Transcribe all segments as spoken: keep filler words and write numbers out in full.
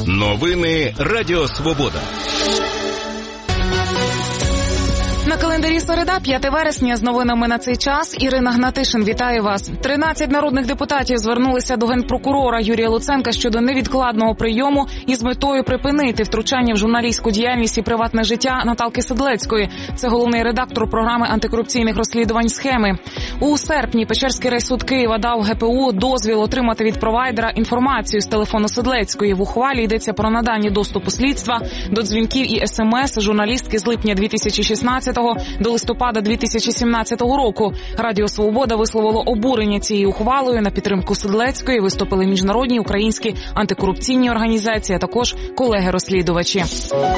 Новини Радіо Свобода. На календарі середа, п'яте вересня, з новинами на цей час. Ірина Гнатишин, вітаю вас. тринадцять народних депутатів звернулися до генпрокурора Юрія Луценка щодо невідкладного прийому із метою припинити втручання в журналістську діяльність і приватне життя Наталки Седлецької. Це головний редактор програми антикорупційних розслідувань «Схеми». У серпні Печерський райсуд Києва дав ге пе у дозвіл отримати від провайдера інформацію з телефону Седлецької. В ухвалі йдеться про надання доступу слідства до дзвінків і ес ем ес журналістки з липня дві тисячі шістнадцятого до листопада дві тисячі сімнадцятого року. Радіо Свобода висловило обурення цією ухвалою. На підтримку Седлецької виступили міжнародні українські антикорупційні організації, а також колеги-розслідувачі.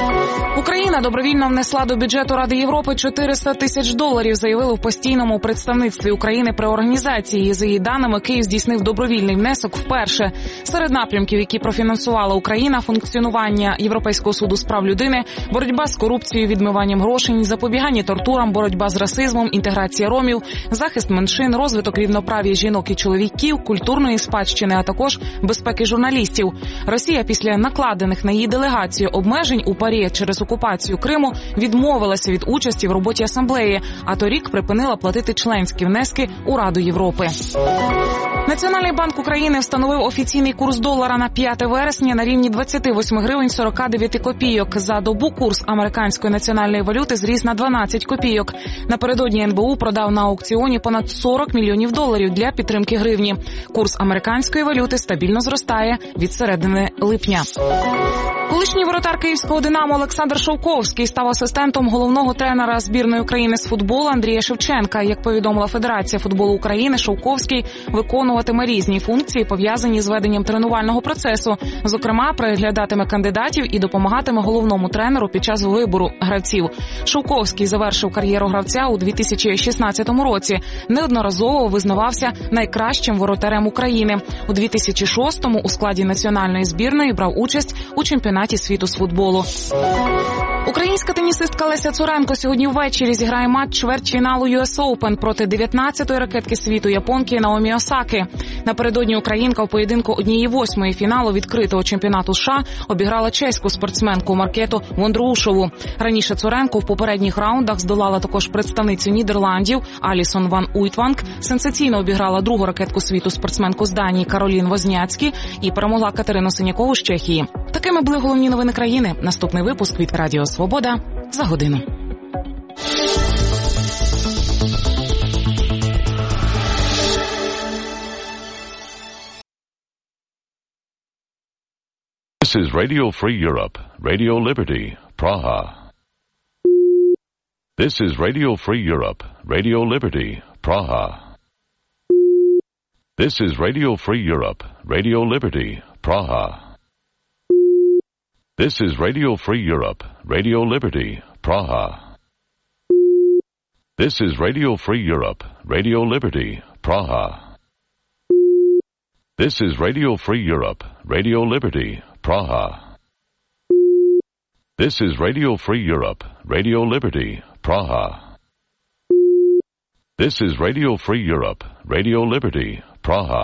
Україна добровільно внесла до бюджету Ради Європи чотириста тисяч доларів, заявили в постійному представництві України при організації. За її даними, Київ здійснив добровільний внесок вперше. Серед напрямків, які профінансувала Україна: функціонування Європейського суду з прав людини, боротьба з корупцією, відмиванням грошей, запобігання тортурам, боротьба з расизмом, інтеграція ромів, захист меншин, розвиток рівноправ'я жінок і чоловіків, культурної спадщини, а також безпеки журналістів. Росія після накладених на її делегацію обмежень у ПАРЄ через окупацію Криму відмовилася від участі в роботі асамблеї, а торік припинила платити членські внески у Раду Європи. Національний банк України встановив офіційний курс долара на п'яте вересня на рівні двадцять вісім гривень сорок дев'ять копійок. За добу курс американської національної валюти зріс на дванадцять копійок. Напередодні ен бе у продав на аукціоні понад сорок мільйонів доларів для підтримки гривні. Курс американської валюти стабільно зростає від середини липня. Колишній воротар київського «Динамо» Олександр Шовковський став асистентом головного тренера збірної України з футболу Андрія Шевченка. Як повідомила Федерація футболу України, Шовковський виконуватиме різні функції, пов'язані з веденням тренувального процесу. Зокрема, приглядатиме кандидатів і допомагатиме головному тренеру під час вибору гравців. Шовковський завершив кар'єру гравця у дві тисячі шістнадцятому році. Неодноразово визнавався найкращим воротарем України. У дві тисячі шостому у складі національної збірної брав участь у чемпіонаті світу з футболу. Українська тенісистка Леся Цуренко сьогодні ввечері зіграє матч чвертьфіналу ю ес Оупен проти дев'ятнадцятої ракетки світу японки Наомі Осаки. Напередодні українка у поєдинку однієї восьмої фіналу відкритого чемпіонату США обіграла чеську спортсменку Маркету Вондрушову. Раніше Цуренко в попередніх раундах здолала також представницю Нідерландів Алісон Ван Уйтванг, сенсаційно обіграла другу ракетку світу спортсменку з Данії Каролін Возняцькі і перемогла Катерину Синякову з Чехії. Такими були головні новини країни. Наступний випуск від Радіо Свобода за годину. This is Radio Free Europe, Radio Liberty, Praha. This is Radio Free Europe, Radio Liberty, Praha. This is Radio Free Europe, Radio Liberty, Praha. This is Radio Free Europe, Radio Liberty, Praha. This is Radio Free Europe, Radio Liberty, Praha. This is Radio Free Europe, Radio Liberty, Praha. This is Radio Free Europe, Radio Liberty, Praha. This is Radio Free Europe, Radio Liberty, Praha.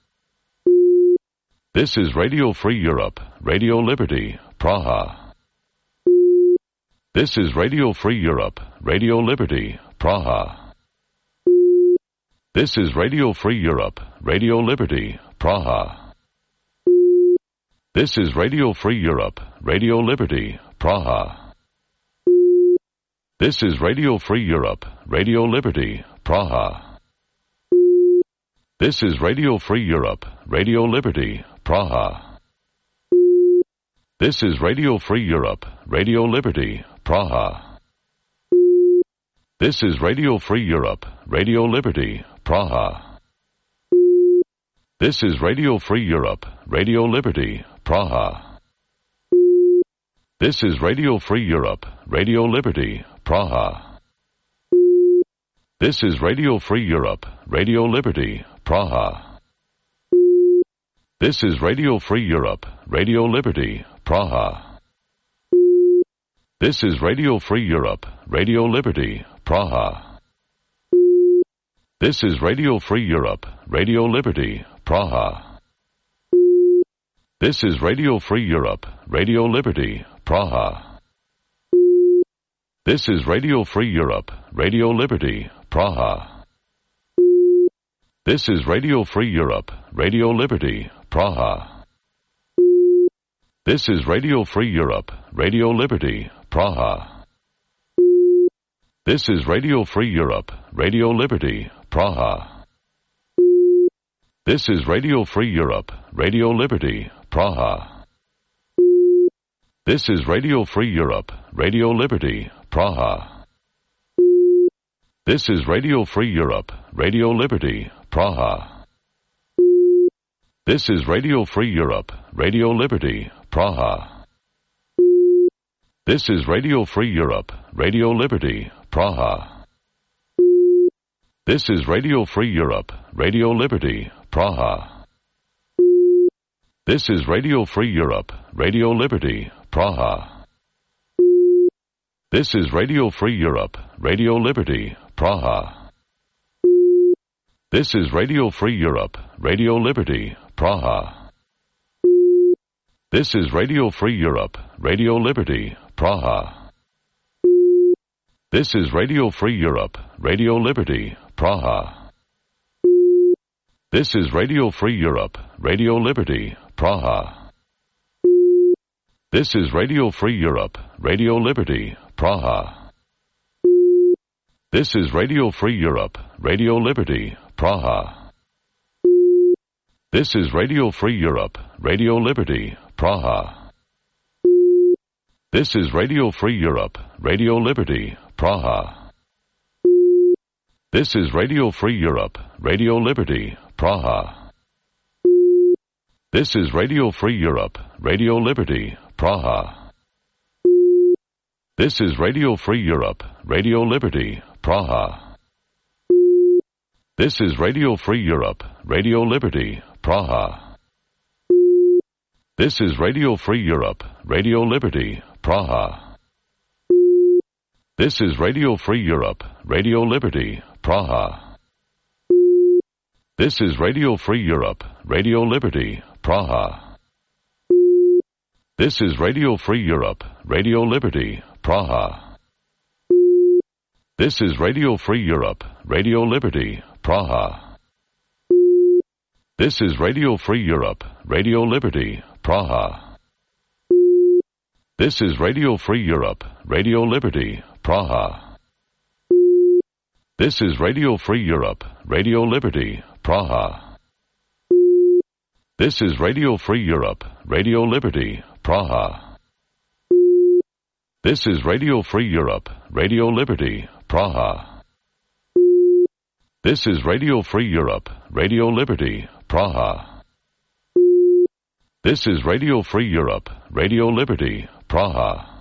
This is Radio Free Europe, Radio Liberty, Praha. This is Radio Free Europe, Radio Liberty, Praha. This is Radio Free Europe, Radio Liberty, Praha. This is Radio Free Europe, Radio Liberty, Praha. This is Radio Free Europe, Radio Liberty, Praha. This is Radio Free Europe, Radio Liberty, Praha. This is Radio Free Europe, Radio Liberty, Praha. This is Radio Free Europe, Radio Liberty, Praha. This is Radio Free Europe, Radio Liberty, Praha. This is Radio Free Europe, Radio Liberty, Praha. This is Radio Free Europe, Radio Liberty, Praha. This is Radio Free Europe, Radio Liberty, Praha. This is Radio Free Europe, Radio Liberty, Praha. This is Radio Free Europe, Radio Liberty, Praha. This is Radio Free Europe, Radio Liberty, Praha. This is Radio Free Europe, Radio Liberty, Praha. This is Radio Free Europe, Radio Liberty, Praha. This is Radio Free Europe, Radio Liberty, Praha. This is Radio Free Europe, Radio Liberty, Praha. This is Radio Free Europe, Radio Liberty, Praha. This is Radio Free Europe, Radio Liberty, Praha. This is Radio Free Europe, Radio Liberty, Praha. This is Radio Free Europe, Radio Liberty, Praha. This is Radio Free Europe, Radio Liberty, Praha. This is Radio Free Europe, Radio Liberty, Praha. This is Radio Free Europe, Radio Liberty, Praha. This is Radio Free Europe, Radio Liberty, Praha. This is Radio Free Europe, Radio Liberty, Praha. This is Radio Free Europe, Radio Liberty, Praha. This is Radio Free Europe, Radio Liberty, Praha. This is Radio Free Europe, Radio Liberty, Praha. This is Radio Free Europe, Radio Liberty, Praha. This is Radio Free Europe, Radio Liberty, Praha. This is Radio Free Europe, Radio Liberty, Praha. This is Radio Free Europe, Radio Liberty, Praha. This is Radio Free Europe, Radio Liberty, Praha. This is Radio Free Europe, Radio Liberty, Praha. This is Radio Free Europe, Radio Liberty, Praha. This is Radio Free Europe, Radio Liberty, Praha. This is Radio Free Europe, Radio Liberty, Praha. This is Radio Free Europe, Radio Liberty, Praha. This is Radio Free Europe, Radio Liberty, Praha. This is Radio Free Europe, Radio Liberty, Praha. This is Radio Free Europe, Radio Liberty, Praha. This is Radio Free Europe, Radio Liberty, Praha. This is Radio Free Europe, Radio Liberty, Praha. This is Radio Free Europe, Radio Liberty, Praha. This is Radio Free Europe, Radio Liberty, Praha. This is Radio Free Europe, Radio Liberty, Praha. This is Radio Free Europe, Radio Liberty, Praha. This is Radio Free Europe, Radio Liberty, Praha.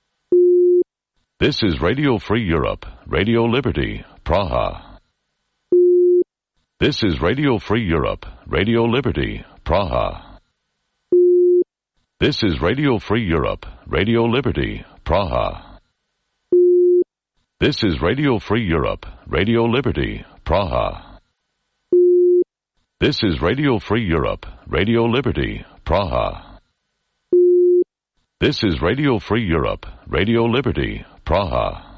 This is Radio Free Europe, Radio Liberty, Praha. This is Radio Free Europe, Radio Liberty, Praha. This is Radio Free Europe, Radio Liberty, Praha. This is Radio Free Europe, Radio Liberty, Praha. This is Radio Free Europe, Radio Liberty, Praha. This is Radio Free Europe, Radio Liberty, Praha.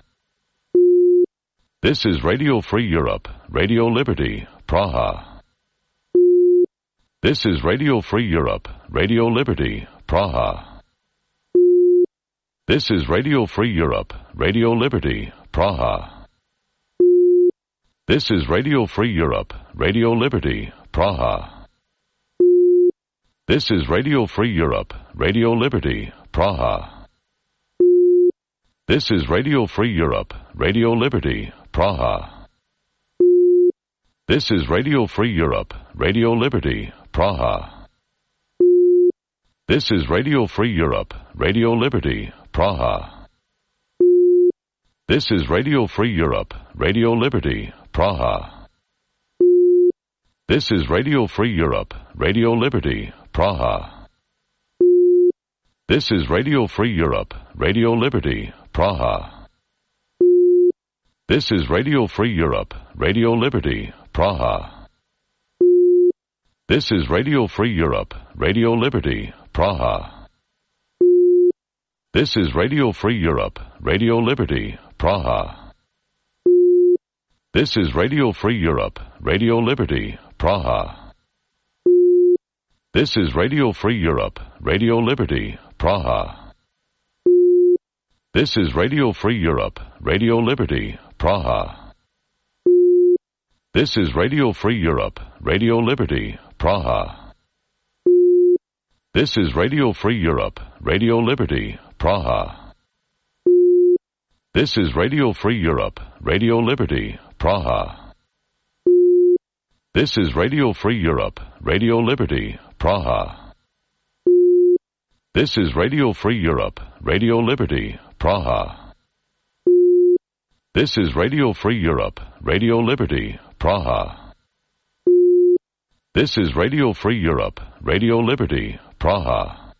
This is Radio Free Europe, Radio Liberty, Praha. This is Radio Free Europe, Radio Liberty, Praha. This is Radio Free Europe, Radio Liberty, Praha. This is Radio Free Europe, Radio Liberty, Praha. This is Radio Free Europe, Radio Liberty, Praha. This is Radio Free Europe, Radio Liberty, Praha. This is Radio Free Europe, Radio Liberty, Praha. This is Radio Free Europe, Radio Liberty, Praha. This is Radio Free Europe, Radio Liberty, Praha. This is Radio Free Europe, Radio Liberty, Praha. This is Radio Free Europe, Radio Liberty, Praha. This is Radio Free Europe, Radio Liberty, Praha. This is Radio Free Europe, Radio Liberty, Praha. This is Radio Free Europe, Radio Liberty, Praha. This is Radio Free Europe, Radio Liberty, Praha. This is Radio Free Europe, Radio Liberty, Praha. This is Radio Free Europe, Radio Liberty, Praha. This is Radio Free Europe, Radio Liberty, Praha. This is Radio Free Europe, Radio Liberty, Praha. This is Radio Free Europe, Radio Liberty, Praha. This is Radio Free Europe, Radio Liberty, Praha. This is Radio Free Europe, Radio Liberty, Praha. This is Radio Free Europe, Radio Liberty, Praha. This is Radio Free Europe, Radio Liberty, Praha.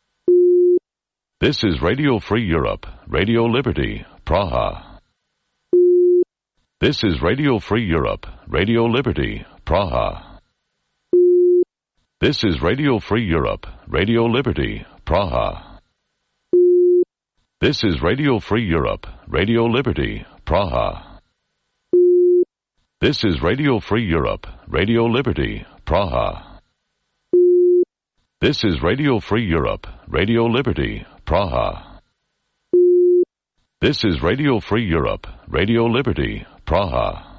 This is Radio Free Europe, Radio Liberty, Praha. This is Radio Free Europe, Radio Liberty, Praha. This is Radio Free Europe, Radio Liberty, Praha. This is Radio Free Europe, Radio Liberty, Praha. This is Radio Free Europe, Radio Liberty, Praha. This is Radio Free Europe, Radio Liberty, Praha. This is Radio Free Europe, Radio Liberty, Praha.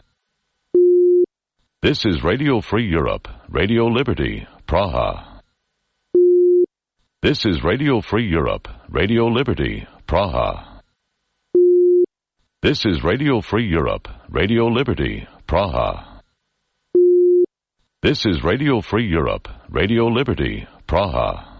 This is Radio Free Europe, Radio Liberty, Praha. This is Radio Free Europe, Radio Liberty, Praha. This is Radio Free Europe, Radio Liberty, Praha. This is Radio Free Europe, Radio Liberty, Praha.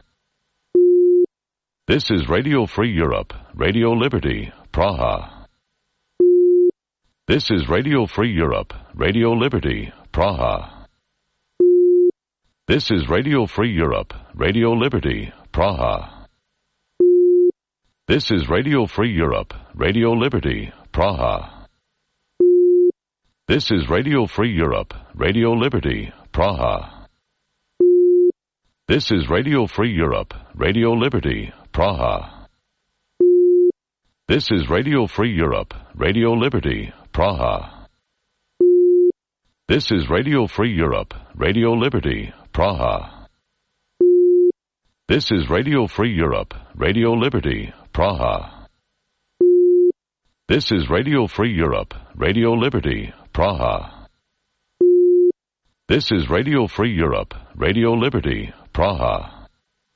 This is Radio Free Europe, Radio Liberty, Praha. This is Radio Free Europe, Radio Liberty, Praha. This is Radio Free Europe, Radio Liberty, Praha. This is Radio Free Europe, Radio Liberty, Praha. This is Radio Free Europe, Radio Liberty, Praha. This is Radio Free Europe, Radio Liberty, Praha. This is Radio Free Europe, Radio Liberty, Praha. This is Radio Free Europe, Radio Liberty, Praha. This is Radio Free Europe, Radio Liberty, Praha. This is Radio Free Europe, Radio Liberty, Praha. This is Radio Free Europe, Radio Liberty, Praha.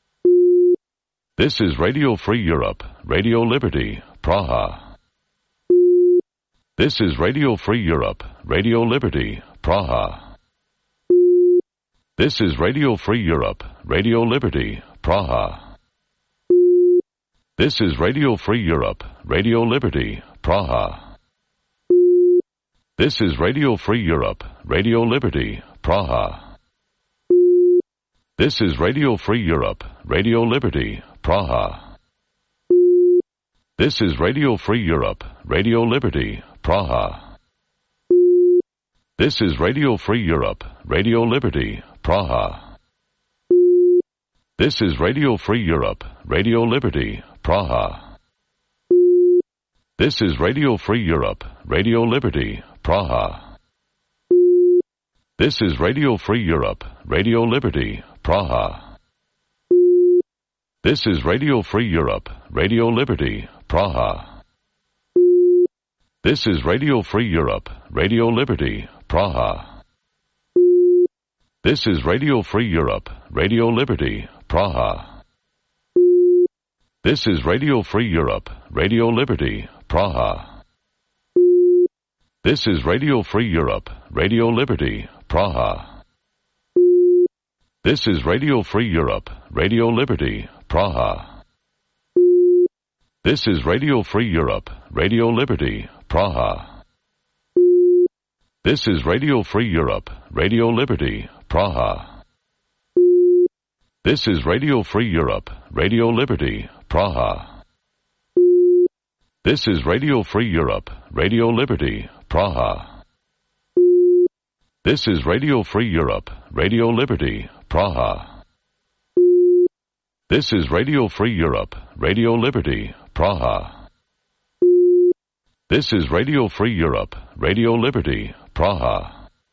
This is Radio Free Europe, Radio Liberty, Praha. This is Radio Free Europe, Radio Liberty, Praha. This is Radio Free Europe, Radio Liberty, Praha. This is Radio Free Europe, Radio Liberty, Praha. This is Radio Free Europe, Radio Liberty, Praha. This is Radio Free Europe, Radio Liberty, Praha. This is Radio Free Europe, Radio Liberty, Praha. This is Radio Free Europe, Radio Liberty, Praha. This is Radio Free Europe, Radio Liberty, Praha. This is Radio Free Europe, Radio Liberty, Praha. This is Radio Free Europe, Radio Liberty, Praha. This is Radio Free Europe, Radio Liberty, Praha. This is Radio Free Europe, Radio Liberty, Praha. This is Radio Free Europe, Radio Liberty, Praha. This is Radio Free Europe, Radio Liberty, Praha. This is Radio Free Europe, Radio Liberty, Praha. This is Radio Free Europe, Radio Liberty, Praha. This is Radio Free Europe, Radio Liberty, Praha. This is Radio Free Europe, Radio Liberty, Praha. This is Radio Free Europe, Radio Liberty, Praha. This is Radio Free Europe, Radio Liberty, Praha. This is Radio Free Europe, Radio Liberty, Praha. This is Radio Free Europe, Radio Liberty, Praha. This is Radio Free Europe, Radio Liberty, Praha.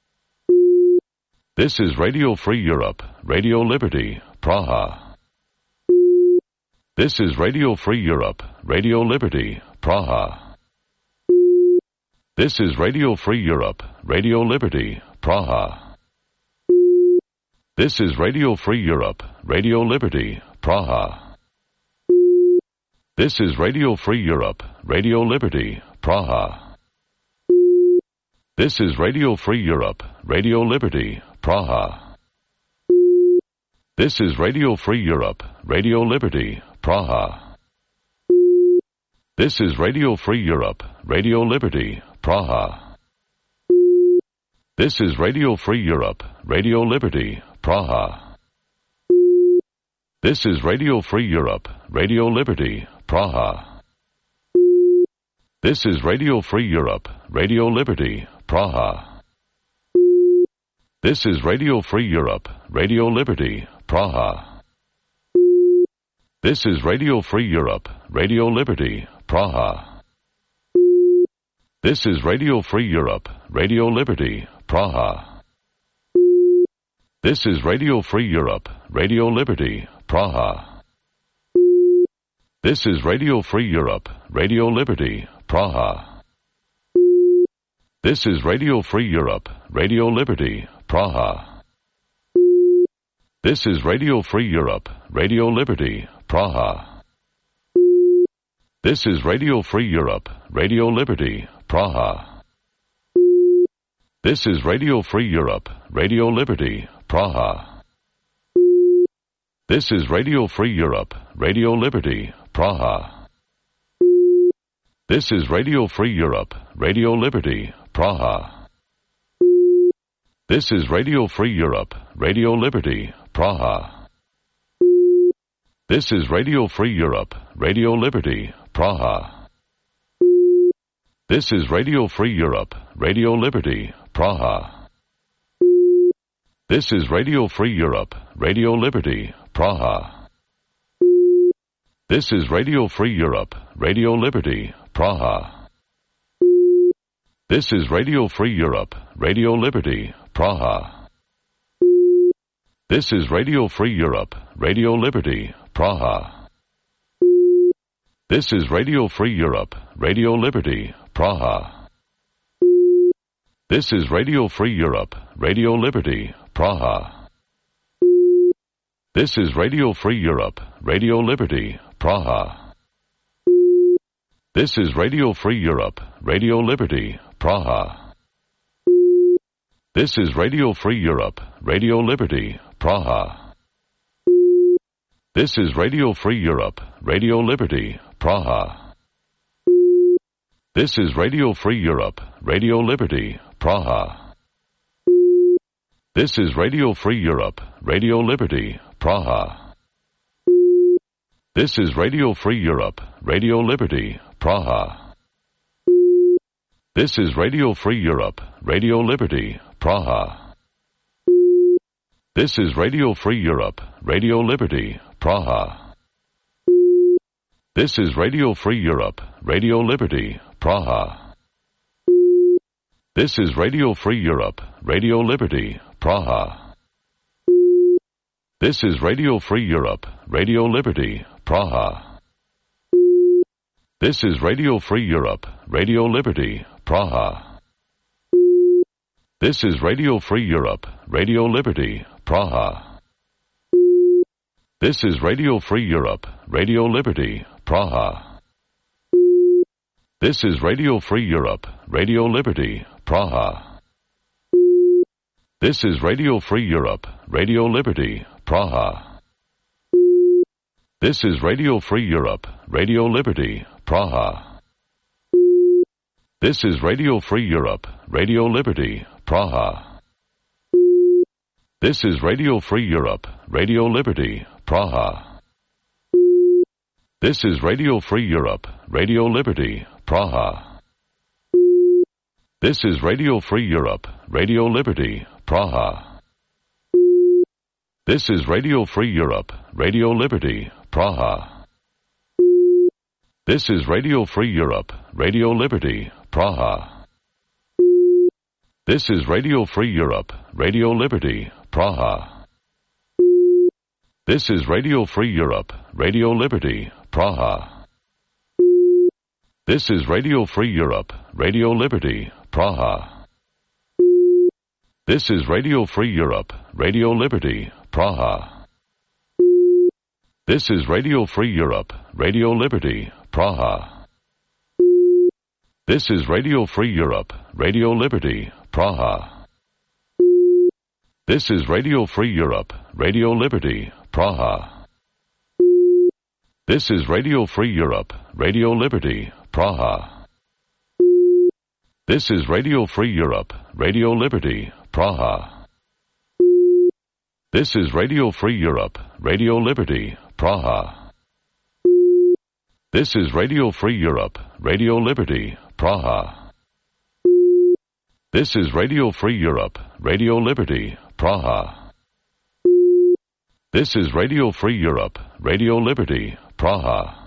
This is Radio Free Europe, Radio Liberty, Praha. This is Radio Free Europe, Radio Liberty, Praha. This is Radio Free Europe, Radio Liberty, Praha. This is Radio Free Europe, Radio Liberty, Praha. This is Radio Free Europe, Radio Liberty, Praha. This is Radio Free Europe, Radio Liberty, Praha. This is Radio Free Europe, Radio Liberty, Praha. This is Radio Free Europe, Radio Liberty, Praha. This is Radio Free Europe, Radio Liberty, Praha. This is Radio Free Europe, Radio Liberty, Praha. This is Radio Free Europe, Radio Liberty, Praha. This is Radio Free Europe, Radio Liberty, Praha. This is Radio Free Europe, Radio Liberty, Praha. This is Radio Free Europe, Radio Liberty, Praha. This is Radio Free Europe, Radio Liberty, Praha. This is Radio Free Europe, Radio Liberty, Praha. This is Radio Free Europe, Radio Liberty, Praha. This is Radio Free Europe, Radio Liberty, Praha. This is Radio Free Europe, Radio Liberty, Praha. This is Radio Free Europe, Radio Liberty, Praha. This is Radio Free Europe, Radio Liberty, Praha. This is Radio Free Europe, Radio Liberty, Praha. This is Radio Free Europe, Radio Liberty, Praha. This is Radio Free Europe, Radio Liberty, Praha. This is Radio Free Europe, Radio Liberty, Praha. This is Radio Free Europe, Radio Liberty, Praha. This is Radio Free Europe, Radio Liberty, Praha. This is Radio Free Europe, Radio Liberty, Praha. This is Radio Free Europe, Radio Liberty, Praha. This is Radio Free Europe, Radio Liberty, Praha. This is Radio Free Europe, Radio Liberty, Praha. This is Radio Free Europe, Radio Liberty, Praha. This is Radio Free Europe, Radio Liberty, Praha. This is Radio Free Europe, Radio Liberty, Praha. This is Radio Free Europe, Radio Liberty, Praha. This is Radio Free Europe, Radio Liberty, Praha. This is Radio Free Europe, Radio Liberty, Praha. This is Radio Free Europe, Radio Liberty, Praha. This is Radio Free Europe, Radio Liberty, Praha. This is Radio Free Europe, Radio Liberty, Praha. This is Radio Free Europe, Radio Liberty, Praha. This is Radio Free Europe, Radio Liberty, Praha. This is Radio Free Europe, Radio Liberty, Praha. This is Radio Free Europe, Radio Liberty, Praha. This is Radio Free Europe, Radio Liberty, Praha. This is Radio Free Europe, Radio Liberty, Praha. This is Radio Free Europe, Radio Liberty, Praha. This is Radio Free Europe, Radio Liberty, Praha. This is Radio Free Europe, Radio Liberty, Praha. This is Radio Free Europe, Radio Liberty, Praha. This is Radio Free Europe, Radio Liberty, Praha. This is Radio Free Europe, Radio Liberty, Praha. This is Radio Free Europe, Radio Liberty, Praha. This is Radio Free Europe, Radio Liberty, Praha. This is Radio Free Europe, Radio Liberty, Praha. This is Radio Free Europe, Radio Liberty, Praha. This is Radio Free Europe, Radio Liberty, Praha. This is Radio Free Europe, Radio Liberty, Praha. This is Radio Free Europe, Radio Liberty, Praha. This is Radio Free Europe, Radio Liberty, Praha. This is Radio Free Europe, Radio Liberty, Praha. This is Radio Free Europe, Radio Liberty, Praha. This is Radio Free Europe, Radio Liberty, Praha. This is Radio Free Europe, Radio Liberty, Praha. This is Radio Free Europe, Radio Liberty, Praha. This is Radio Free Europe, Radio Liberty, Praha. This is Radio Free Europe, Radio Liberty, Praha. This is Radio Free Europe, Radio Liberty, Praha. This is Radio Free Europe, Radio Liberty, Praha. This is Radio Free Europe, Radio Liberty, Praha. This is Radio Free Europe, Radio Liberty, Praha. This is Radio Free Europe, Radio Liberty, Praha. This is Radio Free Europe, Radio Liberty, Praha. This is Radio Free Europe, Radio Liberty, Praha.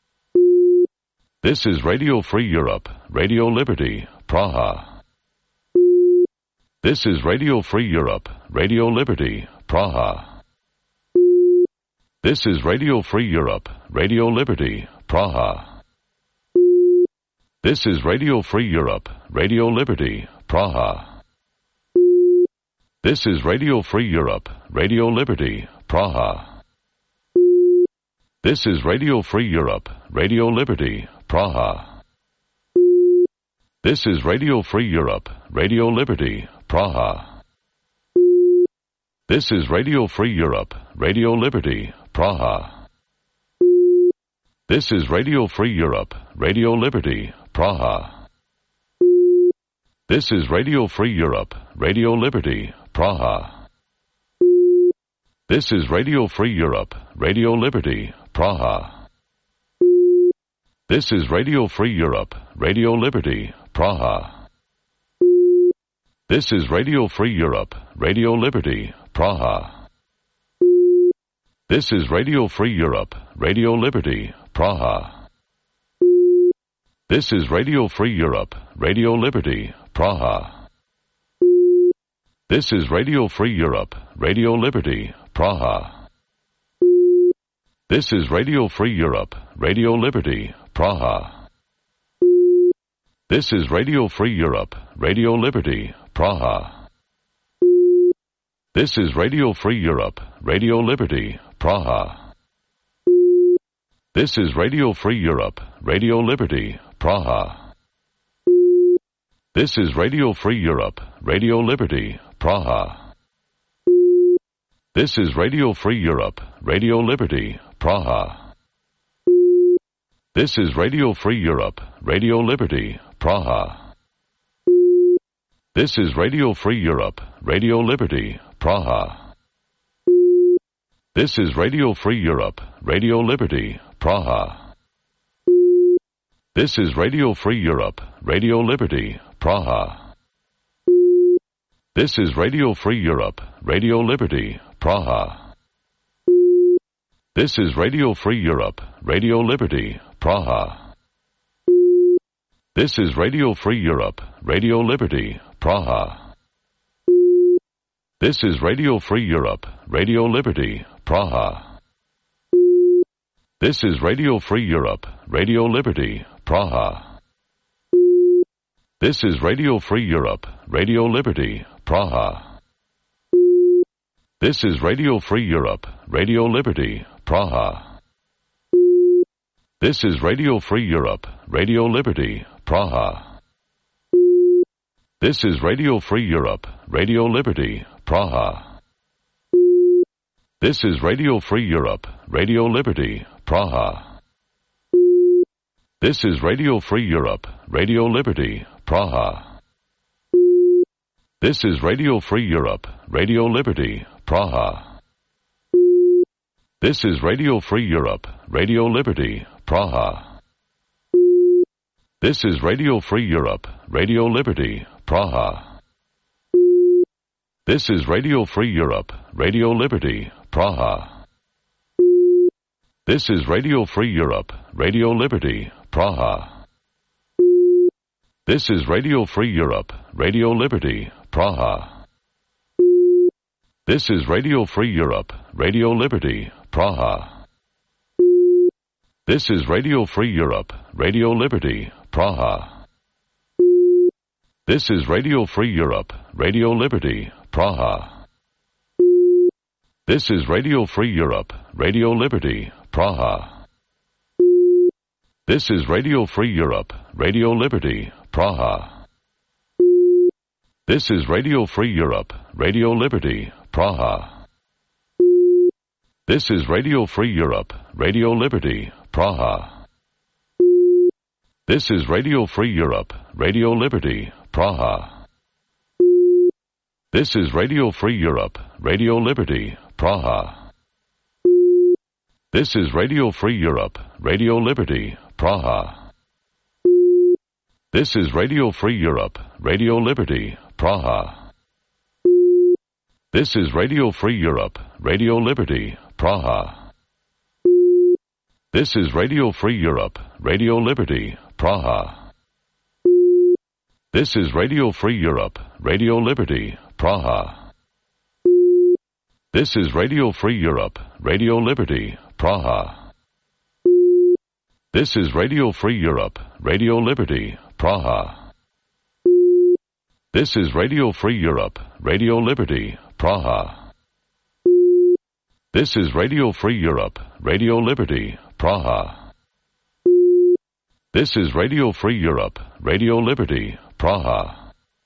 This is Radio Free Europe, Radio Liberty, Praha. This is Radio Free Europe, Radio Liberty, Praha. This is Radio Free Europe, Radio Liberty, Praha. This is Radio Free Europe, Radio Liberty, Praha. This is Radio Free Europe, Radio Liberty, Praha. This is Radio Free Europe, Radio Liberty, Praha. This is Radio Free Europe, Radio Liberty, Praha. This is Radio Free Europe, Radio Liberty, Praha. This is Radio Free Europe, Radio Liberty, Praha. This is Radio Free Europe, Radio Liberty, Praha. This is Radio Free Europe, Radio Liberty, Praha. This is Radio Free Europe, Radio Liberty, Praha. This is Radio Free Europe, Radio Liberty, Praha. This is Radio Free Europe, Radio Liberty, Praha. This is Radio Free Europe, Radio Liberty, Praha. This is Radio Free Europe, Radio Liberty, Praha. This is Radio Free Europe, Radio Liberty, Praha. This is Radio Free Europe, Radio Liberty, Praha. This is Radio Free Europe, Radio Liberty, Praha. This is Radio Free Europe, Radio Liberty, Praha. This is Radio Free Europe, Radio Liberty, Praha. This is Radio Free Europe, Radio Liberty, Praha. This is Radio Free Europe, Radio Liberty, Praha. This is Radio Free Europe, Radio Liberty, Praha. This is Radio Free Europe, Radio Liberty, Praha. This is Radio Free Europe, Radio Liberty, Praha. This is Radio Free Europe, Radio Liberty, Praha. This is Radio Free Europe, Radio Liberty, Praha. This is Radio Free Europe, Radio Liberty, Praha. This is Radio Free Europe, Radio Liberty, Praha. This is Radio Free Europe, Radio Liberty, Praha. This is Radio Free Europe, Radio Liberty, Praha. This is Radio Free Europe, Radio Liberty, Praha. This is Radio Free Europe, Radio Liberty, Praha. This is Radio Free Europe, Radio Liberty, Praha. This is Radio Free Europe, Radio Liberty, Praha. This is Radio Free Europe, Radio Liberty, Praha. This is Radio Free Europe, Radio Liberty, Praha. This is Radio Free Europe, Radio Liberty, Praha. This is Radio Free Europe, Radio Liberty, Praha. This is Radio Free Europe, Radio Liberty, Praha. This is Radio Free Europe, Radio Liberty, Praha. This is Radio Free Europe, Radio Liberty, Praha. This is Radio Free Europe, Radio Liberty, Praha. This is Radio Free Europe, Radio Liberty, Praha. This is Radio Free Europe, Radio Liberty, Praha. This is Radio Free Europe, Radio Liberty, Praha. This is Radio Free Europe, Radio Liberty, Praha. This is Radio Free Europe, Radio Liberty, Praha. This is Radio Free Europe, Radio Liberty, Praha. This is Radio Free Europe, Radio Liberty, Praha. This is Radio Free Europe, Radio Liberty, Praha. This is Radio Free Europe, Radio Liberty, Praha. This is Radio Free Europe, Radio Liberty, Praha. This is Radio Free Europe, Radio Liberty, Praha. This is Radio Free Europe, Radio Liberty, Praha. This is Radio Free Europe, Radio Liberty, Praha. This is Radio Free Europe, Radio Liberty, Praha. This is Radio Free Europe, Radio Liberty, Praha. This is Radio Free Europe, Radio Liberty, Praha. This is Radio Free Europe, Radio Liberty, Praha. This is Radio Free Europe, Radio Liberty, Praha.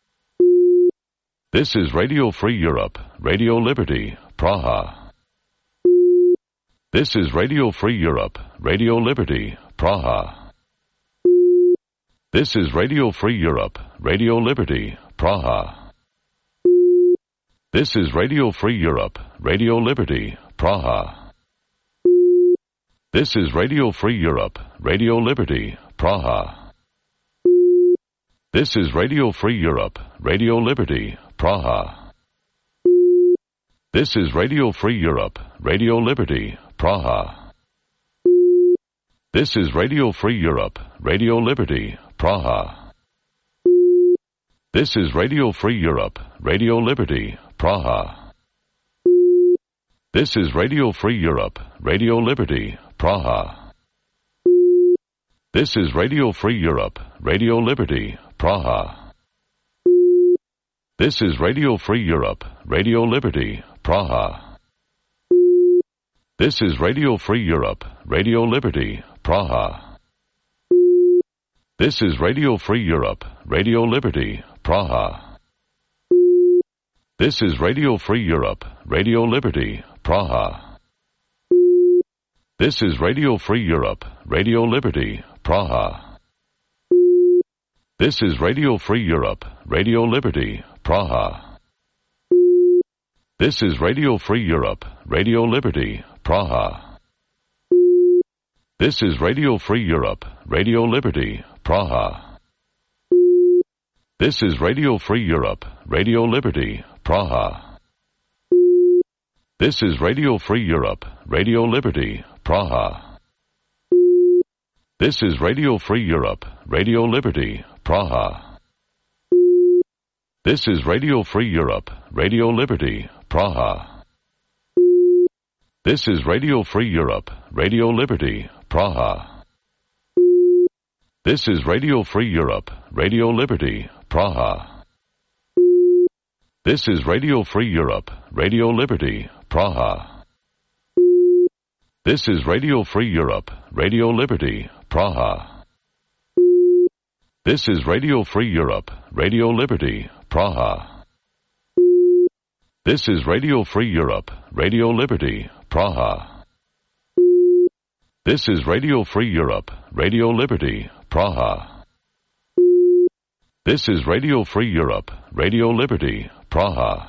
This is Radio Free Europe, Radio Liberty, Praha. This is Radio Free Europe, Radio Liberty, Praha. This is Radio Free Europe, Radio Liberty, Praha. This is Radio Free Europe, Radio Liberty, Praha. This is Radio Free Europe, Radio Liberty, Praha. This is Radio Free Europe, Radio Liberty, Praha. This is Radio Free Europe, Radio Liberty, Praha. This is Radio Free Europe, Radio Liberty, Praha. This is Radio Free Europe, Radio Liberty, Praha. This is Radio Free Europe, Radio Liberty, Praha. This is Radio Free Europe, Radio Liberty, Praha. This is Radio Free Europe, Radio Liberty, Praha. This is Radio Free Europe, Radio Liberty, Praha. This is Radio Free Europe, Radio Liberty, Praha. This is Radio Free Europe, Radio Liberty, Praha. This is Radio Free Europe, Radio Liberty, Praha. This is Radio Free Europe, Radio Liberty, Praha. This is Radio Free Europe, Radio Liberty, Praha. This is Radio Free Europe, Radio Liberty, Praha. This is Radio Free Europe, Radio Liberty, Praha. This is Radio Free Europe, Radio Liberty, Praha. This is Radio Free Europe, Radio Liberty, Praha. This is Radio Free Europe, Radio Liberty, Praha. This is Radio Free Europe, Radio Liberty, Praha. This is Radio Free Europe, Radio Liberty, Praha. This is Radio Free Europe, Radio Liberty, Praha. This is Radio Free Europe, Radio Liberty, Praha. This is Radio Free Europe, Radio Liberty, Praha. This is Radio Free Europe, Radio Liberty, Praha. This is Radio Free Europe, Radio Liberty, Praha. This is Radio Free Europe, Radio Liberty, Praha.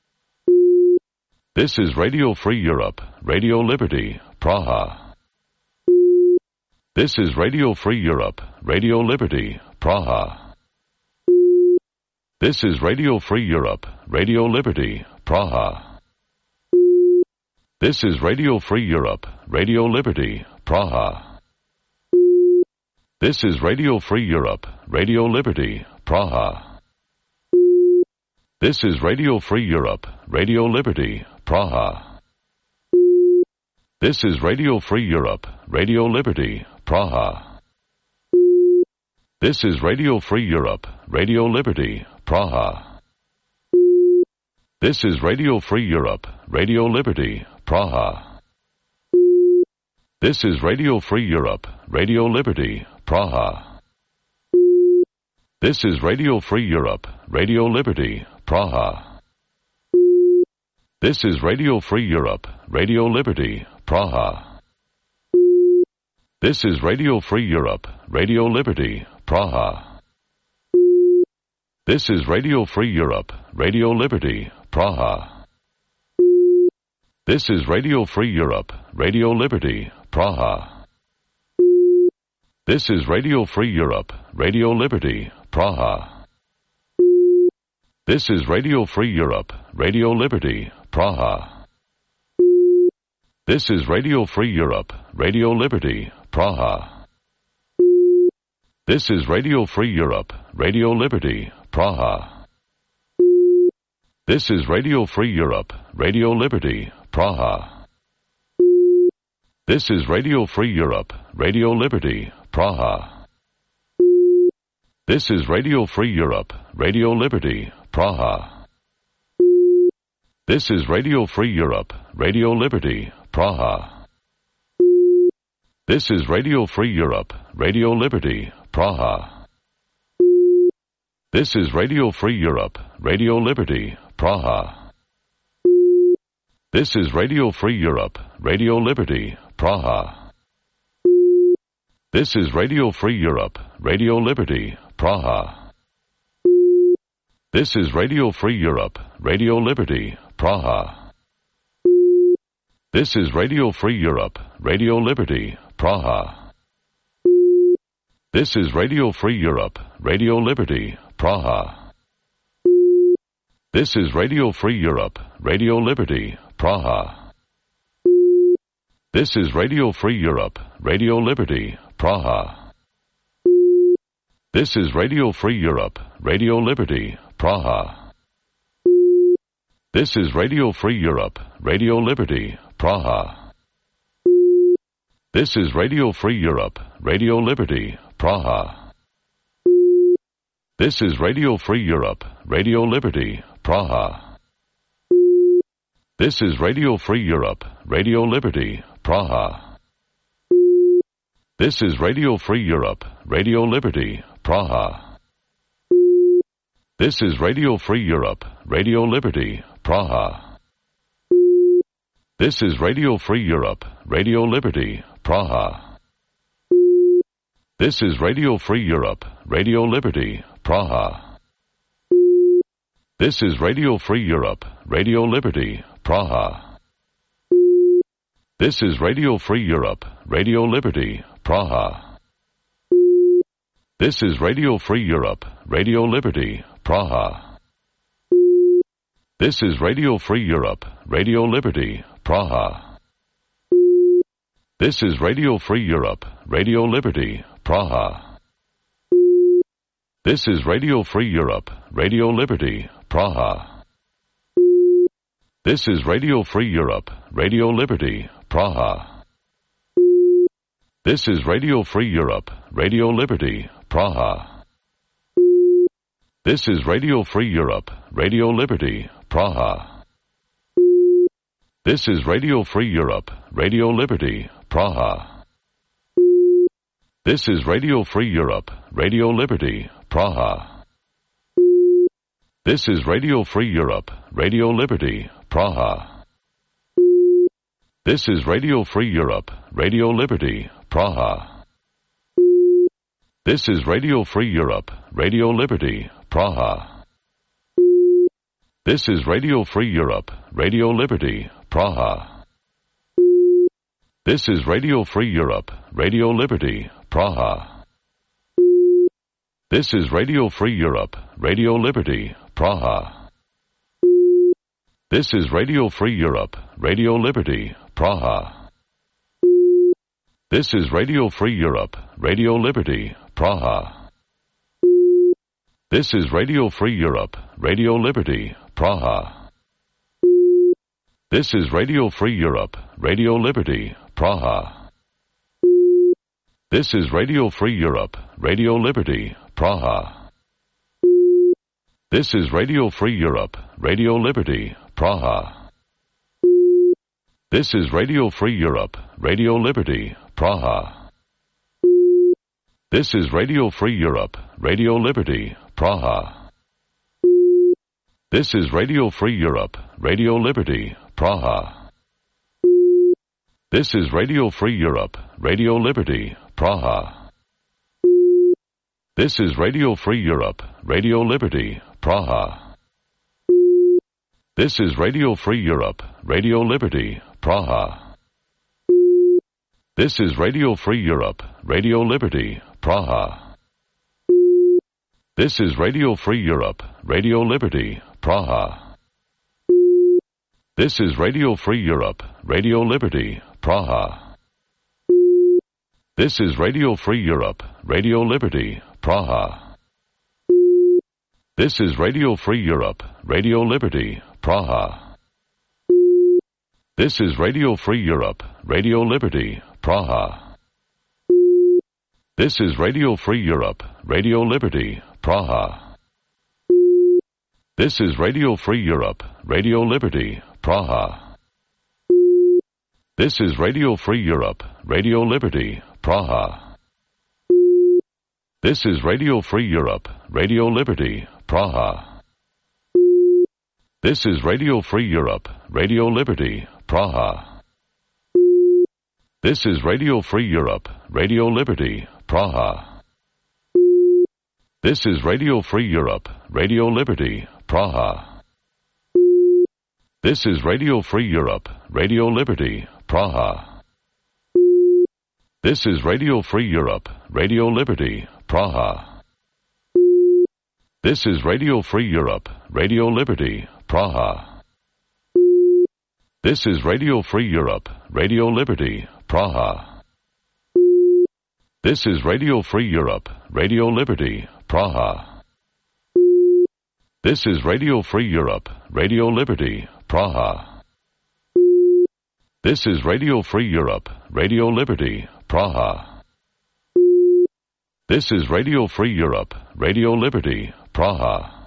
This is Radio Free Europe, Radio Liberty, Praha. This is Radio Free Europe, Radio Liberty, Praha. This is Radio Free Europe, Radio Liberty, Praha. This is Radio Free Europe, Radio Liberty, Praha. This is Radio Free Europe, Radio Liberty, Praha. This is Radio Free Europe, Radio Liberty, Praha. This is Radio Free Europe, Radio Liberty, Praha. This is Radio Free Europe, Radio Liberty, Praha. This is Radio Free Europe, Radio Liberty, Praha. This is Radio Free Europe, Radio Liberty, Praha. This is Radio Free Europe, Radio Liberty, Praha. This is Radio Free Europe, Radio Liberty, Praha. This is Radio Free Europe, Radio Liberty, Praha. This is Radio Free Europe, Radio Liberty, Praha. This is Radio Free Europe, Radio Liberty, Praha. This is Radio Free Europe, Radio Liberty, Praha. This is Radio Free Europe, Radio Liberty, Praha. This is Radio Free Europe, Radio Liberty, Praha. This is Radio Free Europe, Radio Liberty, Praha. This is Radio Free Europe, Radio Liberty, Praha. This is Radio Free Europe, Radio Liberty, Praha. This is Radio Free Europe, Radio Liberty, Praha. This is Radio Free Europe, Radio Liberty, Praha. This is Radio Free Europe, Radio Liberty, Praha. This is Radio Free Europe, Radio Liberty, Praha. This is Radio Free Europe, Radio Liberty, Praha. This is Radio Free Europe, Radio Liberty, Praha. This is Radio Free Europe, Radio Liberty, Praha. This is Radio Free Europe, Radio Liberty, Praha. This is Radio Free Europe, Radio Liberty, Praha. This is Radio Free Europe, Radio Liberty, Praha. This is Radio Free Europe, Radio Liberty, Praha. This is Radio Free Europe, Radio Liberty, Praha. This is Radio Free Europe, Radio Liberty, Praha. This is Radio Free Europe, Radio Liberty, Praha. This is Radio Free Europe, Radio Liberty, Praha. This is Radio Free Europe, Radio Liberty, Praha. This is Radio Free Europe, Radio Liberty, Praha. This is Radio Free Europe, Radio Liberty, Praha. This is Radio Free Europe, Radio Liberty, Praha. This is Radio Free Europe, Radio Liberty, Praha. This is Radio Free Europe, Radio Liberty, Praha. This is Radio Free Europe, Radio Liberty, Praha. This is Radio Free Europe, Radio Liberty, Praha. This is Radio Free Europe, Radio Liberty, Praha. This is Radio Free Europe, Radio Liberty, Praha. This is Radio Free Europe, Radio Liberty, Praha. This is Radio Free Europe, Radio Liberty, Praha. This is Radio Free Europe, Radio Liberty, Praha. This is Radio Free Europe, Radio Liberty, Praha. This is Radio Free Europe, Radio Liberty, Praha. This is Radio Free Europe, Radio Liberty, Praha. This is Radio Free Europe, Radio Liberty, Praha. This is Radio Free Europe, Radio Liberty, Praha. This is Radio Free Europe, Radio Liberty, Praha. This is Radio Free Europe, Radio Liberty, Praha. This is Radio Free Europe, Radio Liberty, Praha. This is Radio Free Europe, Radio Liberty, Praha. This is Radio Free Europe, Radio Liberty, Praha. This is Radio Free Europe, Radio Liberty, Praha. This is Radio Free Europe, Radio Liberty, Praha. This is Radio Free Europe, Radio Liberty, Praha. This is Radio Free Europe, Radio Liberty, Praha. This is Radio Free Europe, Radio Liberty, Praha. This is Radio Free Europe, Radio Liberty, Praha. This is Radio Free Europe, Radio Liberty, Praha. This is Radio Free Europe, Radio Liberty, Praha. This is Radio Free Europe, Radio Liberty, Praha. This is Radio Free Europe, Radio Liberty, Praha. This is Radio Free Europe, Radio Liberty, Praha. This is Radio Free Europe, Radio Liberty, Praha. This is Radio Free Europe, Radio Liberty, Praha. This is Radio Free Europe, Radio Liberty, Praha. This is Radio Free Europe, Radio Liberty, Praha. This is Radio Free Europe, Radio Liberty, Praha. This is Radio Free Europe, Radio Liberty, Praha. This is Radio Free Europe, Radio Liberty, Praha. This is Radio Free Europe, Radio Liberty, Praha. This is Radio Free Europe, Radio Liberty, Praha. This is Radio Free Europe, Radio Liberty, Praha. This is Radio Free Europe, Radio Liberty, Praha. This is Radio Free Europe, Radio Liberty, Praha. This is Radio Free Europe, Radio Liberty, Praha. This is Radio Free Europe, Radio Liberty, Praha. This is Radio Free Europe, Radio Liberty, Praha. This is Radio Free Europe, Radio Liberty, Praha. This is Radio Free Europe, Radio Liberty, Praha. This is Radio Free Europe, Radio Liberty, Praha. This is Radio Free Europe, Radio Liberty, Praha. This is Radio Free Europe, Radio Liberty, Praha. This is Radio Free Europe, Radio Liberty, Praha. This is Radio Free Europe, Radio Liberty, Praha. This is Radio Free Europe, Radio Liberty, Praha. This is Radio Free Europe, Radio Liberty, Praha. This is Radio Free Europe, Radio Liberty, Praha. This is Radio Free Europe, Radio Liberty, Praha. This is Radio Free Europe, Radio Liberty, Praha.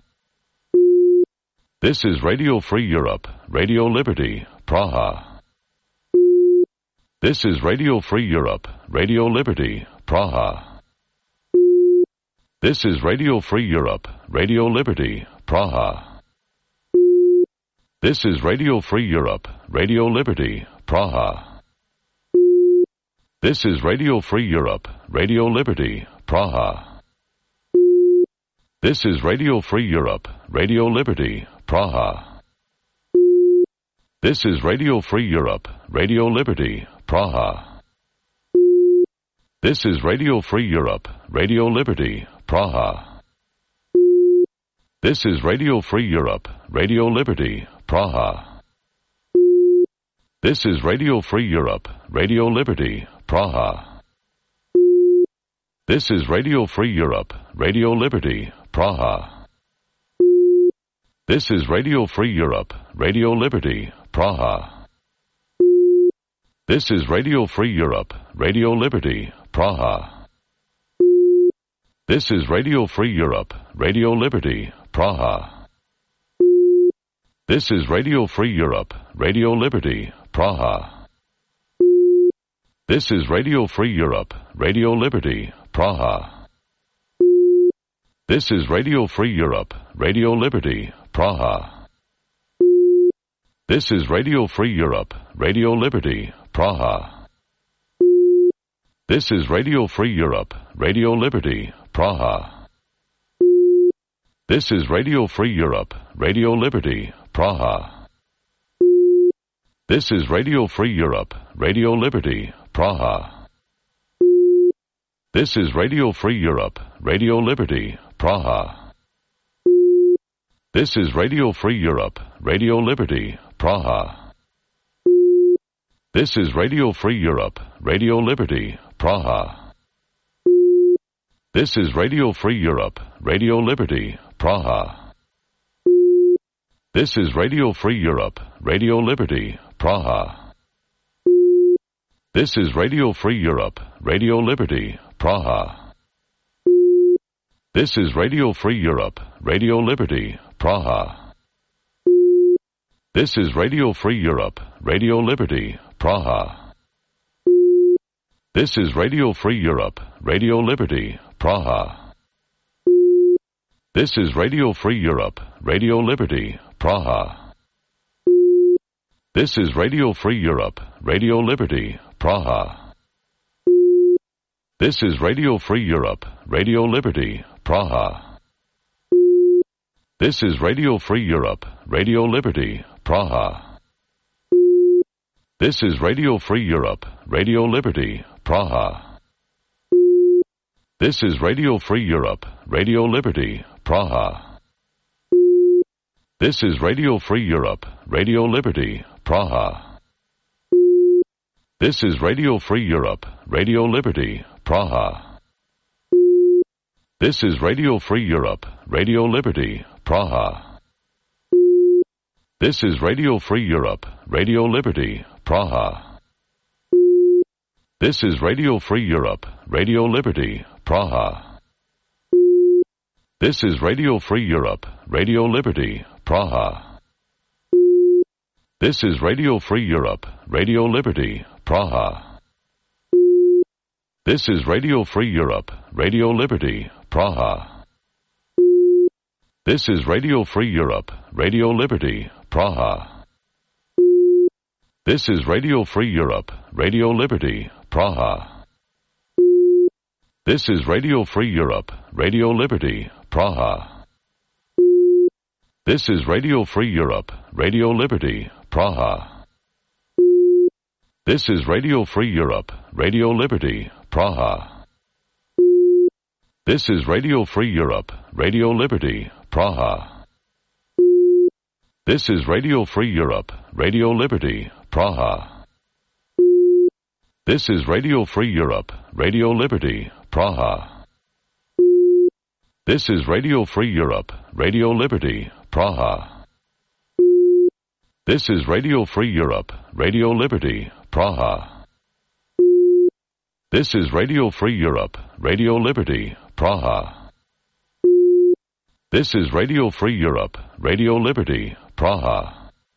This is Radio Free Europe, Radio Liberty, Praha. This is Radio Free Europe, Radio Liberty, Praha. This is Radio Free Europe, Radio Liberty, Praha. This is Radio Free Europe, Radio Liberty, Praha. This is Radio Free Europe, Radio Liberty, Praha. This is Radio Free Europe, Radio Liberty, Praha. This is Radio Free Europe, Radio Liberty, Praha. This is Radio Free Europe, Radio Liberty, Praha. This is Radio Free Europe, Radio Liberty, Praha. This is Radio Free Europe, Radio Liberty, Praha. This is Radio Free Europe, Radio Liberty, Praha. This is Radio Free Europe, Radio Liberty, Praha. This is Radio Free Europe, Radio Liberty, Praha. This is Radio Free Europe, Radio Liberty, Praha. This is Radio Free Europe, Radio Liberty, Praha. This is Radio Free Europe, Radio Liberty, Praha. This is Radio Free Europe, Radio Liberty, Praha. This is Radio Free Europe, Radio Liberty, Praha. This is Radio Free Europe, Radio Liberty, Praha. This is Radio Free Europe, Radio Liberty, Praha. This is Radio Free Europe, Radio Liberty, Praha. This is Radio Free Europe, Radio Liberty, Praha. This is Radio Free Europe, Radio Liberty, Praha. This is Radio Free Europe, Radio Liberty, Praha. This is Radio Free Europe, Radio Liberty, Praha. This is Radio Free Europe, Radio Liberty, Praha. This is Radio Free Europe, Radio Liberty, Praha. This is Radio Free Europe, Radio Liberty, Praha. This is Radio Free Europe, Radio Liberty, Praha. This is Radio Free Europe, Radio Liberty, Praha. This is Radio Free Europe, Radio Liberty, Praha. This is Radio Free Europe, Radio Liberty, Praha. This is Radio Free Europe, Radio Liberty, Praha. This is Radio Free Europe, Radio Liberty, Praha. This is Radio Free Europe, Radio Liberty, Praha. This is Radio Free Europe, Radio Liberty, Praha. This is Radio Free Europe, Radio Liberty, Praha. This is Radio Free Europe, Radio Liberty, Praha. This is Radio Free Europe, Radio Liberty, Praha. This is Radio Free Europe, Radio Liberty, Praha. This is Radio Free Europe, Radio Liberty, Praha. This is Radio Free Europe, Radio Liberty, Praha. This is Radio Free Europe, Radio Liberty, Praha. This is Radio Free Europe, Radio Liberty, Praha. This is Radio Free Europe, Radio Liberty, Praha. This is Radio Free Europe, Radio Liberty, Praha. This is Radio Free Europe, Radio Liberty, Praha. This is Radio Free Europe, Radio Liberty, Praha. This is Radio Free Europe, Radio Liberty, Praha. This is Radio Free Europe, Radio Liberty, Praha. This is Radio Free Europe, Radio Liberty, Praha. This is Radio Free Europe, Radio Liberty, Praha. This is Radio Free Europe, Radio Liberty, Praha. This is Radio Free Europe, Radio Liberty, Praha. This is Radio Free Europe, Radio Liberty, Praha. This is Radio Free Europe, Radio Liberty, Praha. This is Radio Free Europe, Radio Liberty, Praha. This is Radio Free Europe, Radio Liberty, Praha. This is Radio Free Europe, Radio Liberty, Praha. This is Radio Free Europe, Radio Liberty, Praha. This is Radio Free Europe, Radio Liberty, Praha. This is Radio Free Europe, Radio Liberty, Praha.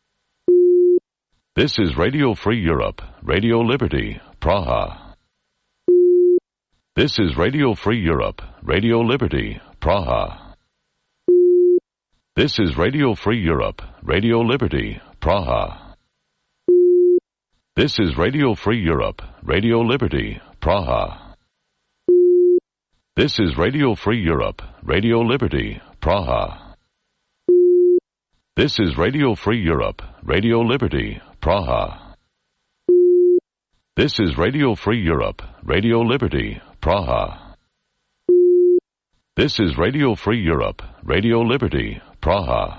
This is Radio Free Europe, Radio Liberty, Praha. This is Radio Free Europe, Radio Liberty, Praha. This is Radio Free Europe, Radio Liberty, Praha. This is Radio Free Europe, Radio Liberty, Praha. This is Radio Free Europe, Radio Liberty, Praha. This is Radio Free Europe, Radio Liberty, Praha. This is Radio Free Europe, Radio Liberty, Praha. This is Radio Free Europe, Radio Liberty, Praha.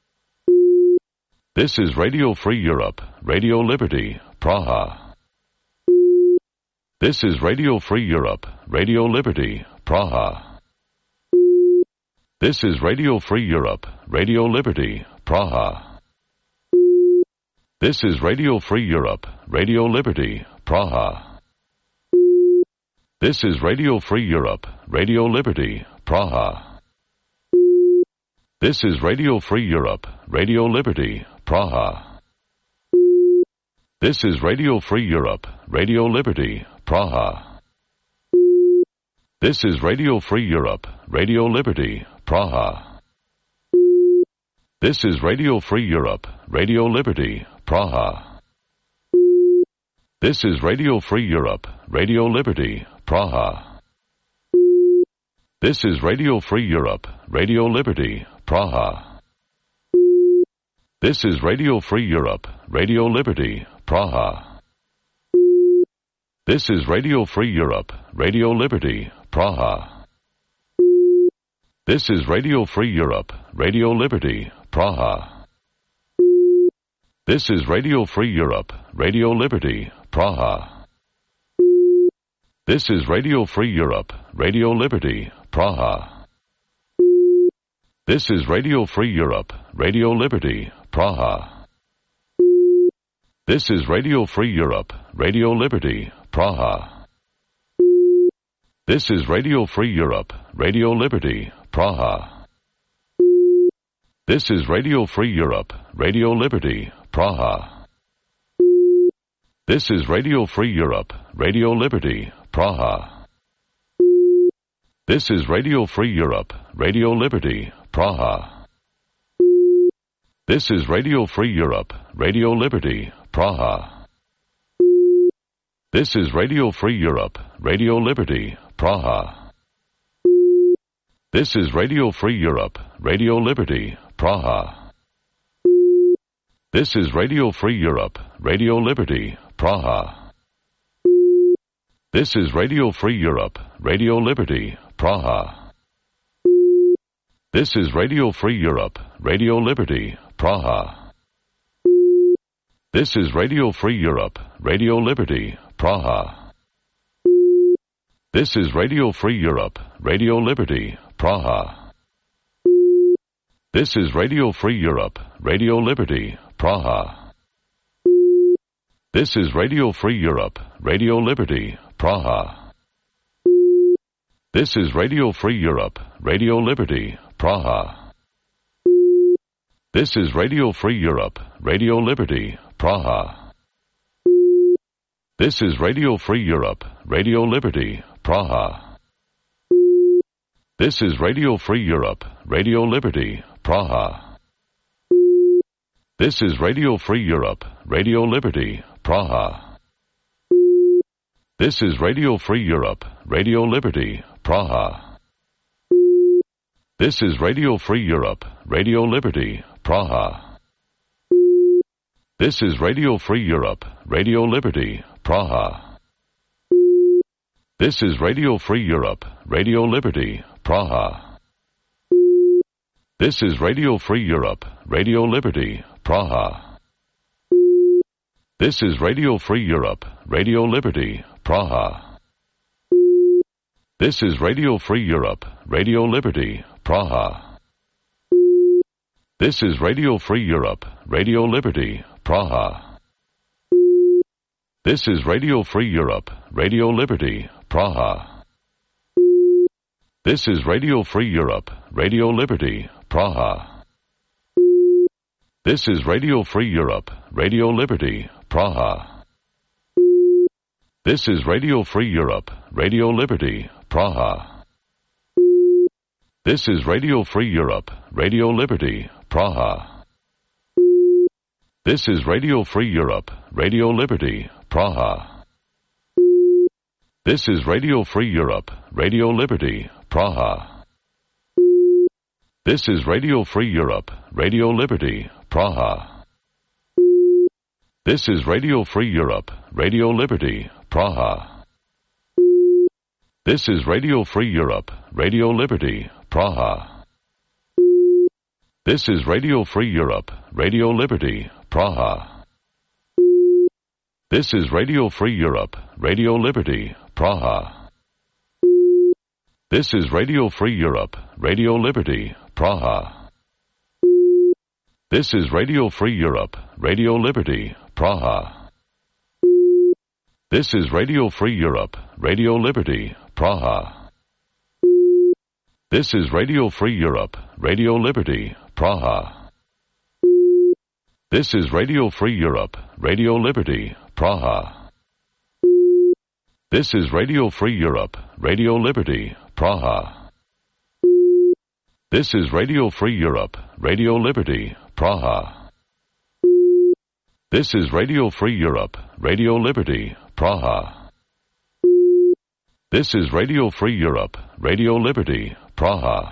This is Radio Free Europe, Radio Liberty, Praha. This is Radio Free Europe, Radio Liberty, Praha. This is Radio Free Europe, Radio Liberty, Praha. This is Radio Free Europe, Radio Liberty, Praha. This is Radio Free Europe, Radio Liberty, Praha. This is Radio Free Europe, Radio Liberty, Praha. This is Radio Free Europe, Radio Liberty, Praha. This is Radio Free Europe, Radio Liberty, Praha. This is Radio Free Europe, Radio Liberty, Praha. This is Radio Free Europe, Radio Liberty, Praha. This is Radio Free Europe, Radio Liberty, Praha. This is Radio Free Europe, Radio Liberty, Praha. This is Radio Free Europe, Radio Liberty, Praha. This is Radio Free Europe, Radio Liberty, Praha. This is Radio Free Europe, Radio Liberty, Praha. This is Radio Free Europe, Radio Liberty, Praha. This is Radio Free Europe, Radio Liberty, Praha. This is Radio Free Europe, Radio Liberty, Praha. This is Radio Free Europe, Radio Liberty, Praha. This is Radio Free Europe, Radio Liberty, Praha. This is Radio Free Europe, Radio Liberty, Praha. This is Radio Free Europe, Radio Liberty, Praha. This is Radio Free Europe, Radio Liberty, Praha. This is Radio Free Europe, Radio Liberty, Praha. This is Radio Free Europe, Radio Liberty, Praha. This is Radio Free Europe, Radio Liberty, Praha. This is Radio Free Europe, Radio Liberty, Praha. This is Radio Free Europe, Radio Liberty, Praha. This is Radio Free Europe, Radio Liberty, Praha. This is Radio Free Europe, Radio Liberty, Praha. This is Radio Free Europe, Radio Liberty, Praha. This is Radio Free Europe, Radio Liberty, Praha. This is Radio Free Europe, Radio Liberty, Praha. This is Radio Free Europe, Radio Liberty, Praha. This is Radio Free Europe, Radio Liberty, Praha. This is Radio Free Europe, Radio Liberty, Praha. This is Radio Free Europe, Radio Liberty, Praha. This is Radio Free Europe, Radio Liberty, Praha. This is Radio Free Europe, Radio Liberty, Praha. This is Radio Free Europe, Radio Liberty, Praha. This is Radio Free Europe, Radio Liberty, Praha. This is Radio Free Europe, Radio Liberty, Praha. This is Radio Free Europe, Radio Liberty, Praha. This is Radio Free Europe, Radio Liberty, Praha. This is Radio Free Europe, Radio Liberty, Praha. This is Radio Free Europe, Radio Liberty, Praha. This is Radio Free Europe, Radio Liberty, Praha. This is Radio Free Europe, Radio Liberty, Praha. This is Radio Free Europe, Radio Liberty, Praha. This is Radio Free Europe, Radio Liberty, Praha. This is Radio Free Europe, Radio Liberty, Praha. This is Radio Free Europe, Radio Liberty, Praha. This is Radio Free Europe, Radio Liberty, Praha. This is Radio Free Europe, Radio Liberty, Praha. This is Radio Free Europe, Radio Liberty, Praha. This is Radio Free Europe, Radio Liberty, Praha. This is Radio Free Europe, Radio Liberty, Praha. This is Radio Free Europe, Radio Liberty, Praha. This is Radio Free Europe, Radio Liberty, Praha. This is Radio Free Europe, Radio Liberty, Praha. This is Radio Free Europe, Radio Liberty, Praha. This is Radio Free Europe, Radio Liberty, Praha. This is Radio Free Europe, Radio Liberty, Praha. This is Radio Free Europe, Radio Liberty, Praha. This is Radio Free Europe, Radio Liberty, Praha. This is Radio Free Europe, Radio Liberty, Praha.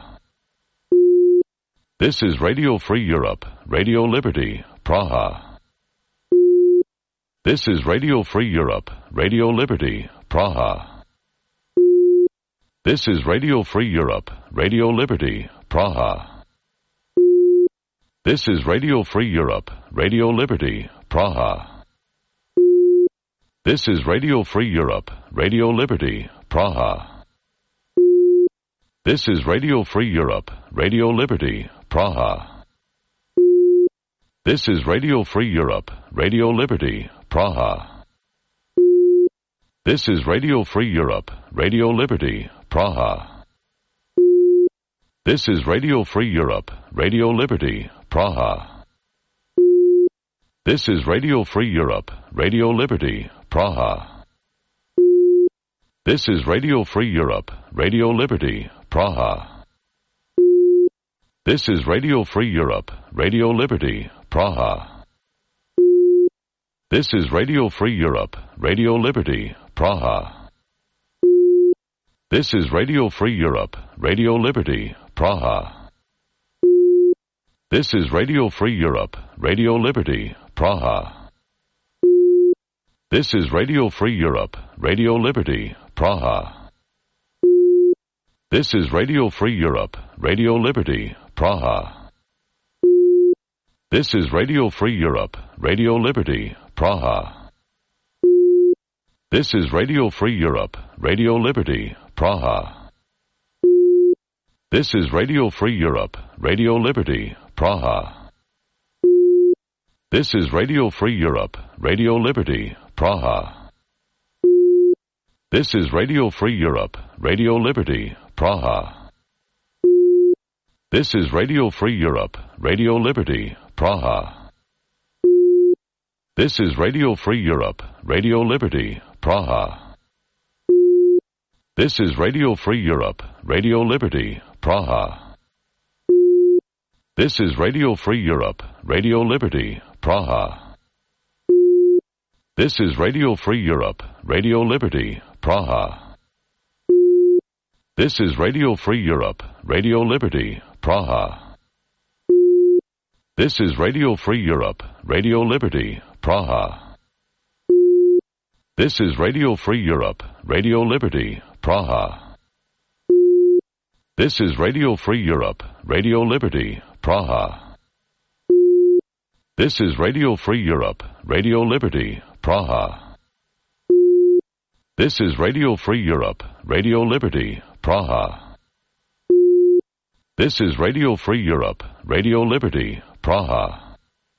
This is Radio Free Europe, Radio Liberty, Praha. This is Radio Free Europe, Radio Liberty, Praha. This is Radio Free Europe, Radio Liberty, Praha. This is Radio Free Europe, Radio Liberty, Praha. This is Radio Free Europe, Radio Liberty, Praha. This is Radio Free Europe, Radio Liberty, Praha. This is Radio Free Europe, Radio Liberty, Praha. This is Radio Free Europe, Radio Liberty, Praha. This is Radio Free Europe, Radio Liberty, Praha. This is Radio Free Europe, Radio Liberty, Praha. This is Radio Free Europe, Radio Liberty, Praha. This is Radio Free Europe, Radio Liberty, Praha. This is Radio Free Europe, Radio Liberty, Praha. This is Radio Free Europe, Radio Liberty, Praha. This is Radio Free Europe, Radio Liberty, Praha. This is Radio Free Europe, Radio Liberty, Praha. This is Radio Free Europe, Radio Liberty, Praha. This is Radio Free Europe, Radio Liberty, Praha. This is Radio Free Europe, Radio Liberty, Praha. This is Radio Free Europe, Radio Liberty, Praha. This is Radio Free Europe, Radio Liberty, Praha. This is Radio Free Europe, Radio Liberty, Praha. This is Radio Free Europe, Radio Liberty, Praha. This is Radio Free Europe, Radio Liberty, Praha. This is Radio Free Europe, Radio Liberty, Praha. This is Radio Free Europe, Radio Liberty, Praha. This is Radio Free Europe, Radio Liberty, Praha. This is Radio Free Europe, Radio Liberty, Praha. This is Radio Free Europe, Radio Liberty, Praha. This is Radio Free Europe, Radio Liberty, Praha. This is Radio Free Europe, Radio Liberty, Praha. This is Radio Free Europe, Radio Liberty, Praha. This is Radio Free Europe, Radio Liberty, Praha. This is Radio Free Europe, Radio Liberty, Praha.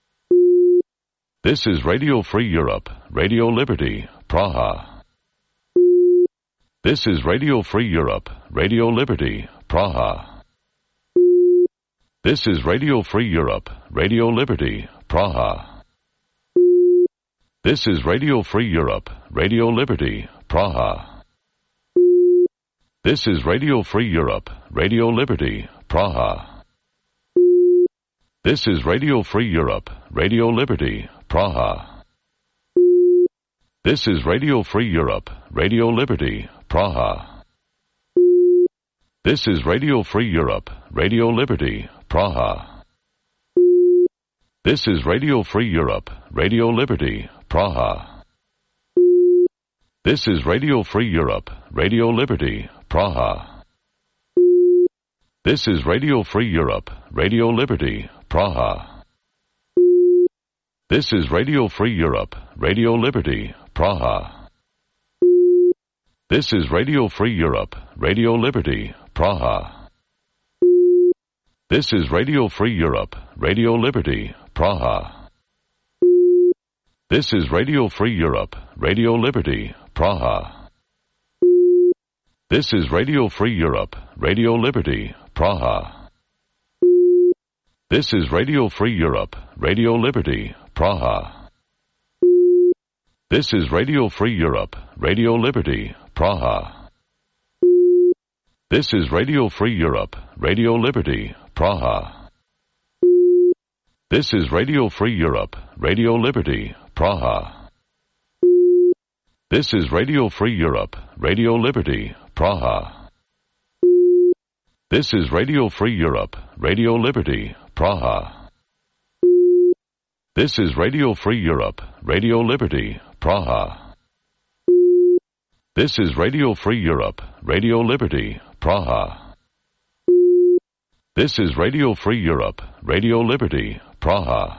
This is Radio Free Europe, Radio Liberty, Praha. This is Radio Free Europe, Radio Liberty, Praha. This is Radio Free Europe, Radio Liberty, Praha. This is Radio Free Europe, Radio Liberty, Praha. This is Radio Free Europe, Radio Liberty, Praha. This is Radio Free Europe, Radio Liberty, Praha. This is Radio Free Europe, Radio Liberty, Praha. This is Radio Free Europe, Radio Liberty, Praha. This is Radio Free Europe, Radio Liberty, Praha. This is Radio Free Europe, Radio Liberty, Praha. This is Radio Free Europe, Radio Liberty, Praha. This is Radio Free Europe, Radio Liberty, Praha. This is Radio Free Europe, Radio Liberty, Praha. This is Radio Free Europe, Radio Liberty, Praha. This is Radio Free Europe, Radio Liberty, Praha. This is Radio Free Europe, Radio Liberty, Praha. This is Radio Free Europe, Radio Liberty, Praha. This is Radio Free Europe, Radio Liberty, Praha. This is Radio Free Europe, Radio Liberty, Praha. This is Radio Free Europe, Radio Liberty, Praha. This is Radio Free Europe, Radio Liberty, Praha. This is Radio Free Europe, Radio Liberty, Praha. This is Radio Free Europe, Radio Liberty, Praha. This is Radio Free Europe, Radio Liberty, Praha. This is Radio Free Europe, Radio Liberty, Praha.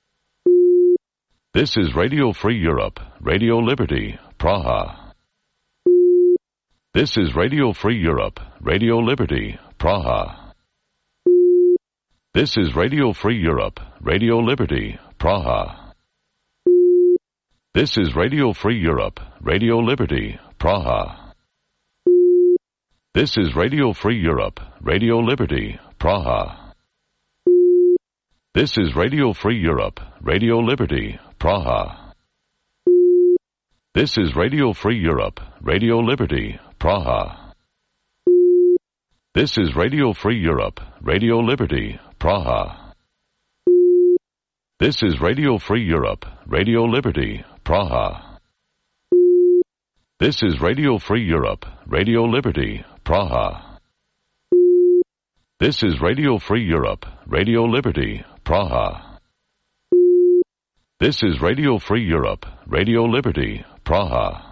This is Radio Free Europe, Radio Liberty, Praha. This is Radio Free Europe, Radio Liberty, Praha. This is Radio Free Europe, Radio Liberty, Praha. This is Radio Free Europe, Radio Liberty, Praha. This is Radio Free Europe, Radio Liberty, Praha. This is Radio Free Europe, Radio Liberty, Praha. This is Radio Free Europe, Radio Liberty, Praha. This is Radio Free Europe, Radio Liberty, Praha. This is Radio Free Europe, Radio Liberty, Praha. This is Radio Free Europe, Radio Liberty, Praha. This is Radio Free Europe, Radio Liberty, Praha. This is Radio Free Europe, Radio Liberty, Praha.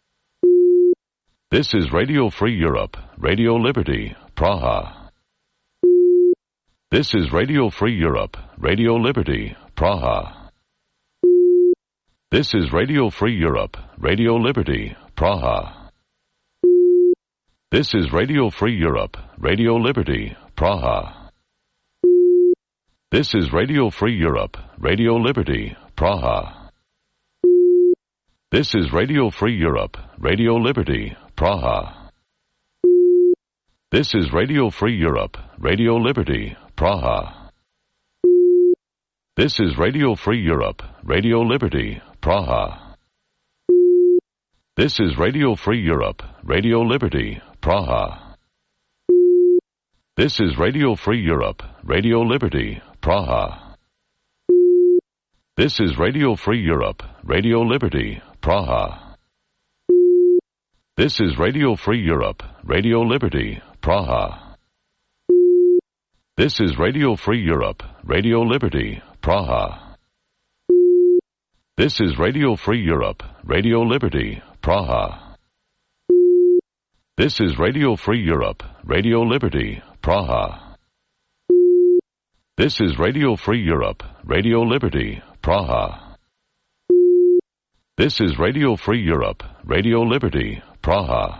This is Radio Free Europe, Radio Liberty, Praha. This is Radio Free Europe, Radio Liberty, Praha. This is Radio Free Europe, Radio Liberty, Praha. This is Radio Free Europe, Radio Liberty, Praha. This is Radio Free Europe, Radio Liberty, Praha. This is Radio Free Europe, Radio Liberty, Praha. This is Radio Free Europe, Radio Liberty, Praha. This is Radio Free Europe, Radio Liberty, Praha. This is Radio Free Europe, Radio Liberty, Praha. This is Radio Free Europe, Radio Liberty, Praha. This is Radio Free Europe, Radio Liberty, Praha. This is Radio Free Europe, Radio Liberty, Praha. This is Radio Free Europe, Radio Liberty, Praha. This is Radio Free Europe, Radio Liberty, Praha. This is Radio Free Europe, Radio Liberty, Praha. This is Radio Free Europe, Radio Liberty, Praha. This is Radio Free Europe, Radio Liberty, Praha.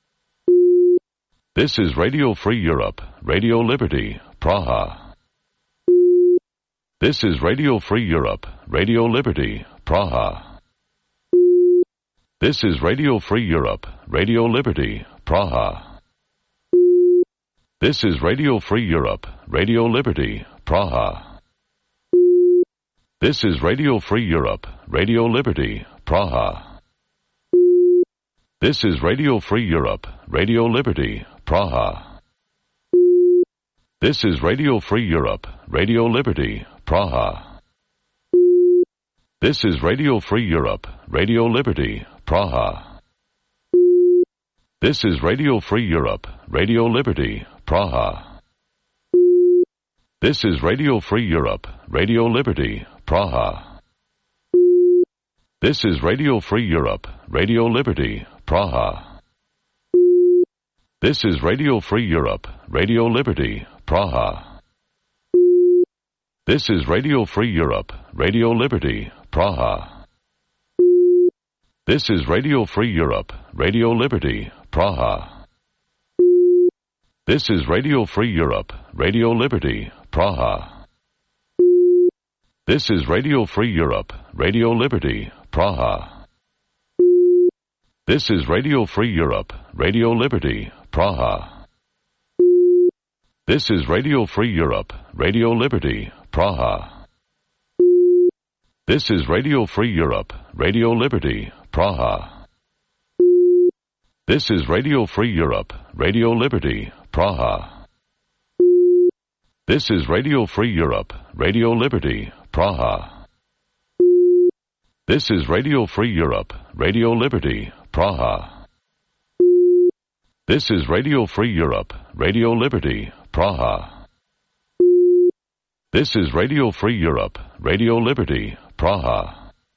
This is Radio Free Europe, Radio Liberty, Praha. This is Radio Free Europe, Radio Liberty, Praha. This is Radio Free Europe, Radio Liberty, Praha. This is Radio Free Europe, Radio Liberty, Praha. This is Radio Free Europe, Radio Liberty, Praha. This is Radio Free Europe, Radio Liberty, Praha. This is Radio Free Europe, Radio Liberty, Praha. This is Radio Free Europe, Radio Liberty, Praha. This is Radio Free Europe, Radio Liberty, Praha. This is Radio Free Europe, Radio Liberty, Praha. This is Radio Free Europe, Radio Liberty, Praha. This is Radio Free Europe, Radio Liberty, Praha. This is Radio Free Europe, Radio Liberty, Praha. This is Radio Free Europe, Radio Liberty, Praha. This is Radio Free Europe, Radio Liberty, Praha. This is Radio Free Europe, Radio Liberty, Praha. This is Radio Free Europe, Radio Liberty, Praha. This is Radio Free Europe, Radio Liberty, Praha. This is Radio Free Europe, Radio Liberty, Praha. This is Radio Free Europe, Radio Liberty, Praha. This is Radio Free Europe, Radio Liberty, Praha. This is Radio Free Europe, Radio Liberty, Praha. This is Radio Free Europe, Radio Liberty, Praha. This is Radio Free Europe, Radio Liberty, Praha.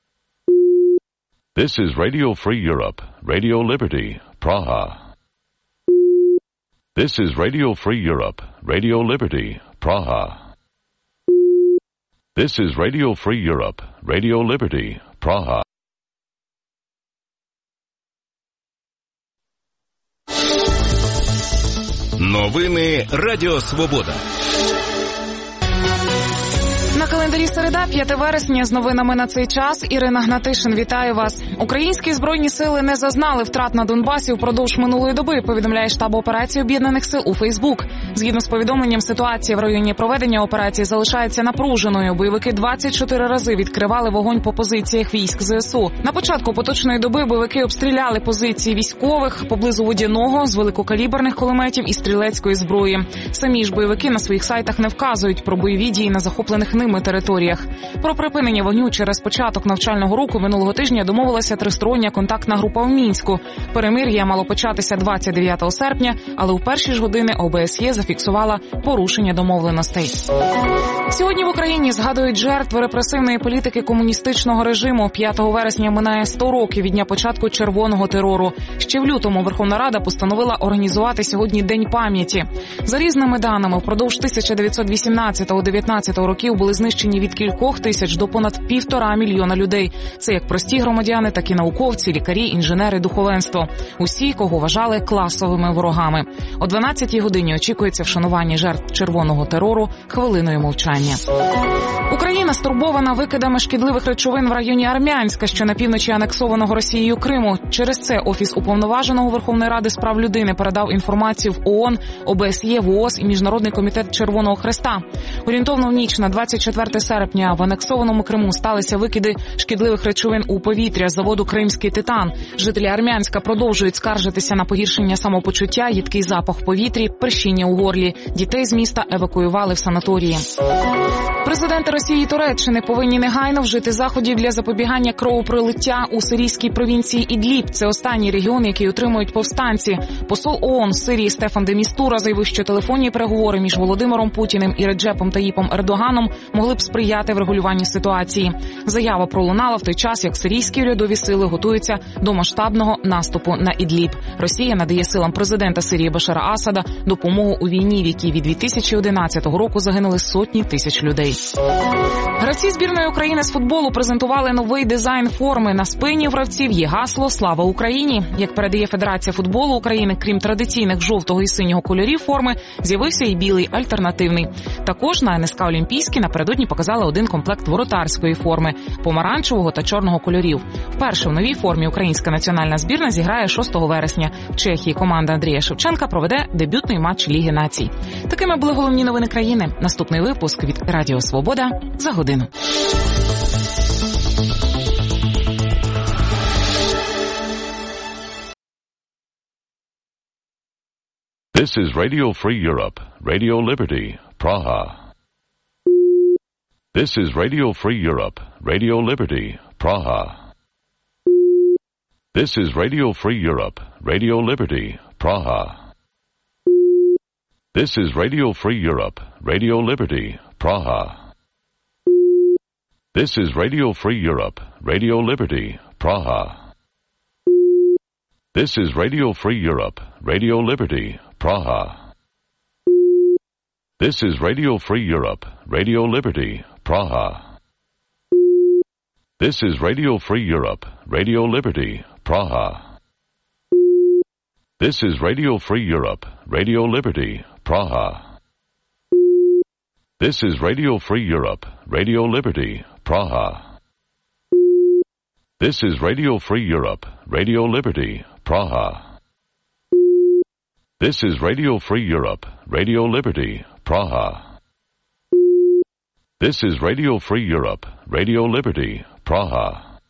This is Radio Free Europe, Radio Liberty, Praha. This is Radio Free Europe, Radio Liberty, Praha. This is Radio Free Europe, Radio Liberty, Praha. Новини Радіо Свобода. На календарі середа, п'яте вересня, з новинами на цей час. Ірина Гнатишин, вітаю вас. Українські збройні сили не зазнали втрат на Донбасі впродовж минулої доби, повідомляє штаб операції Об'єднаних сил у Фейсбук. Згідно з повідомленням, ситуація в районі проведення операції залишається напруженою. Бойовики двадцять чотири рази відкривали вогонь по позиціях військ ЗСУ. На початку поточної доби бойовики обстріляли позиції військових поблизу Водяного з великокаліберних кулеметів і стрілецької зброї. Самі ж бойовики на своїх сайтах не вказують про бойові дії на захоплених ними територіях. Про припинення вогню через початок навчального року минулого тижня домовилася тристороння контактна група в Мінську. Перемир'я мало початися двадцять дев'ятого серпня, але у перші ж години О Б С Є зафіксувала порушення домовленостей. Сьогодні в Україні згадують жертв репресивної політики комуністичного режиму. п'ятого вересня минає сто років від дня початку червоного терору. Ще в лютому Верховна Рада постановила організувати сьогодні День пам'яті. За різними даними, впродовж тисяча дев'ятсот вісімнадцятого - дев'ятнадцятого років були знищені від кількох тисяч до понад півтора мільйона людей. Це як прості громадяни, так і науковці, лікарі, інженери, духовенство. Усі, кого вважали класовими ворогами. О дванадцятій годині очікується вшанування жертв червоного терору хвилиною мовчання. Україна стурбована викидами шкідливих речовин в районі Армянська, що на півночі анексованого Росією Криму. Через це Офіс Уповноваженого Верховної Ради з прав людини передав інформацію в О О Н, О Б С Є, В О О З і Міжнародний комітет Червоного Хреста. Орієнтовно в ніч на двадцять четверте серпня в анексованому Криму сталися викиди шкідливих речовин у повітря з заводу «Кримський титан». Жителі Армянська продовжують скаржитися на погіршення самопочуття, їдкий запах в повітрі, першіння у горлі. Дітей з міста евакуювали в санаторії. Президенти Росії і Туреччини повинні негайно вжити заходів для запобігання кровопролиття у сирійській провінції Ідліб. Це останній регіон, який отримують повстанці. Посол О О Н з Сирії Стефан де Містура заявив, що телефонні переговори між Володимиром Путіним і Реджепом Таїпом Ердоганом могли б сприяти врегулюванню ситуації. Заява пролунала в той час, як сирійські урядові сили готуються до масштабного наступу на Ідліб. Росія надає силам президента Сирії Башара Асада допомогу у війні, в якій від дві тисячі одинадцятого року загинули сотні тисяч людей. Гравці збірної України з футболу презентували новий дизайн форми. На спині гравців є гасло «Слава Україні». Як передає Федерація футболу України, крім традиційних жовтого і синього кольорів форми, з'явився і білий альтернативний. Також на Н С К Олімпійський напередодні показали один комплект воротарської форми – помаранчевого та чорного кольорів. Вперше в новій формі українська національна збірна зіграє шостого вересня. В Чехії команда Андрія Шевченка проведе дебютний матч Ліги націй. Такими були головні новини країни. Наступний випуск від Радіо Свобода за годину. This is Radio Free Europe, Radio Liberty, Praha. This is Radio Free Europe, Radio Liberty, Praha. This is Radio Free Europe, Radio Liberty, Praha. This is Radio Free Europe, Radio Liberty, Praha. This is Radio Free Europe, Radio Liberty, Praha. This is Radio Free Europe, Radio Liberty, Praha. This is Radio Free Europe, Radio Liberty, Praha. This is Radio Free Europe, Radio Liberty, Praha. This is Radio Free Europe, Radio Liberty, Praha. This is Radio Free Europe, Radio Liberty, Praha. This is Radio Free Europe, Radio Liberty, Praha. This is Radio Free Europe, Radio Liberty, Praha. This is Radio Free Europe, Radio Liberty, Praha.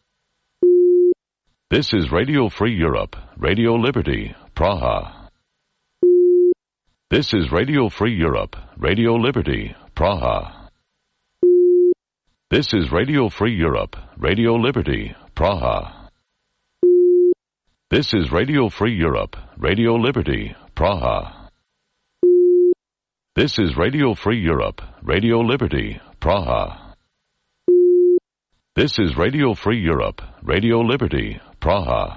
This is Radio Free Europe, Radio Liberty, Praha. This is Radio Free Europe, Radio Liberty, Praha. This is Radio Free Europe, Radio Liberty, Praha. This is Radio Free Europe, Radio Liberty, Praha. This is Radio Free Europe, Radio Liberty, Praha. This is Radio Free Europe, Radio Liberty, Praha.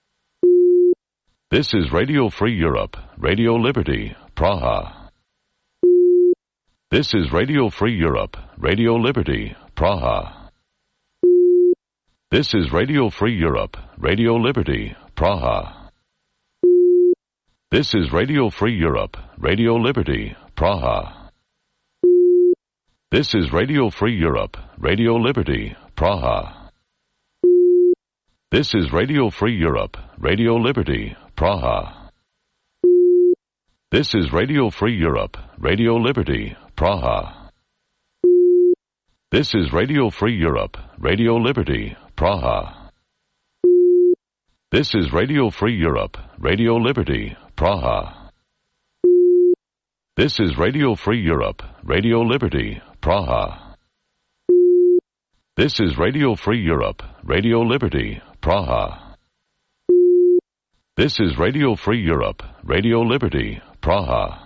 This is Radio Free Europe, Radio Liberty, Praha. This is Radio Free Europe, Radio Liberty, Praha. This is Radio Free Europe, Radio Liberty, Praha. This is Radio Free Europe, Radio Liberty, Praha. This is Radio Free Europe, Radio Liberty, Praha. This is Radio Free Europe, Radio Liberty, Praha. This is Radio Free Europe, Radio Liberty, Praha. This is Radio Free Europe, Radio Liberty, Praha. This is Radio Free Europe, Radio Liberty, Praha. This is Radio Free Europe, Radio Liberty, Praha. This is Radio Free Europe, Radio Liberty, Praha. This is Radio Free Europe, Radio Liberty, Praha.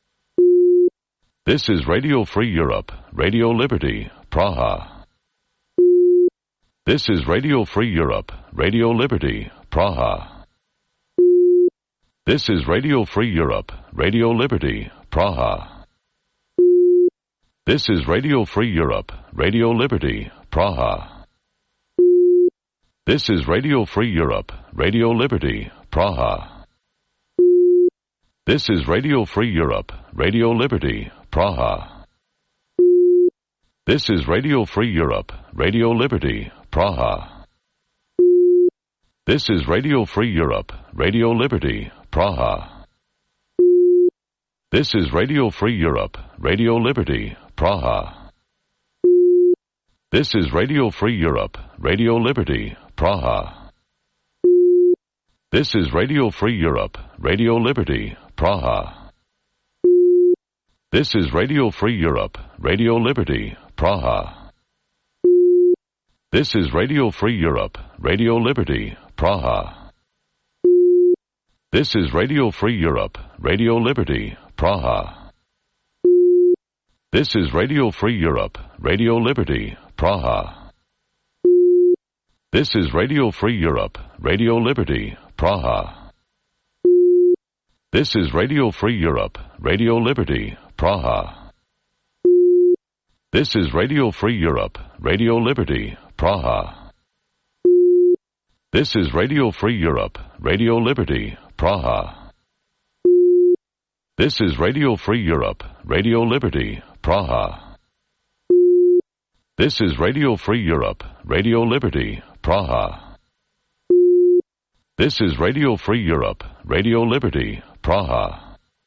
This is Radio Free Europe, Radio Liberty, Praha. This is Radio Free Europe, Radio Liberty, Praha. This is Radio Free Europe, Radio Liberty, Praha. This is Radio Free Europe, Radio Liberty, Praha. This is Radio Free Europe, Radio Liberty, Praha. This is Radio Free Europe, Radio Liberty, Praha. This is Radio Free Europe, Radio Liberty, Praha. This is Radio Free Europe, Radio Liberty, Praha. This is Radio Free Europe, Radio Liberty, Praha. This is Radio Free Europe, Radio Liberty, Praha. This is Radio Free Europe, Radio Liberty, Praha. This is Radio Free Europe, Radio Liberty, Praha. This is Radio Free Europe, Radio Liberty, Praha. This is Radio Free Europe, Radio Liberty, Praha. This is Radio Free Europe, Radio Liberty, Praha. This is Radio Free Europe, Radio Liberty, Praha. This is Radio Free Europe, Radio Liberty, Praha. This is Radio Free Europe, Radio Liberty, Praha. This is Radio Free Europe, Radio Liberty, Praha. This is Radio Free Europe, Radio Liberty, Praha. This is Radio Free Europe, Radio Liberty, Praha. This is Radio Free Europe, Radio Liberty, Praha. This is Radio Free Europe, Radio Liberty, Praha. This is Radio Free Europe, Radio Liberty, Praha. This is Radio Free Europe, Radio Liberty, Praha. This is Radio Free Europe, Radio Liberty, Praha. This is Radio Free Europe, Radio Liberty, Praha. This is Radio Free Europe, Radio Liberty, Praha.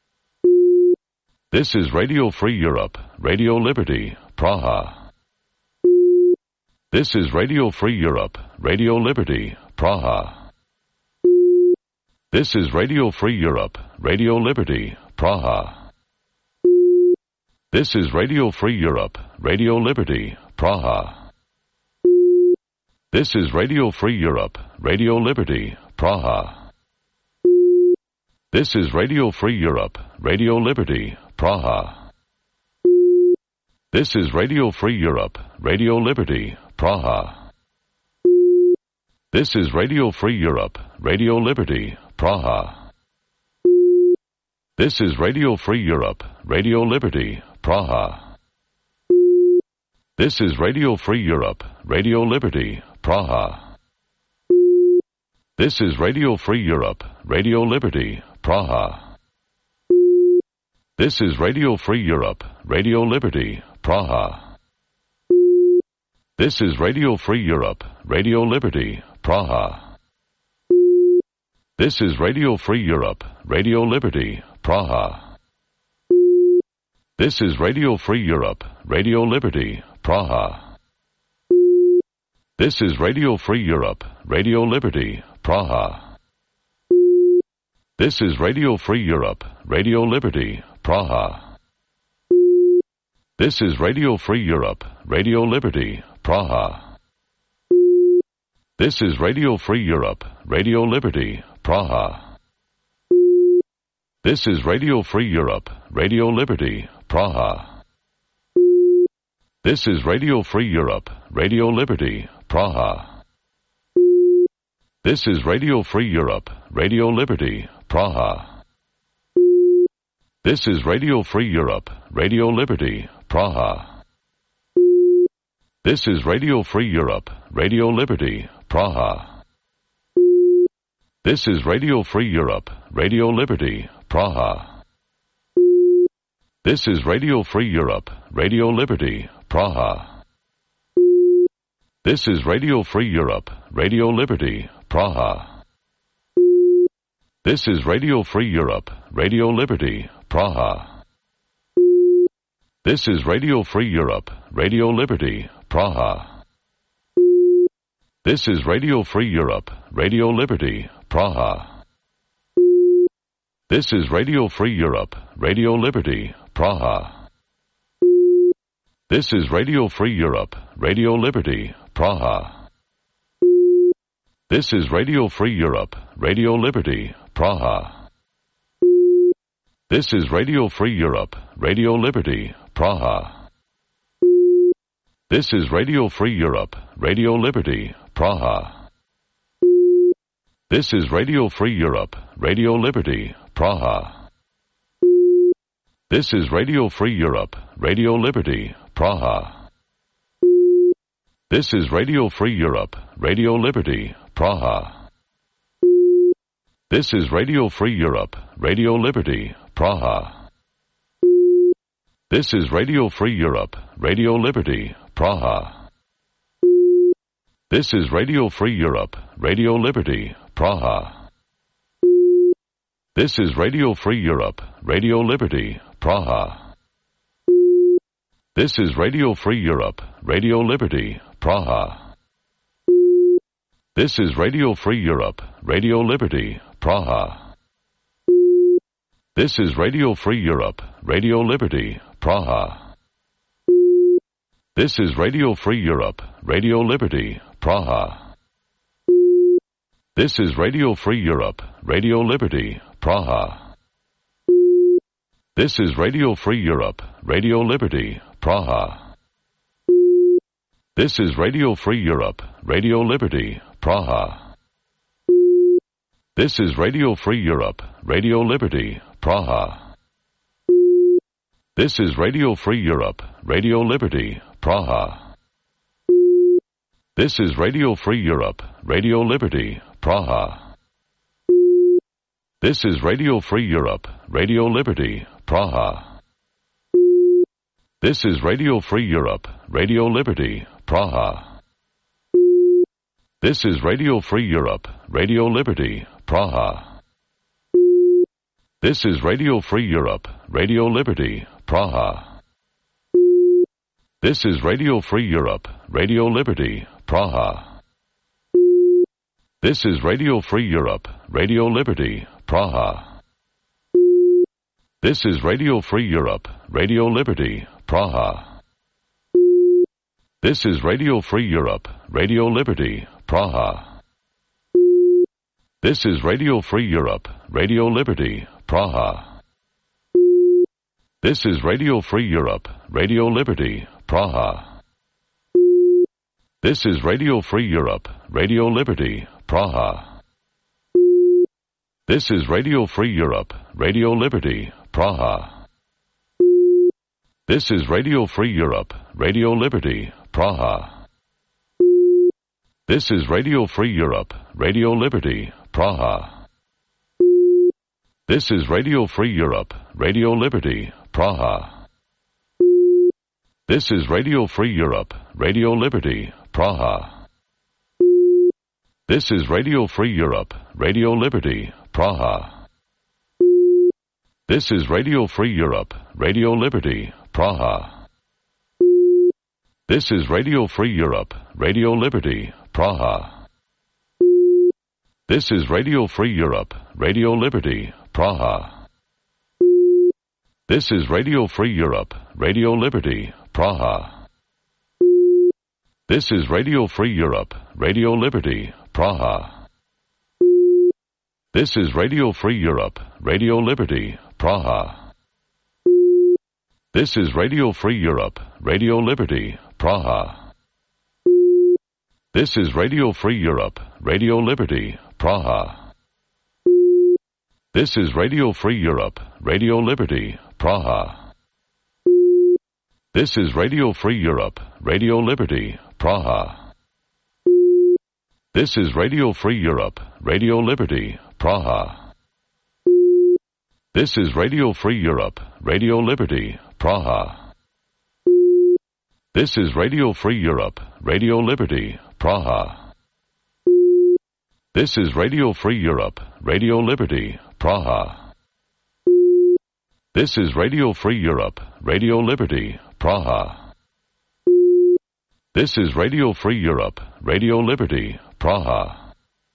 This is Radio Free Europe, Radio Liberty, Praha. This is Radio Free Europe, Radio Liberty, Praha. This is Radio Free Europe, Radio Liberty, Praha. This is Radio Free Europe, Radio Liberty, Praha. This is Radio Free Europe, Radio Liberty, Praha. This is Radio Free Europe, Radio Liberty, Praha. This is Radio Free Europe, Radio Liberty, Praha. This is Radio Free Europe, Radio Liberty, Praha. This is Radio Free Europe, Radio Liberty, Praha. This is Radio Free Europe, Radio Liberty, Praha. This is Radio Free Europe, Radio Liberty, Praha. This is Radio Free Europe, Radio Liberty, Praha. This is Radio Free Europe, Radio Liberty, Praha. This is Radio Free Europe, Radio Liberty, Praha. This is Radio Free Europe, Radio Liberty, Praha. This is Radio Free Europe, Radio Liberty, Praha. This is Radio Free Europe, Radio Liberty, Praha. This is Radio Free Europe, Radio Liberty, Praha. This is Radio Free Europe, Radio Liberty, Praha. This is Radio Free Europe, Radio Liberty, Praha. This is Radio Free Europe, Radio Liberty, Praha. This is Radio Free Europe, Radio Liberty, Praha. This is Radio Free Europe, Radio Liberty, Praha. This is Radio Free Europe, Radio Liberty, Praha. This is Radio Free Europe, Radio Liberty, Praha. This is Radio Free Europe, Radio Liberty, Praha. This is Radio Free Europe, Radio Liberty, Praha. This is Radio Free Europe, Radio Liberty, Praha. This is Radio Free Europe, Radio Liberty, Praha. This is Radio Free Europe, Radio Liberty, Praha. This is Radio Free Europe, Radio Liberty, Praha. This is Radio Free Europe, Radio Liberty, Praha. This is Radio Free Europe, Radio Liberty, Praha. This is Radio Free Europe, Radio Liberty, Praha. This is Radio Free Europe, Radio Liberty, Praha. This is Radio Free Europe, Radio Liberty, Praha. This is Radio Free Europe, Radio Liberty, Praha. This is Radio Free Europe, Radio Liberty, Praha. This is Radio Free Europe, Radio Liberty, Praha. This is Radio Free Europe, Radio Liberty, Praha. This is Radio Free Europe, Radio Liberty, Praha. This is Radio Free Europe, Radio Liberty, Praha. This is Radio Free Europe, Radio Liberty, Praha. This is Radio Free Europe, Radio Liberty, Praha. This is Radio Free Europe, Radio Liberty, Praha. This is Radio Free Europe, Radio Liberty, Praha. This is Radio Free Europe, Radio Liberty, Praha. This is Radio Free Europe, Radio Liberty, Praha. This is Radio Free Europe, Radio Liberty, Praha. This is Radio Free Europe, Radio Liberty, Praha. This is Radio Free Europe, Radio Liberty, Praha. This is Radio Free Europe, Radio Liberty, Praha. This is Radio Free Europe, Radio Liberty, Praha. This is Radio Free Europe, Radio Liberty, Praha. This is Radio Free Europe, Radio Liberty, Praha. This is Radio Free Europe, Radio Liberty, Praha. This is Radio Free Europe, Radio Liberty, Praha. This is Radio Free Europe, Radio Liberty, Praha. This is Radio Free Europe, Radio Liberty, Praha. This is Radio Free Europe, Radio Liberty, Praha. This is Radio Free Europe, Radio Liberty, Praha. This is Radio Free Europe, Radio Liberty, Praha. This is Radio Free Europe, Radio Liberty, Praha. This is Radio Free Europe, Radio Liberty, Praha. This is Radio Free Europe, Radio Liberty, Praha. This is Radio Free Europe, Radio Liberty, Praha. This is Radio Free Europe, Radio Liberty, Praha. This is Radio Free Europe, Radio Liberty, Praha. This is Radio Free Europe, Radio Liberty, Praha. This is Radio Free Europe, Radio Liberty, Praha. This is Radio Free Europe, Radio Liberty, Praha. This is Radio Free Europe, Radio Liberty, Praha. This is Radio Free Europe, Radio Liberty, Praha. This is Radio Free Europe, Radio Liberty, Praha. This is Radio Free Europe, Radio Liberty, Praha. This is Radio Free Europe, Radio Liberty, Praha. This is Radio Free Europe, Radio Liberty, Praha. This is Radio Free Europe, Radio Liberty, Praha. This is Radio Free Europe, Radio Liberty, Praha. This is Radio Free Europe, Radio Liberty, Praha. This is Radio Free Europe, Radio Liberty, Praha. This is Radio Free Europe, Radio Liberty, Praha. This is Radio Free Europe, Radio Liberty, Praha. This is Radio Free Europe, Radio Liberty, Praha. This is Radio Free Europe, Radio Liberty, Praha. This is Radio Free Europe, Radio Liberty, Praha. This is Radio Free Europe, Radio Liberty, Praha. This is Radio Free Europe, Radio Liberty, Praha. This is Radio Free Europe, Radio Liberty, Praha. This is Radio Free Europe, Radio Liberty, Praha. This is Radio Free Europe, Radio Liberty, Praha.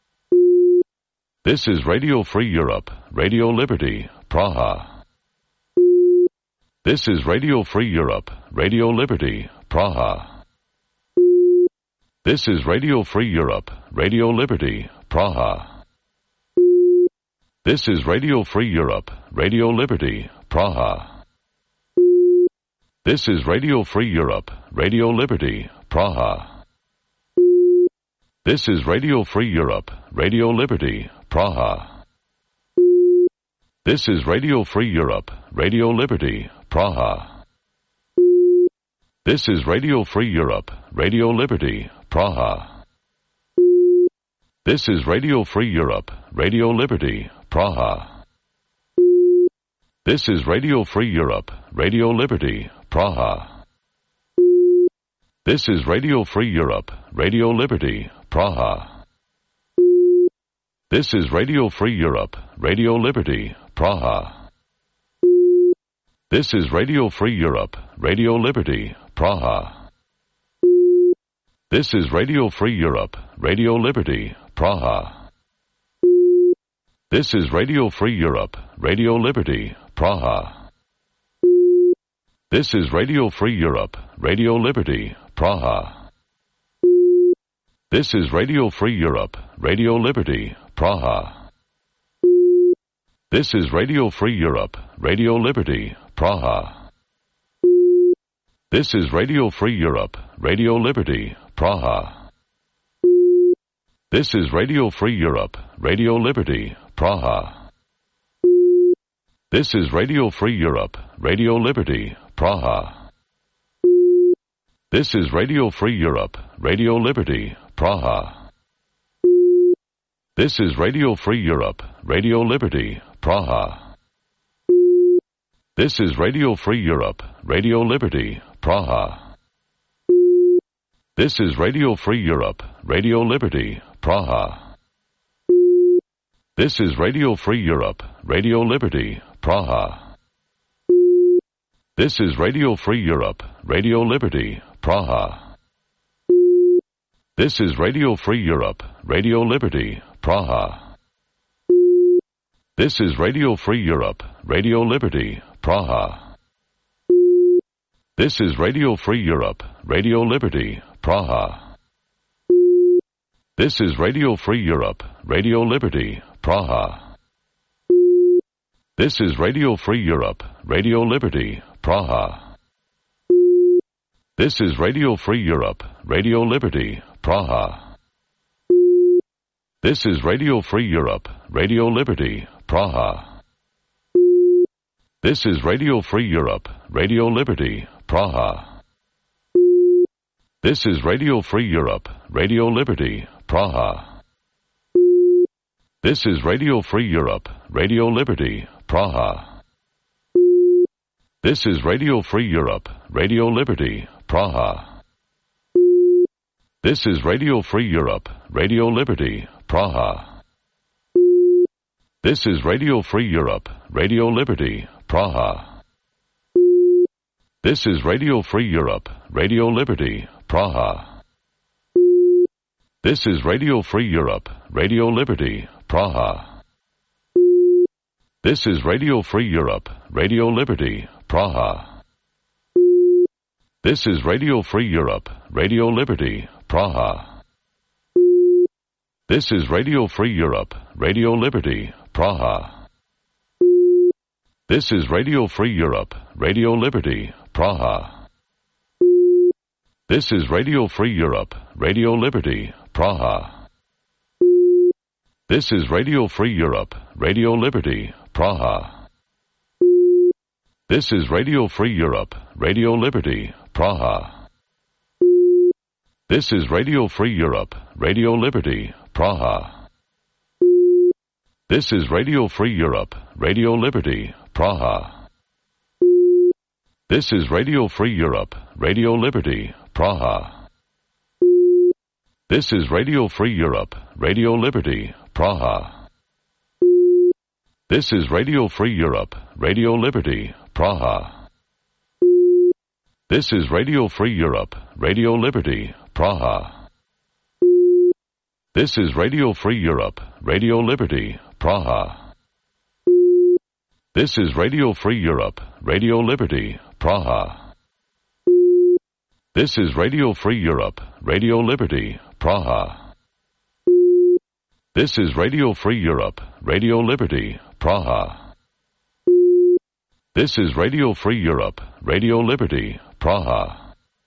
This is Radio Free Europe, Radio Liberty, Praha. This is Radio Free Europe, Radio Liberty, Praha. This is Radio Free Europe, Radio Liberty, Praha. This is Radio Free Europe, Radio Liberty, Praha. This is Radio Free Europe, Radio Liberty, Praha. This is Radio Free Europe, Radio Liberty, Praha. This is Radio Free Europe, Radio Liberty, Praha. This is Radio Free Europe, Radio Liberty, Praha. This is Radio Free Europe, Radio Liberty, Praha. This is Radio Free Europe, Radio Liberty, Praha. This is Radio Free Europe, Radio Liberty, Praha. This is Radio Free Europe, Radio Liberty, Praha. This is Radio Free Europe, Radio Liberty, Praha. This is Radio Free Europe, Radio Liberty, Praha. This is Radio Free Europe, Radio Liberty, Praha. This is Radio Free Europe, Radio Liberty, Praha. This is Radio Free Europe, Radio Liberty, Praha. This is Radio Free Europe, Radio Liberty, Praha. This is Radio Free Europe, Radio Liberty, Praha. This is Radio Free Europe, Radio Liberty, Praha. This is Radio Free Europe, Radio Liberty, Praha. This is Radio Free Europe, Radio Liberty, Praha. This is Radio Free Europe, Radio Liberty, Praha. This is Radio Free Europe, Radio Liberty, Praha. This is Radio Free Europe, Radio Liberty, Praha. This is Radio Free Europe, Radio Liberty, Praha. This is Radio Free Europe, Radio Liberty, Praha. This is Radio Free Europe, Radio Liberty, Praha. This is Radio Free Europe, Radio Liberty, Praha. This is Radio Free Europe, Radio Liberty, Praha. This is Radio Free Europe, Radio Liberty, Praha. This is Radio Free Europe, Radio Liberty, Praha. This is Radio Free Europe, Radio Liberty, Praha. This is Radio Free Europe, Radio Liberty, Praha. This is Radio Free Europe, Radio Liberty, Praha. This is Radio Free Europe, Radio Liberty, Praha. This is Radio Free Europe, Radio Liberty, Praha. This is Radio Free Europe, Radio Liberty, Praha. This is Radio Free Europe, Radio Liberty, Praha. This is Radio Free Europe, Radio Liberty, Praha. This is Radio Free Europe, Radio Liberty, Praha. This is Radio Free Europe, Radio Liberty, Praha. This is Radio Free Europe, Radio Liberty, Praha. This is Radio Free Europe, Radio Liberty, Praha. This is Radio Free Europe, Radio Liberty, Praha. This is Radio Free Europe, Radio Liberty, Praha. This is Radio Free Europe, Radio Liberty, Praha. This is Radio Free Europe, Radio Liberty, Praha. This is Radio Free Europe, Radio Liberty, Praha. This is Radio Free Europe, Radio Liberty, Praha. This is Radio Free Europe, Radio Liberty, Praha. This is Radio Free Europe, Radio Liberty, Praha. This is Radio Free Europe, Radio Liberty, Praha. This is Radio Free Europe, Radio Liberty, Praha. This is Radio Free Europe, Radio Liberty, Praha. This is Radio Free Europe, Radio Liberty, Praha. This is Radio Free Europe, Radio Liberty, Praha. This is Radio Free Europe, Radio Liberty, Praha. This is Radio Free Europe, Radio Liberty, Praha. This is Radio Free Europe, Radio Liberty, Praha.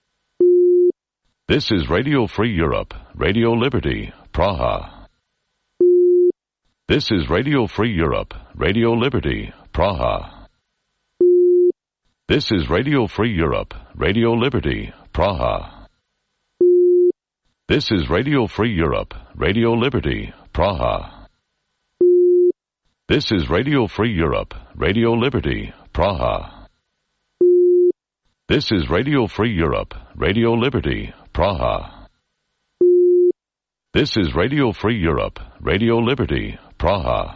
This is Radio Free Europe, Radio Liberty, Praha. This is Radio Free Europe, Radio Liberty, Praha. This is Radio Free Europe, Radio Liberty, Praha. This is Radio Free Europe, Radio Liberty, Praha. This is Radio Free Europe, Radio Liberty, Praha. This is Radio Free Europe, Radio Liberty, Praha. This is Radio Free Europe, Radio Liberty, Praha.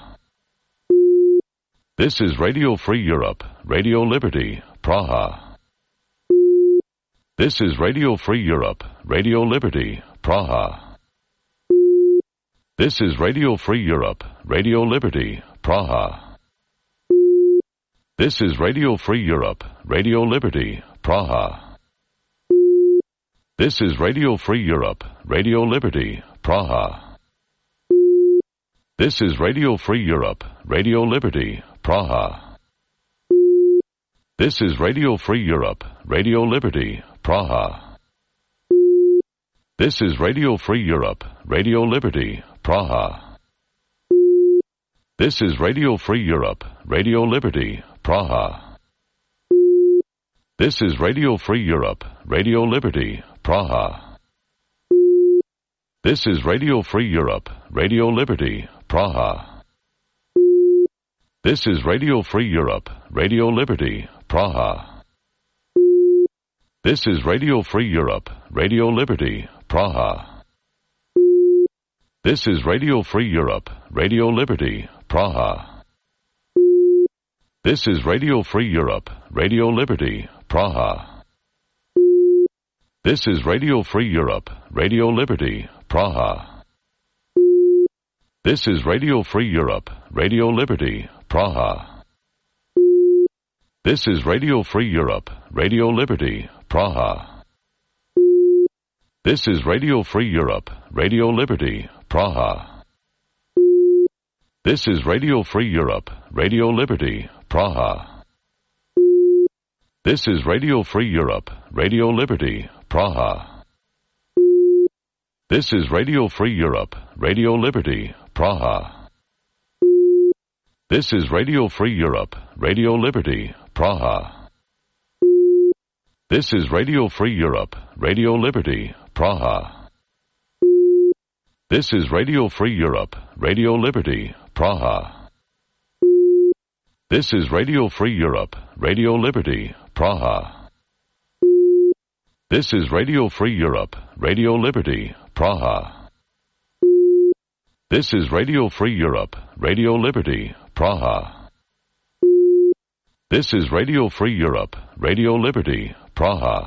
This is Radio Free Europe, Radio Liberty, Praha. This is Radio Free Europe, Radio Liberty, Praha. This is Radio Free Europe, Radio Liberty, Praha. This is Radio Free Europe, Radio Liberty, Praha. This is Radio Free Europe, Radio Liberty, Praha. This is Radio Free Europe, Radio Liberty, Praha. This is Radio Free Europe, Radio Liberty, Praha. This is Radio Free Europe, Radio Liberty, Praha. This is Radio Free Europe, Radio Liberty, Praha. This is Radio Free Europe, Radio Liberty, Praha. This is Radio Free Europe, Radio Liberty, Praha. This is Radio Free Europe, Radio Liberty, Praha. This is Radio Free Europe, Radio Liberty, Praha. This is Radio Free Europe, Radio Liberty, Praha. This is Radio Free Europe, Radio Liberty, Praha. This is Radio Free Europe, Radio Liberty, Praha. This is Radio Free Europe, Radio Liberty, Praha. This is Radio Free Europe, Radio Liberty, Praha. This is Radio Free Europe, Radio Liberty, Praha. This is Radio Free Europe, Radio Liberty, Praha. This is Radio Free Europe, Radio Liberty, Praha. This is Radio Free Europe, Radio Liberty, Praha. This is Radio Free Europe, Radio Liberty, Praha. This is Radio Free Europe, Radio Liberty, Praha. This is Radio Free Europe, Radio Liberty, Praha. This is Radio Free Europe, Radio Liberty, Praha. This is Radio Free Europe, Radio Liberty, Praha. This is Radio Free Europe, Radio Liberty, Praha. This is Radio Free Europe, Radio Liberty, Praha.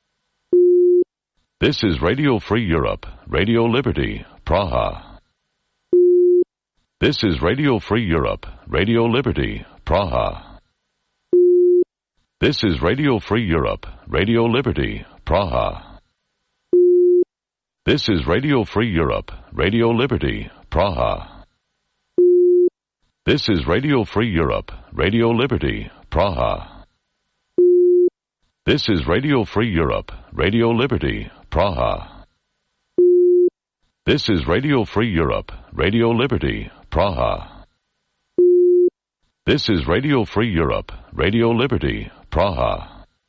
This is Radio Free Europe, Radio Liberty, Praha. This is Radio Free Europe, Radio Liberty, Praha. This is Radio Free Europe, Radio Liberty, Praha. This is Radio Free Europe, Radio Liberty, Praha. This is Radio Free Europe, Radio Liberty, Praha. This is Radio Free Europe, Radio Liberty, Praha. This is Radio Free Europe, Radio Liberty, Praha. This is Radio Free Europe, Radio Liberty, Praha.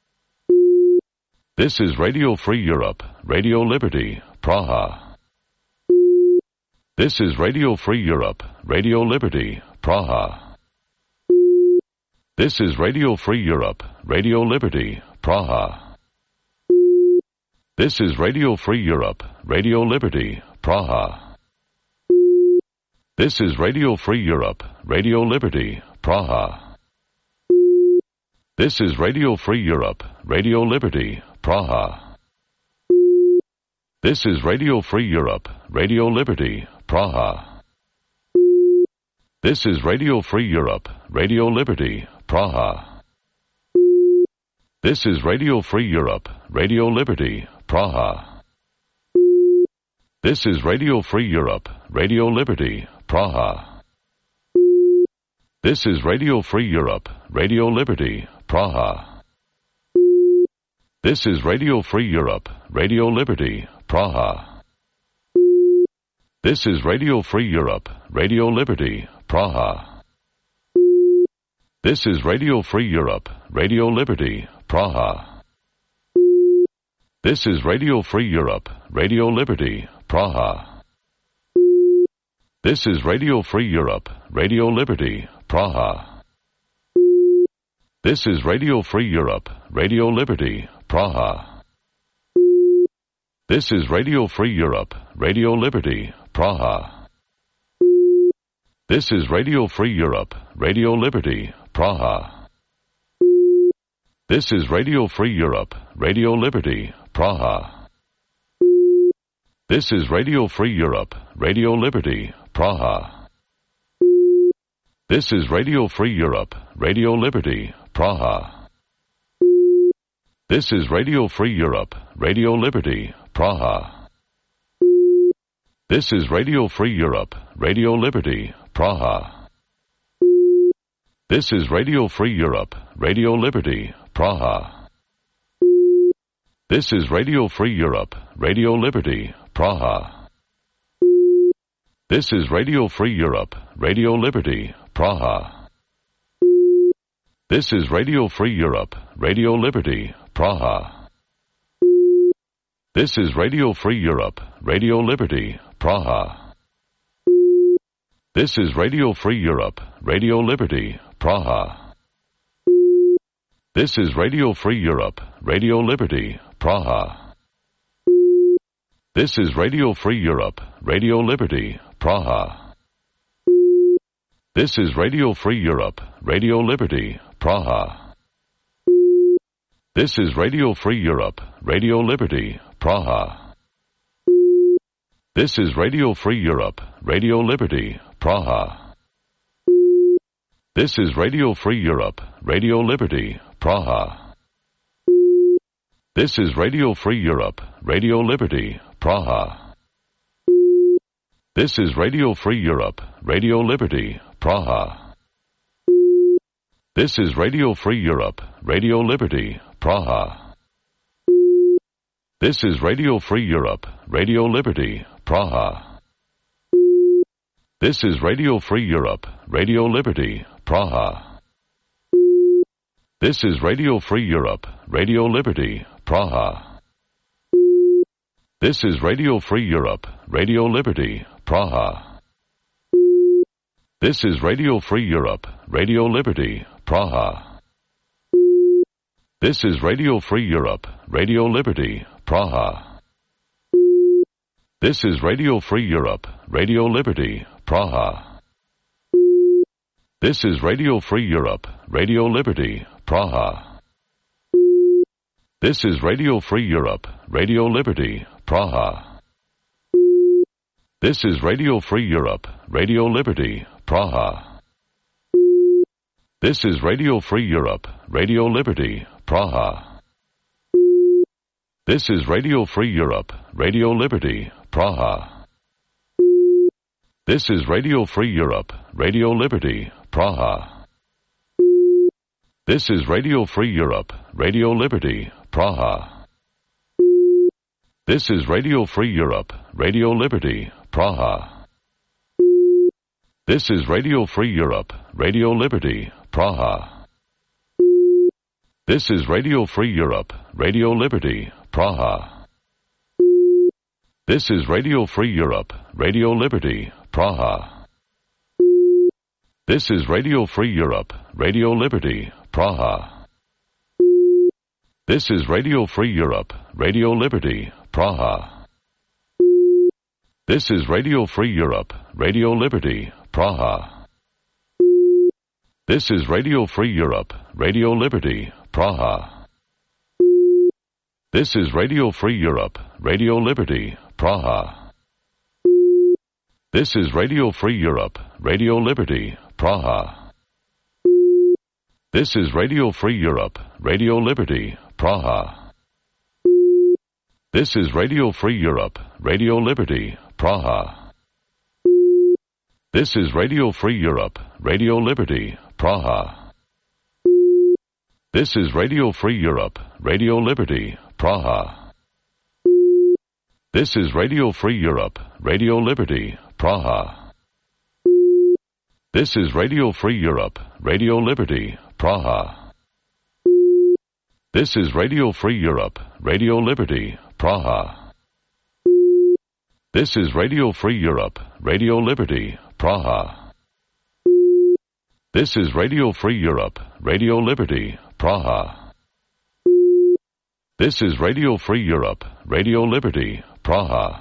This is Radio Free Europe, Radio Liberty, Praha. This is Radio Free Europe, Radio Liberty, Praha. This is Radio Free Europe, Radio Liberty, Praha. This is Radio Free Europe, Radio Liberty, Praha. This is Radio Free Europe, Radio Liberty, Praha. This is Radio Free Europe, Radio Liberty, Praha. This is Radio Free Europe, Radio Liberty, Praha. This is Radio Free Europe, Radio Liberty, Praha. This is Radio Free Europe, Radio Liberty, Praha. This is Radio Free Europe, Radio Liberty, Praha. This is Radio Free Europe, Radio Liberty, Praha. This is Radio Free Europe, Radio Liberty, Praha. This is Radio Free Europe, Radio Liberty, Praha. This is Radio Free Europe, Radio Liberty, Praha. This is Radio Free Europe, Radio Liberty, Praha. This is Radio Free Europe, Radio Liberty, Praha. This is Radio Free Europe, Radio Liberty, Praha. This is Radio Free Europe, Radio Liberty, Praha. This is Radio Free Europe, Radio Liberty, Praha. This is Radio Free Europe, Radio Liberty, Praha. This is Radio Free Europe, Radio Liberty, Praha. This is Radio Free Europe, Radio Liberty, Praha. This is Radio Free Europe, Radio Liberty, Praha. This is Radio Free Europe, Radio Liberty, Praha. This is Radio Free Europe, Radio Liberty, Praha. This is Radio Free Europe, Radio Liberty, Praha. This is Radio Free Europe, Radio Liberty, Praha. This is Radio Free Europe, Radio Liberty, Praha. This is Radio Free Europe, Radio Liberty, Praha. This is Radio Free Europe, Radio Liberty, Praha. This is Radio Free Europe, Radio Liberty, Praha. This is Radio Free Europe, Radio Liberty, Praha. This is Radio Free Europe, Radio Liberty, Praha. This is Radio Free Europe, Radio Liberty, Praha. This is Radio Free Europe, Radio Liberty, Praha. This is Radio Free Europe, Radio Liberty, Praha. This is Radio Free Europe, Radio Liberty, Praha. This is Radio Free Europe, Radio Liberty, Praha. This is Radio Free Europe, Radio Liberty, Praha. This is Radio Free Europe, Radio Liberty, Praha. This is Radio Free Europe, Radio Liberty, Praha. This is Radio Free Europe, Radio Liberty, Praha. This is Radio Free Europe, Radio Liberty, Praha. This is Radio Free Europe, Radio Liberty, Praha. This is Radio Free Europe, Radio Liberty, Praha. This is Radio Free Europe, Radio Liberty, Praha. This is Radio Free Europe, Radio Liberty, Praha. This is Radio Free Europe, Radio Liberty, Praha. This is Radio Free Europe, Radio Liberty, Praha. This is Radio Free Europe, Radio Liberty, Praha. This is Radio Free Europe, Radio Liberty, Praha. This is Radio Free Europe, Radio Liberty, Praha. This is Radio Free Europe, Radio Liberty, Praha. This is Radio Free Europe, Radio Liberty, Praha. This is Radio Free Europe, Radio Liberty, Praha. This is Radio Free Europe, Radio Liberty, Praha. This is Radio Free Europe, Radio Liberty, Praha. This is Radio Free Europe, Radio Liberty, Praha. This is Radio Free Europe, Radio Liberty, Praha. This is Radio Free Europe, Radio Liberty, Praha. This is Radio Free Europe, Radio Liberty, Praha. This is Radio Free Europe, Radio Liberty, Praha. This is Radio Free Europe, Radio Liberty, Praha. This is Radio Free Europe, Radio Liberty, Praha. This is Radio Free Europe, Radio Liberty, Praha. This is Radio Free Europe, Radio Liberty, Praha. This is Radio Free Europe, Radio Liberty, Praha. This is Radio Free Europe, Radio Liberty, Praha. This is Radio Free Europe, Radio Liberty, Praha. This is Radio Free Europe, Radio Liberty, Praha. This is Radio Free Europe, Radio Liberty, Praha. This is Radio Free Europe, Radio Liberty, Praha. This is Radio Free Europe, Radio Liberty, Praha.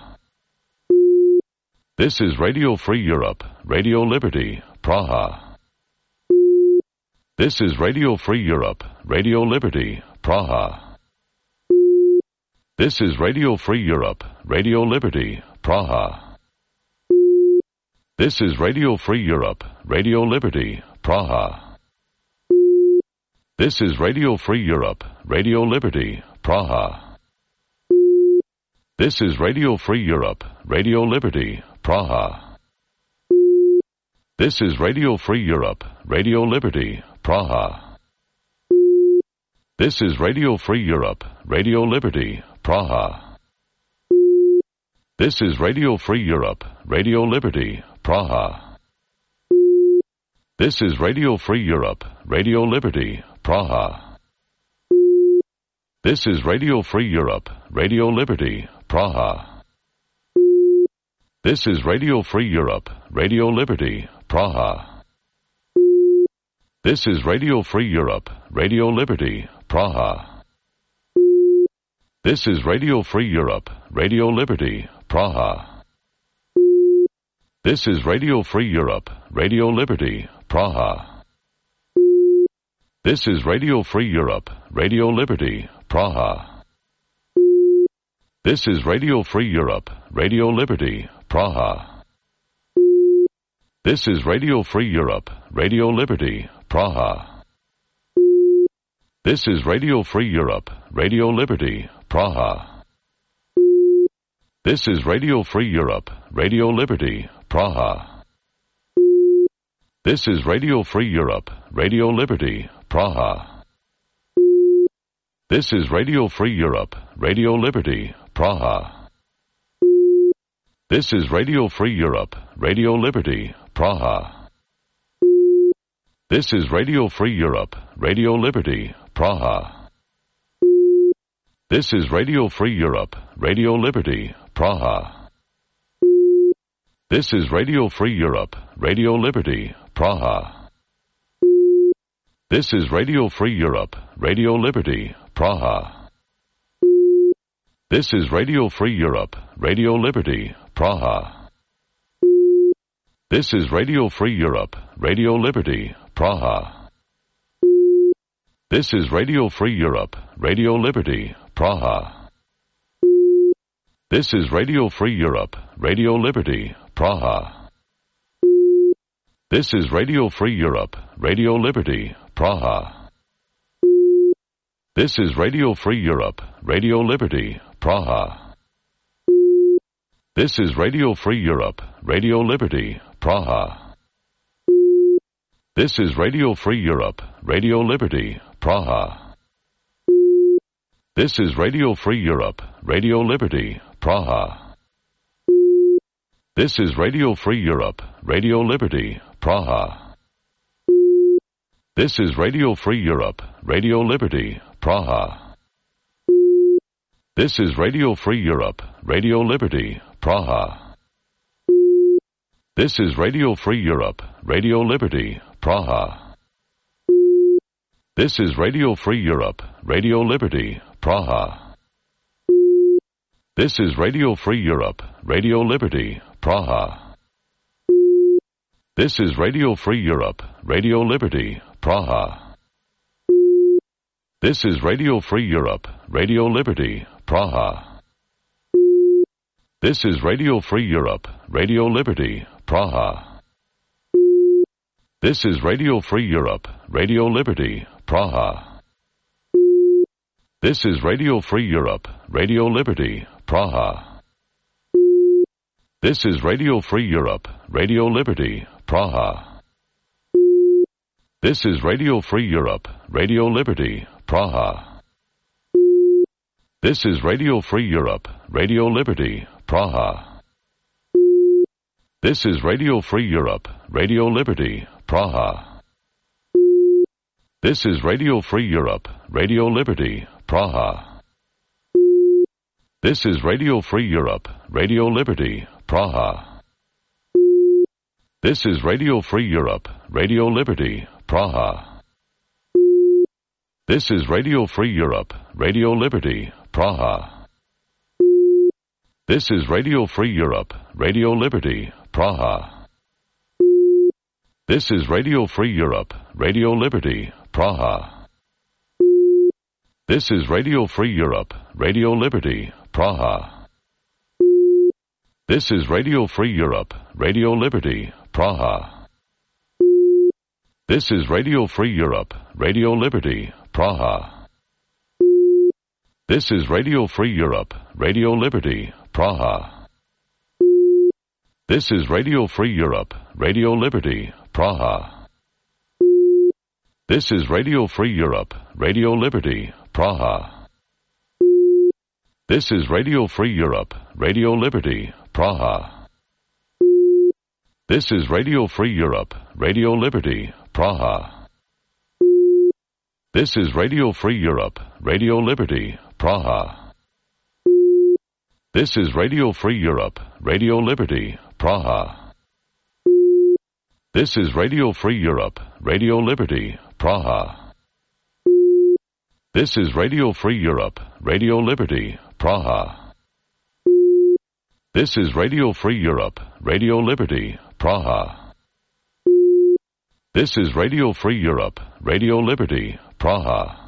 This is Radio Free Europe, Radio Liberty, Praha. This is Radio Free Europe, Radio Liberty, Praha. This is Radio Free Europe, Radio Liberty, Praha. This is Radio Free Europe, Radio Liberty, Praha. This is Radio Free Europe, Radio Liberty, Praha. This is Radio Free Europe, Radio Liberty, Praha. This is Radio Free Europe, Radio Liberty, Praha. This is Radio Free Europe, Radio Liberty, Praha. This is Radio Free Europe, Radio Liberty, Praha. This is Radio Free Europe, Radio Liberty, Praha. This is Radio Free Europe, Radio Liberty, Praha. This is Radio Free Europe, Radio Liberty, Praha. This is Radio Free Europe, Radio Liberty, Praha. This is Radio Free Europe, Radio Liberty, Praha. This is Radio Free Europe, Radio Liberty, Praha. This is Radio Free Europe, Radio Liberty, Praha. This is Radio Free Europe, Radio Liberty, Praha. This is Radio Free Europe, Radio Liberty, Praha. This is Radio Free Europe, Radio Liberty, Praha. This is Radio Free Europe, Radio Liberty, Praha. This is Radio Free Europe, Radio Liberty, Praha. This is Radio Free Europe, Radio Liberty, Praha. This is Radio Free Europe, Radio Liberty, Praha. This is Radio Free Europe, Radio Liberty, Praha. This is Radio Free Europe, Radio Liberty, Praha. This is Radio Free Europe, Radio Liberty, Praha. This is Radio Free Europe, Radio Liberty, Praha. This is Radio Free Europe, Radio Liberty, Praha. This is Radio Free Europe, Radio Liberty, Praha. This is Radio Free Europe, Radio Liberty, Praha. This is Radio Free Europe, Radio Liberty, Praha. This is Radio Free Europe, Radio Liberty, Praha. This is Radio Free Europe, Radio Liberty, Praha. This is Radio Free Europe, Radio Liberty, Praha. This is Radio Free Europe, Radio Liberty, Praha. This is Radio Free Europe, Radio Liberty, Praha. This is Radio Free Europe, Radio Liberty, Praha. This is Radio Free Europe, Radio Liberty, Praha. This is Radio Free Europe, Radio Liberty, Praha. This is Radio Free Europe, Radio Liberty, Praha. This is Radio Free Europe, Radio Liberty, Praha. This is Radio Free Europe, Radio Liberty, Praha. This is Radio Free Europe, Radio Liberty, Praha. This is Radio Free Europe, Radio Liberty, Praha. This is Radio Free Europe, Radio Liberty, Praha. This is Radio Free Europe, Radio Liberty, Praha. This is Radio Free Europe, Radio Liberty, Praha. This is Radio Free Europe, Radio Liberty, Praha. This is Radio Free Europe, Radio Liberty, Praha. This is Radio Free Europe, Radio Liberty, Praha. This is Radio Free Europe, Radio Liberty, Praha. This is Radio Free Europe, Radio Liberty, Praha. This is Radio Free Europe, Radio Liberty, Praha. This is Radio Free Europe, Radio Liberty, Praha. This is Radio Free Europe, Radio Liberty, Praha. This is Radio Free Europe, Radio Liberty, Praha. This is Radio Free Europe, Radio Liberty, Praha. This is Radio Free Europe, Radio Liberty, Praha. This is Radio Free Europe, Radio Liberty, Praha. This is Radio Free Europe, Radio Liberty, Praha. This is Radio Free Europe, Radio Liberty, Praha. This is Radio Free Europe, Radio Liberty, Praha. This is Radio Free Europe, Radio Liberty, Praha. This is Radio Free Europe, Radio Liberty, Praha. This is Radio Free Europe, Radio Liberty, Praha. This is Radio Free Europe, Radio Liberty, Praha. This is Radio Free Europe, Radio Liberty, Praha. This is Radio Free Europe, Radio Liberty, Praha. This is Radio Free Europe, Radio Liberty, Praha. This is Radio Free Europe, Radio Liberty, Praha. This is Radio Free Europe, Radio Liberty, Praha.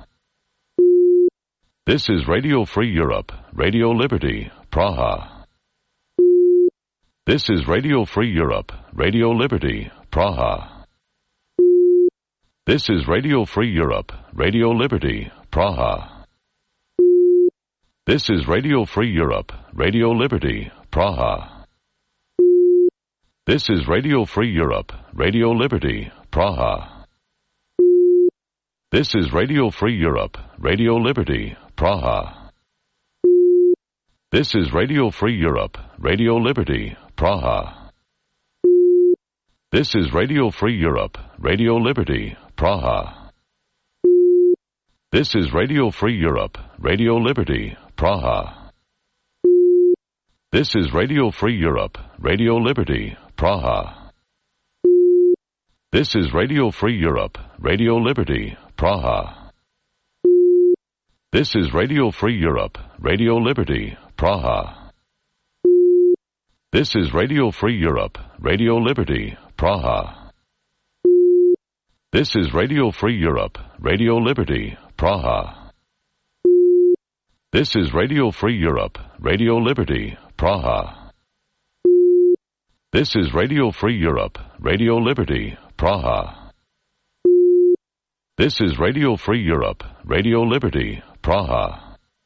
This is Radio Free Europe, Radio Liberty, Praha. This is Radio Free Europe, Radio Liberty, Praha. This is Radio Free Europe, Radio Liberty, Praha. This is Radio Free Europe, Radio Liberty, Praha. This is Radio Free Europe, Radio Liberty, Praha. This is Radio Free Europe, Radio Liberty, Praha. This is Radio Free Europe, Radio Liberty, Praha. This is Radio Free Europe, Radio Liberty, Praha. This is Radio Free Europe, Radio Liberty, Praha. This is Radio Free Europe, Radio Liberty, Praha. This is Radio Free Europe, Radio Liberty, Praha. This is Radio Free Europe, Radio Liberty, Praha. This is Radio Free Europe, Radio Liberty, Praha. This is Radio Free Europe, Radio Liberty, Praha. This is Radio Free Europe, Radio Liberty, Praha. This is Radio Free Europe, Radio Liberty, Praha. This is Radio Free Europe, Radio Liberty, Praha.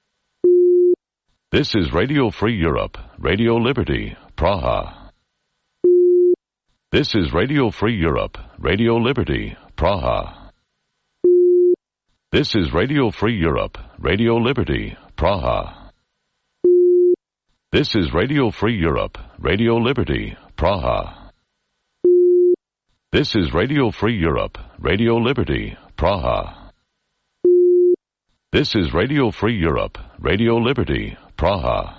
This is Radio Free Europe, Radio Liberty, Praha. This is Radio Free Europe, Radio Liberty, Praha. This is Radio Free Europe, Radio Liberty, Praha. This is Radio Free Europe, Radio Liberty, Praha. This is Radio Free Europe, Radio Liberty, Praha. This is Radio Free Europe, Radio Liberty, Praha.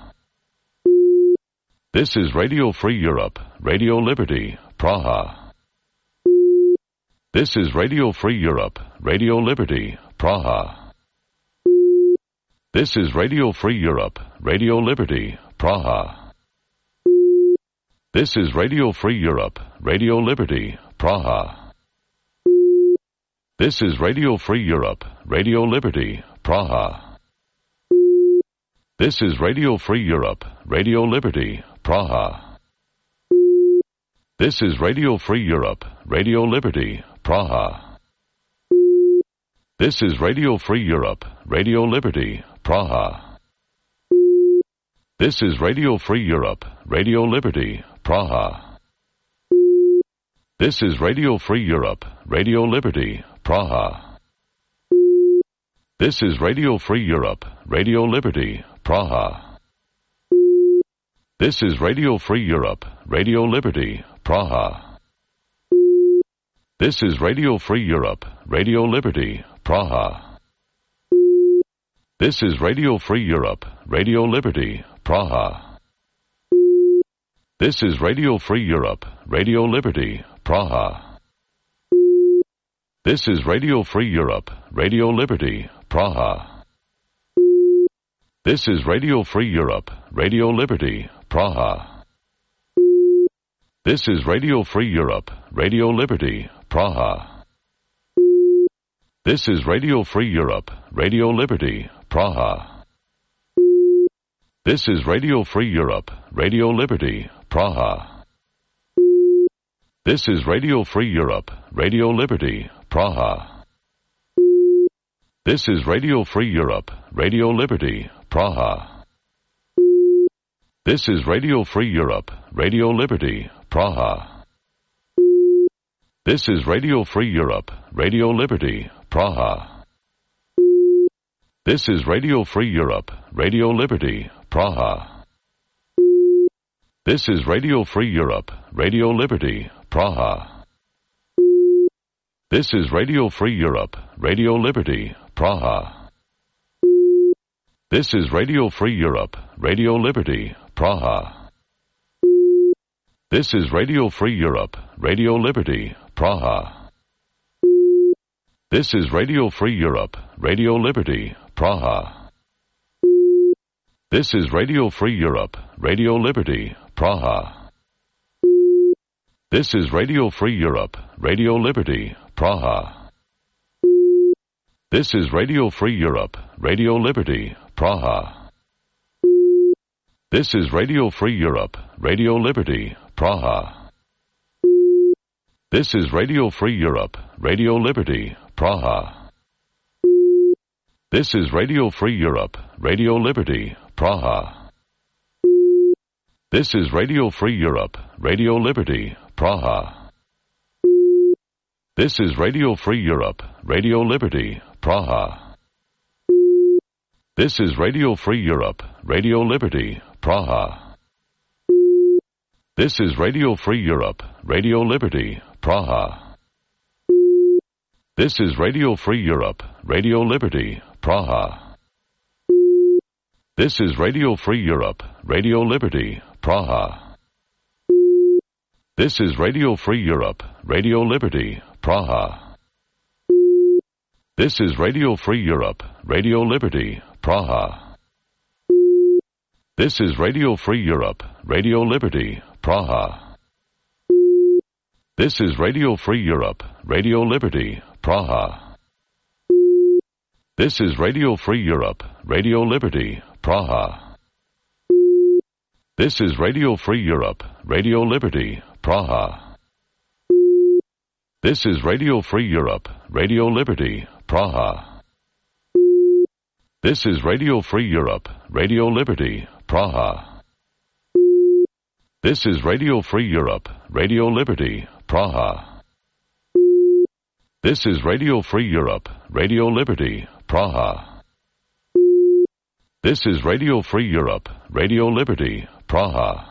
This is Radio Free Europe, Radio Liberty, Praha. This is Radio Free Europe, Radio Liberty, Praha. This is Radio Free Europe, Radio Liberty, Praha. This is Radio Free Europe, Radio Liberty, Praha. This is Radio Free Europe, Radio Liberty, Praha. This is Radio Free Europe, Radio Liberty, Praha. This is Radio Free Europe, Radio Liberty, Praha. This is Radio Free Europe, Radio Liberty, Praha. This is Radio Free Europe, Radio Liberty, Praha. This is Radio Free Europe, Radio Liberty, Praha. This is Radio Free Europe, Radio Liberty, Praha. This is Radio Free Europe, Radio Liberty, Praha. This is Radio Free Europe, Radio Liberty, Praha. This is Radio Free Europe, Radio Liberty, Praha. This is Radio Free Europe, Radio Liberty, Praha. This is Radio Free Europe, Radio Liberty, Praha. This is Radio Free Europe, Radio Liberty, Praha. This is Radio Free Europe, Radio Liberty, Praha. This is Radio Free Europe, Radio Liberty, Praha. This is Radio Free Europe, Radio Liberty, Praha. This is Radio Free Europe, Radio Liberty, Praha. This is Radio Free Europe, Radio Liberty, Praha. This is Radio Free Europe, Radio Liberty, Praha. This is Radio Free Europe, Radio Liberty, Praha. This is Radio Free Europe, Radio Liberty, Praha. This is Radio Free Europe, Radio Liberty, Praha. This is Radio Free Europe, Radio Liberty, Praha. This is Radio Free Europe, Radio Liberty, Praha. This is Radio Free Europe, Radio Liberty, Praha. This is Radio Free Europe, Radio Liberty, Praha. This is Radio Free Europe, Radio Liberty, Praha. This is Radio Free Europe, Radio Liberty, Praha. This is Radio Free Europe, Radio Liberty, Praha. This is Radio Free Europe, Radio Liberty, Praha. This is Radio Free Europe, Radio Liberty, Praha. This is Radio Free Europe, Radio Liberty, Praha. This is Radio Free Europe, Radio Liberty, Praha. This is Radio Free Europe, Radio Liberty, Praha. This is Radio Free Europe, Radio Liberty, Praha. This is Radio Free Europe, Radio Liberty, Praha. This is Radio Free Europe, Radio Liberty, Praha. This is Radio Free Europe, Radio Liberty, Praha. This is Radio Free Europe, Radio Liberty, Praha. This is Radio Free Europe, Radio Liberty, Praha. This is Radio Free Europe, Radio Liberty, Praha. This is Radio Free Europe, Radio Liberty, Praha. This is Radio Free Europe, Radio Liberty, Praha. This is Radio Free Europe, Radio Liberty, Praha. This is Radio Free Europe, Radio Liberty, Praha. This is Radio Free Europe, Radio Liberty, Praha. This is Radio Free Europe, Radio Liberty, Praha. This is Radio Free Europe, Radio Liberty, Praha. This is Radio Free Europe, Radio Liberty, Praha.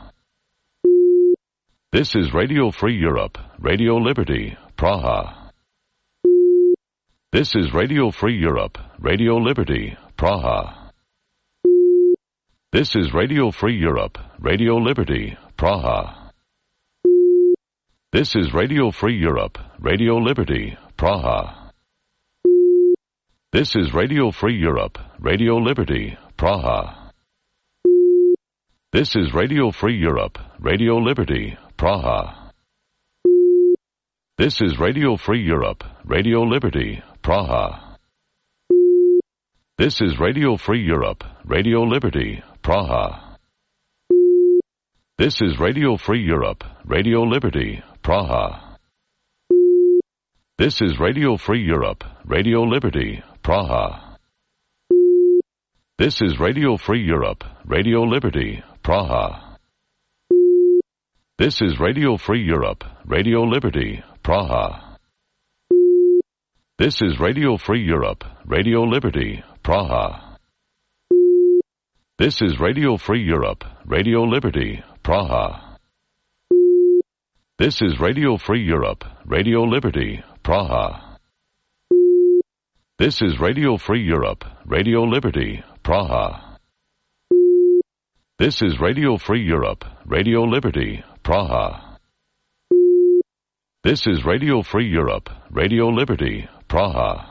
This is Radio Free Europe, Radio Liberty, Praha. This is Radio Free Europe, Radio Liberty, Praha. This is Radio Free Europe, Radio Liberty, Praha. This is Radio Free Europe, Radio Liberty, Praha. This is Radio Free Europe, Radio Liberty, Praha. This is Radio Free Europe, Radio Liberty, Praha. This is Radio Free Europe, Radio Liberty, Praha. This is Radio Free Europe, Radio Liberty, Praha. This is Radio Free Europe, Radio Liberty, Praha. This is Radio Free Europe, Radio Liberty, Praha. This is Radio Free Europe, Radio Liberty, Praha. This is Radio Free Europe, Radio Liberty, Praha. This is Radio Free Europe, Radio Liberty, Praha. This is Radio Free Europe, Radio Liberty, Praha. This is Radio Free Europe, Radio Liberty, Praha. This is Radio Free Europe, Radio Liberty, Praha. This is Radio Free Europe, Radio Liberty, Praha. This is Radio Free Europe, Radio Liberty, Praha.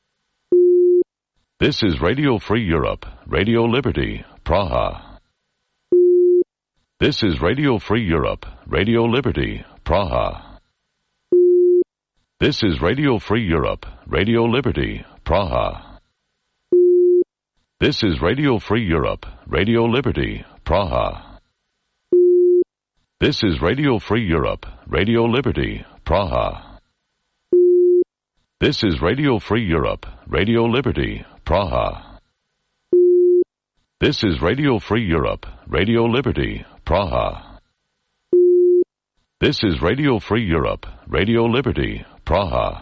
This is Radio Free Europe, Radio Liberty, Praha. This is Radio Free Europe, Radio Liberty, Praha. This is Radio Free Europe, Radio Liberty, Praha. This is Radio Free Europe, Radio Liberty, Praha. This is Radio Free Europe, Radio Liberty, Praha. This is Radio Free Europe, Radio Liberty, Praha. This is Radio Free Europe, Radio Liberty, Praha. This is Radio Free Europe, Radio Liberty, Praha.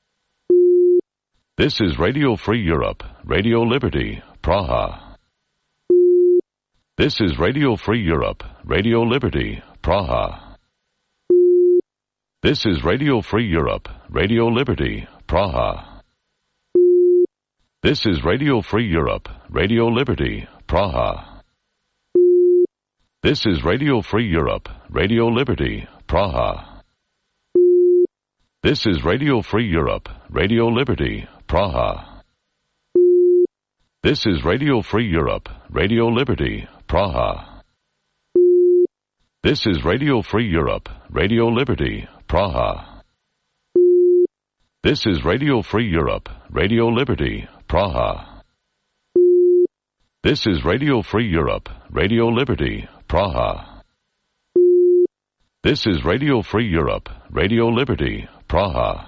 This is Radio Free Europe, Radio Liberty, Praha. This is Radio Free Europe, Radio Liberty, Praha. This is Radio Free Europe, Radio Liberty, Praha. This is Radio Free Europe, Radio Liberty, Praha. This is Radio Free Europe, Radio Liberty, Praha. This is Radio Free Europe, Radio Liberty, Praha. This is Radio Free Europe, Radio Liberty, Praha. This is Radio Free Europe, Radio Liberty, Praha. This is Radio Free Europe, Radio Liberty, Praha. This is Radio Free Europe, Radio Liberty, Praha. This is Radio Free Europe, Radio Liberty, Praha. This is Radio Free Europe, Radio Liberty, Praha. This is Radio Free Europe, Radio Liberty, Praha. This is Radio Free Europe, Radio Liberty, Praha. This is Radio Free Europe, Radio Liberty, Praha. This is Radio Free Europe, Radio Liberty, Praha. This is Radio Free Europe, Radio Liberty, Praha.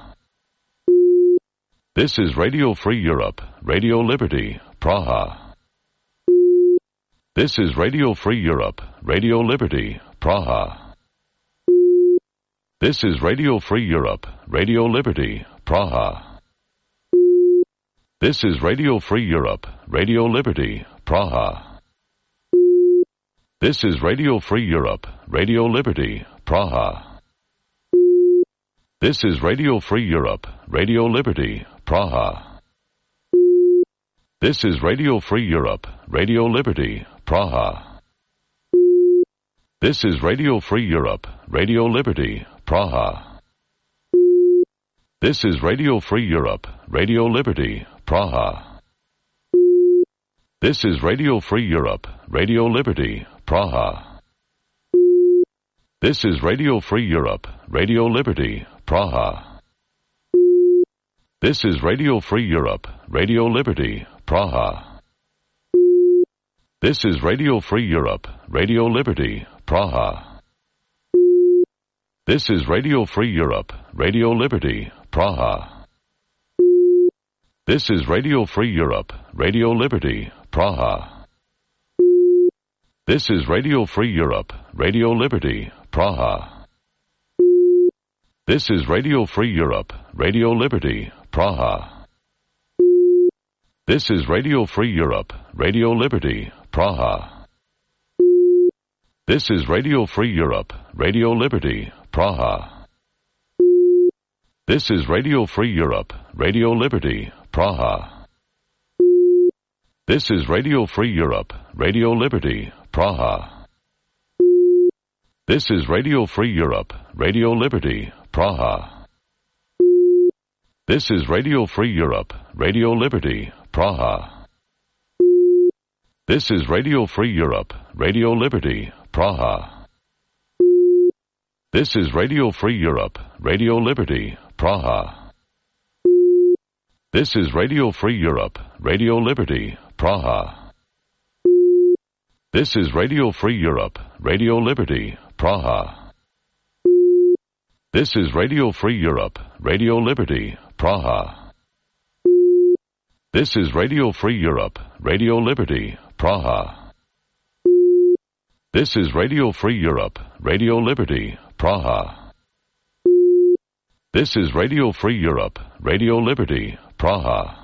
This is Radio Free Europe, Radio Liberty, Praha. This is Radio Free Europe, Radio Liberty, Praha. This is Radio Free Europe, Radio Liberty, Praha. This is Radio Free Europe, Radio Liberty, Praha. This is Radio Free Europe, Radio Liberty, Praha. This is Radio Free Europe, Radio Liberty, Praha. This is Radio Free Europe, Radio Liberty, Praha. This is Radio Free Europe, Radio Liberty, Praha. This is Radio Free Europe, Radio Liberty, Praha. This is Radio Free Europe, Radio Liberty, Praha. This is Radio Free Europe, Radio Liberty, Praha. This is Radio Free Europe, Radio Liberty, Praha. This is Radio Free Europe, Radio Liberty, Praha. This is Radio Free Europe, Radio Liberty, Praha. This is Radio Free Europe, Radio Liberty, Praha. This is Radio Free Europe, Radio Liberty, Praha. This is Radio Free Europe, Radio Liberty, Praha. This is Radio Free Europe, Radio Liberty, Praha. This is Radio Free Europe, Radio Liberty, Praha. This is Radio Free Europe, Radio Liberty, Praha. This is Radio Free Europe, Radio Liberty, Praha. This is Radio Free Europe, Radio Liberty, Praha. This is Radio Free Europe, Radio Liberty, Praha. This is Radio Free Europe, Radio Liberty, Praha. This is Radio Free Europe, Radio Liberty, Praha. This is Radio Free Europe, Radio Liberty, Praha. This is Radio Free Europe, Radio Liberty, Praha. This is Radio Free Europe, Radio Liberty, Praha. This is Radio Free Europe, Radio Liberty, Praha. This is Radio Free Europe, Radio Liberty, Praha. This is Radio Free Europe, Radio Liberty, Praha.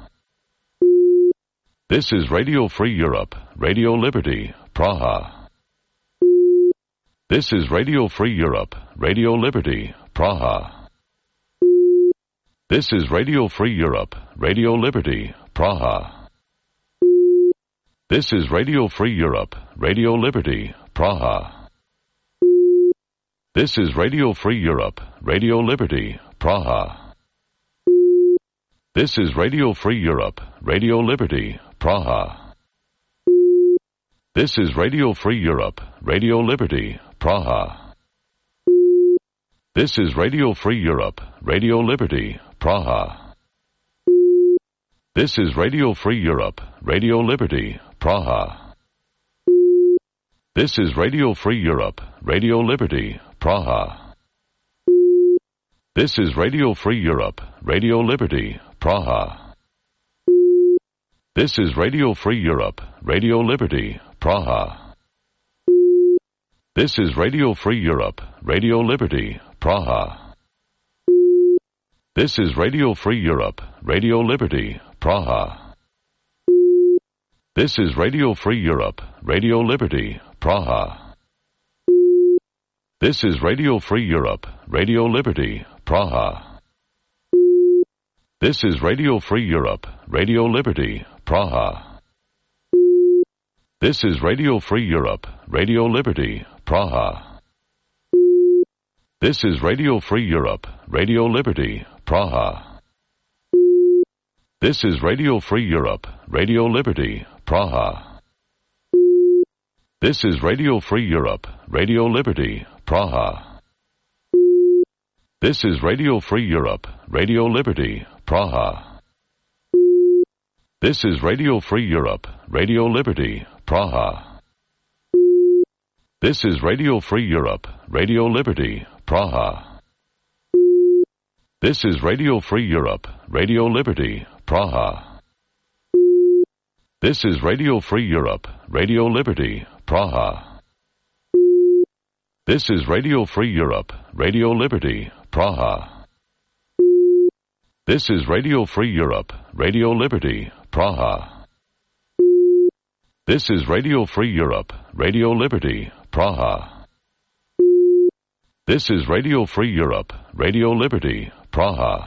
This is Radio Free Europe, Radio Liberty, Praha. This is Radio Free Europe, Radio Liberty, Praha. This is Radio Free Europe, Radio Liberty, Praha. This is Radio Free Europe, Radio Liberty, Praha. This is Radio Free Europe, Radio Liberty, Praha. This is Radio Free Europe, Radio Liberty, Praha. This is Radio Free Europe, Radio Liberty, Praha. This is Radio Free Europe, Radio Liberty, Praha. This is Radio Free Europe, Radio Liberty, Praha. This is Radio Free Europe, Radio Liberty, Praha. This is Radio Free Europe, Radio Liberty, Praha. This is Radio Free Europe, Radio Liberty, Praha. This is Radio Free Europe, Radio Liberty, Praha. This is Radio Free Europe, Radio Liberty, Praha. This is Radio Free Europe, Radio Liberty, Praha. This is Radio Free Europe, Radio Liberty, Praha. This is Radio Free Europe, Radio Liberty, Praha. This is Radio Free Europe, Radio Liberty, Praha. This is Radio Free Europe, Radio Liberty, Praha. This is Radio Free Europe, Radio Liberty, Praha. This is Radio Free Europe, Radio Liberty, Praha. This is Radio Free Europe, Radio Liberty, Praha. This is Radio Free Europe, Radio Liberty, Praha. This is Radio Free Europe, Radio Liberty, Praha. This is Radio Free Europe, Radio Liberty, Praha. This is Radio Free Europe, Radio Liberty, Praha. This is Radio Free Europe, Radio Liberty, Praha. This is Radio Free Europe, Radio Liberty, Praha. This is Radio Free Europe, Radio Liberty, Praha. This is Radio Free Europe, Radio Liberty, Praha.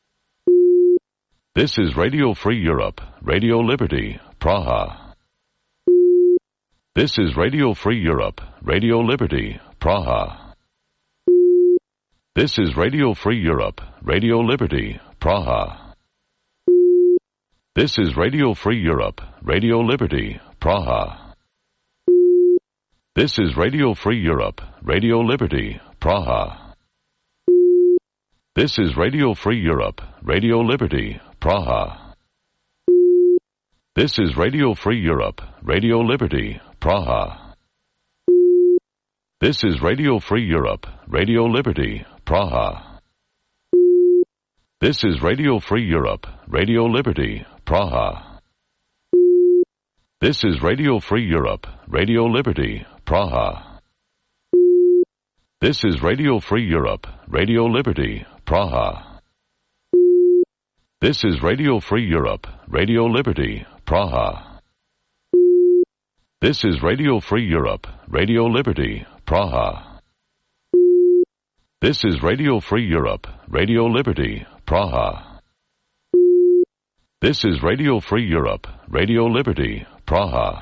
This is Radio Free Europe, Radio Liberty, Praha. This is Radio Free Europe, Radio Liberty, Praha. This is Radio Free Europe, Radio Liberty, Praha. This is Radio Free Europe, Radio Liberty, Praha. This is Radio Free Europe, Radio Liberty, Praha. This is Radio Free Europe, Radio Liberty, Praha. This is Radio Free Europe, Radio Liberty, Praha. This is Radio Free Europe, Radio Liberty, Praha. This is Radio Free Europe, Radio Liberty, Praha. This is Radio Free Europe, Radio Liberty, Praha. This is Radio Free Europe, Radio Liberty, Praha. This is Radio Free Europe, Radio Liberty, Praha. This is Radio Free Europe, Radio Liberty, Praha. This is Radio Free Europe, Radio Liberty, Praha. This is Radio Free Europe, Radio Liberty, Praha.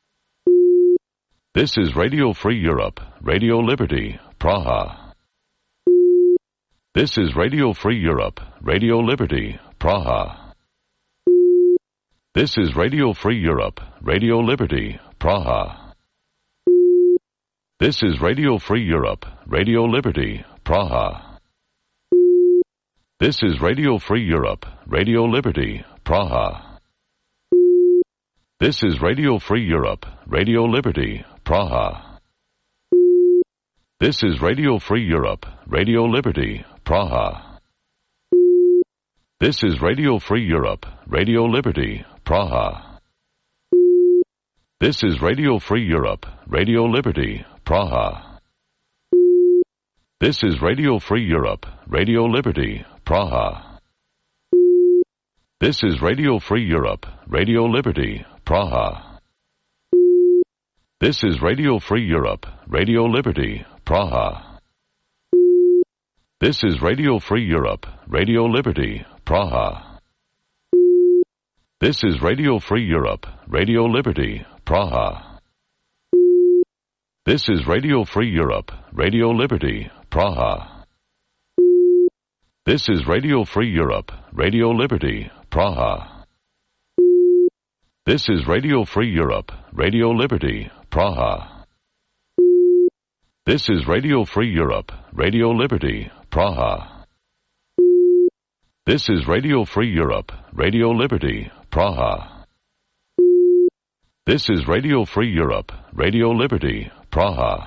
This is Radio Free Europe, Radio Liberty, Praha. This is Radio Free Europe, Radio Liberty, Praha. This is Radio Free Europe, Radio Liberty, Praha. This is Radio Free Europe, Radio Liberty, Praha. This is Radio Free Europe, Radio Liberty, Praha. This is Radio Free Europe, Radio Liberty, Praha. This is Radio Free Europe, Radio Liberty, Praha. This is Radio Free Europe, Radio Liberty, Praha. This is Radio Free Europe, Radio Liberty, Praha. This is Radio Free Europe, Radio Liberty, Praha. This is Radio Free Europe, Radio Liberty, Praha. This is Radio Free Europe, Radio Liberty, Praha. This is Radio Free Europe, Radio Liberty, Praha. This is Radio Free Europe, Radio Liberty, Praha. This is Radio Free Europe, Radio Liberty, Praha. This is Radio Free Europe, Radio Liberty, Praha. This is Radio Free Europe, Radio Liberty, Praha. This is Radio Free Europe, Radio Liberty, Praha. This is Radio Free Europe, Radio Liberty, Praha. This is Radio Free Europe, Radio Liberty, Praha.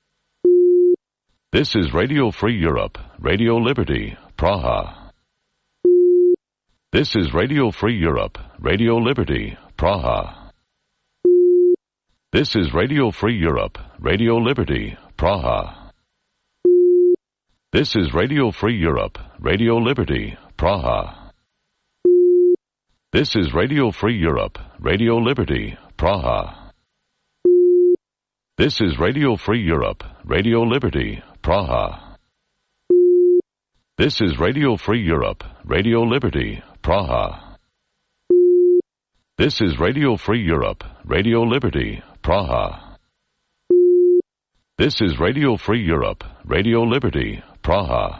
This is Radio Free Europe, Radio Liberty, Praha. This is Radio Free Europe, Radio Liberty, Praha. This is Radio Free Europe, Radio Liberty, Praha. This is Radio Free Europe, Radio Liberty, Praha. This is Radio Free Europe, Radio Liberty, Praha. This is Radio Free Europe, Radio Liberty, Praha. This is Radio Free Europe, Radio Liberty, Praha. This is Radio Free Europe, Radio Liberty, Praha. This is Radio Free Europe, Radio Liberty, Praha.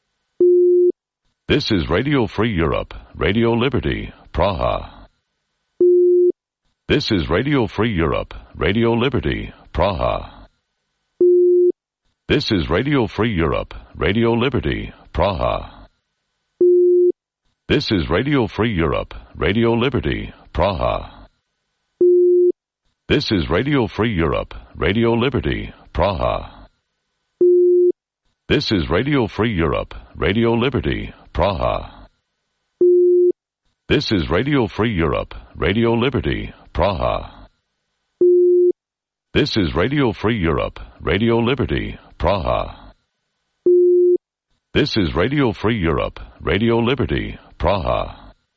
This is Radio Free Europe, Radio Liberty, Praha. This is Radio Free Europe, Radio Liberty, Praha. This is Radio Free Europe, Radio Liberty, Praha. This is Radio Free Europe, Radio Liberty, Praha. This is Radio Free Europe, Radio Liberty, Praha. This is Radio Free Europe, Radio Liberty, Praha. This is Radio Free Europe, Radio Liberty, Praha. This is Radio Free Europe, Radio Liberty, Praha. This is Radio Free Europe, Radio Liberty, Praha.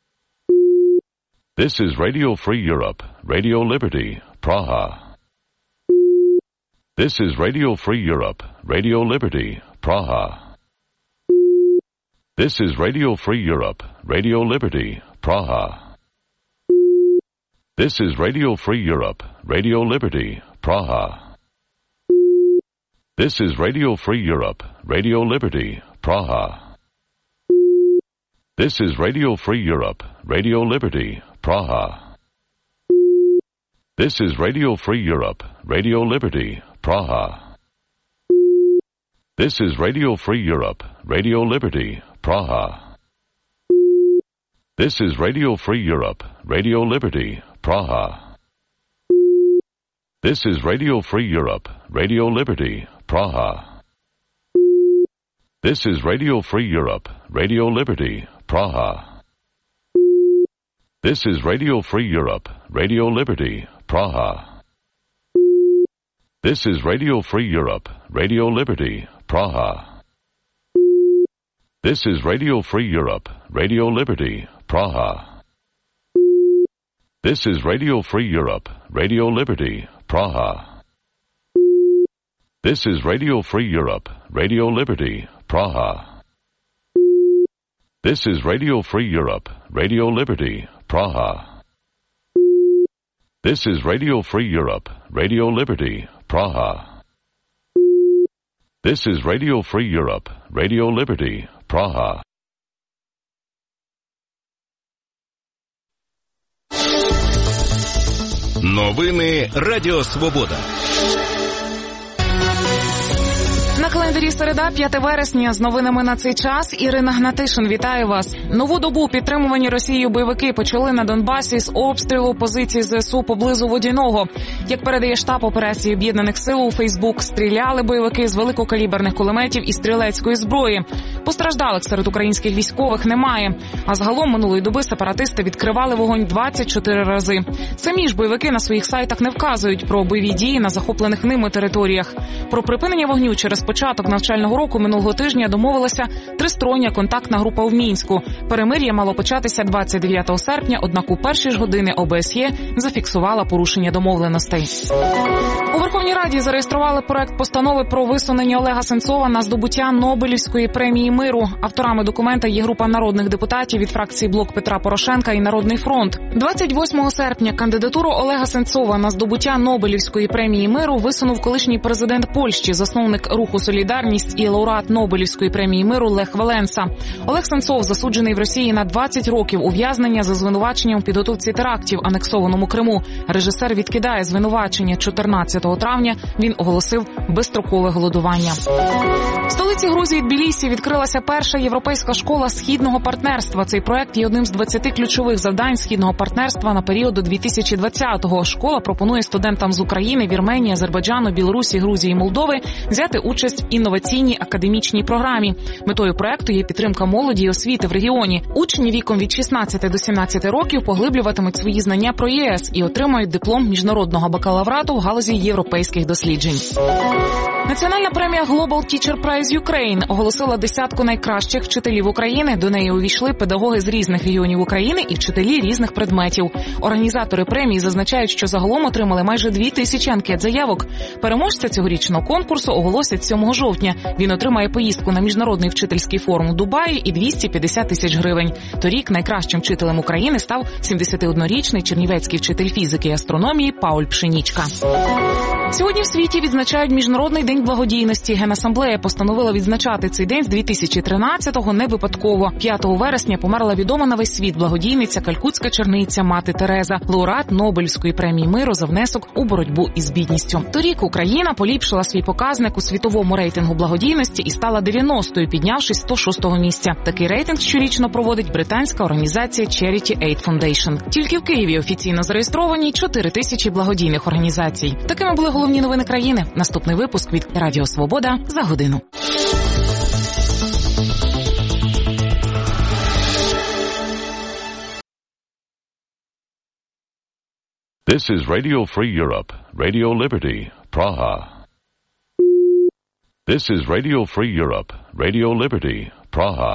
This is Radio Free Europe, Radio Liberty, Praha. This is Radio Free Europe, Radio Liberty, Praha. This is Radio Free Europe, Radio Liberty, Praha. This is Radio Free Europe, Radio Liberty, Praha. This is Radio Free Europe, Radio Liberty, Praha. This is Radio Free Europe, Radio Liberty, Praha. This is Radio Free Europe, Radio Liberty, Praha. This is Radio Free Europe, Radio Liberty, Praha. This is Radio Free Europe, Radio Liberty, Praha. This is Radio Free Europe, Radio Liberty, Praha. This is Radio Free Europe, Radio Liberty, Praha. This is Radio Free Europe, Radio Liberty, Praha. This is Radio Free Europe, Radio Liberty, Praha. This is Radio Free Europe, Radio Liberty, Praha. This is Radio Free Europe, Radio Liberty, Praha. This is Radio Free Europe, Radio Liberty, Praha. This is Radio Free Europe, Radio Liberty, Praha. This is Radio Free Europe, Radio Liberty, Praha. This is Radio Free Europe, Radio Liberty, Praha. Новини Радіо Свобода. На календарі середа, п'яте вересня, з новинами на цей час Ірина Гнатишин. Вітаю вас. Нову добу підтримувані Росією бойовики почали на Донбасі з обстрілу позицій ЗСУ поблизу Водяного. Як передає штаб операції Об'єднаних сил у Фейсбук, стріляли бойовики з великокаліберних кулеметів і стрілецької зброї. Постраждалих серед українських військових немає. А загалом минулої доби сепаратисти відкривали вогонь двадцять чотири рази. Самі ж бойовики на своїх сайтах не вказують про бойові дії на захоплених ними територіях. Про припинення вогню через початок навчального року минулого тижня домовилася тристороння контактна група в Мінську. Перемир'я мало початися двадцять дев'ятого серпня, однак у перші ж години ОБСЄ зафіксувала порушення домовленостей. У Верховній Раді зареєстрували проект постанови про висунення Олега Сенцова на здобуття Нобелівської премії миру. Авторами документа є група народних депутатів від фракції «Блок Петра Порошенка» і «Народний фронт». двадцять восьмого серпня кандидатуру Олега Сенцова на здобуття Нобелівської премії миру висунув колишній президент Польщі, засновник руху «Солідарність» і лауреат Нобелівської премії миру Лех Валенса. Олег Сенцов засуджений в Росії на двадцять років ув'язнення за звинуваченням у підготовці терактів в анексованому Криму. Режисер відкидає звинувачення. чотирнадцятого травня він оголосив безстрокове голодування. В столиці Грузії Тбілісі відкрилася перша європейська школа східного партнерства. Цей проект є одним з двадцяти ключових завдань східного партнерства на період до дві тисячі двадцятого. Школа пропонує студентам з України, Вірменії, Азербайджану, Білорусі, Грузії і Молдови взяти участь в інноваційній академічній програмі. Метою проекту є підтримка молоді і освіти в регіоні. Учні віком від шістнадцяти до сімнадцяти років поглиблюватимуть свої знання про ЄС і отримають диплом міжнародного бакалаврату в галузі європейських досліджень. Національна премія Global Teacher Prize Ukraine оголосила десятку найкращих вчителів України. До неї увійшли педагоги з різних регіонів України і вчителі різних предметів. Організатори премії зазначають, що загалом отримали майже дві тисячі анкет заявок. Переможця цьогорічного конкурсу оголосять сьомого жовтня. Він отримає поїздку на міжнародний вчительський форум у Дубаї і двісті п'ятдесят тисяч гривень. Торік найкращим вчителем України став сімдесятиоднорічний чернівецький вчитель фізики і астрономії Пауль Пшенічка. Сьогодні в світі відзначають Міжнародний день благодійності. Генасамблея постановила відзначати цей день з дві тисячі тринадцятого не випадково. п'ятого вересня померла відома на весь світ благодійниця, калькутська черниця мати Тереза, лауреат Нобелівської премії миру за внесок у боротьбу із бідністю. Торік Україна поліпшила свій показник у світовому рейтингу благодійності і стала дев'яностою, піднявшись з сто шостого місця. Такий рейтинг щорічно проводить британська організація Charity Aid Foundation. Тільки в Києві офіційно зареєстровані чотири тисячі благодійних організацій. Такими були головні новини країни. Наступний випуск від Радіо Свобода за годину. This is Radio Free Europe, Radio Liberty, Praha. This is Radio Free Europe, Radio Liberty, Praha.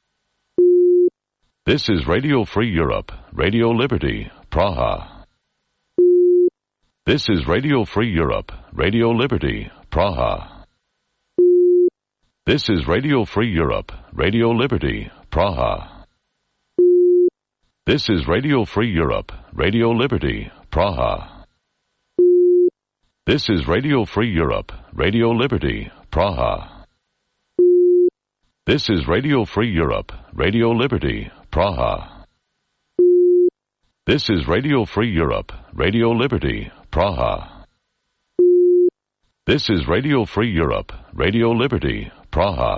This is Radio Free Europe, Radio Liberty, Praha. This is Radio Free Europe, Radio Liberty, Praha. This is Radio Free Europe, Radio Liberty, Praha. This is Radio Free Europe, Radio Liberty, Praha. This is Radio Free Europe, Radio Liberty, Praha. This is Radio Free Europe, Radio Liberty, Praha. This is Radio Free Europe, Radio Liberty, Praha. This is Radio Free Europe, Radio Liberty, Praha.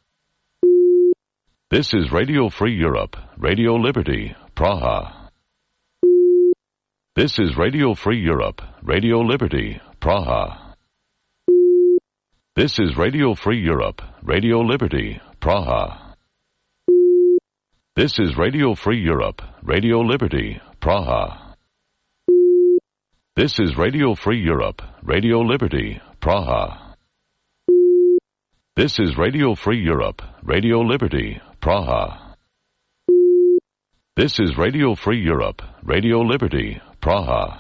This is Radio Free Europe, Radio Liberty, Praha. This is Radio Free Europe, Radio Liberty, Praha. This is Radio Free Europe, Radio Liberty, Praha. This is Radio Free Europe, Radio Liberty, Praha. This is Radio Free Europe, Radio Liberty, Praha. This is Radio Free Europe, Radio Liberty, Praha. This is Radio Free Europe, Radio Liberty, Praha.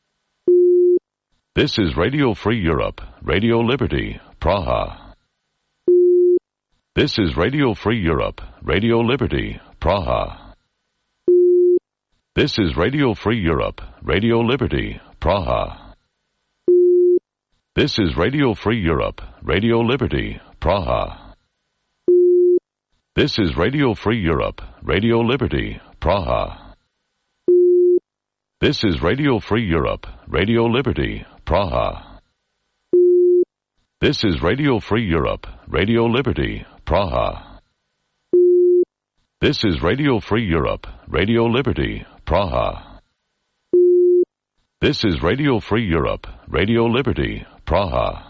This is Radio Free Europe, Radio Liberty, Praha. This is Radio Free Europe, Radio Liberty, Praha. This is Radio Free Europe, Radio Liberty, Praha. This is Radio Free Europe, Radio Liberty, Praha. This is Radio Free Europe, Radio Liberty, Praha. This is Radio Free Europe, Radio Liberty, Praha. This is Radio Free Europe, Radio Liberty, Praha. This is Radio Free Europe, Radio Liberty, Praha. This is Radio Free Europe, Radio Liberty, Praha.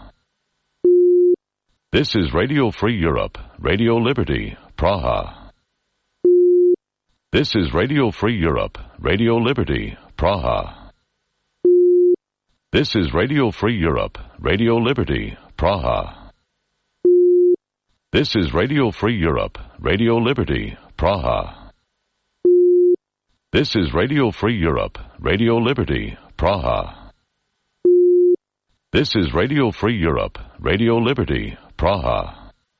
This is Radio Free Europe, Radio Liberty, Praha. This is Radio Free Europe, Radio Liberty, Praha. This is Radio Free Europe, Radio Liberty, Praha. This is Radio Free Europe, Radio Liberty, Praha. This is Radio Free Europe, Radio Liberty, Praha. This is Radio Free Europe, Radio Liberty, Praha.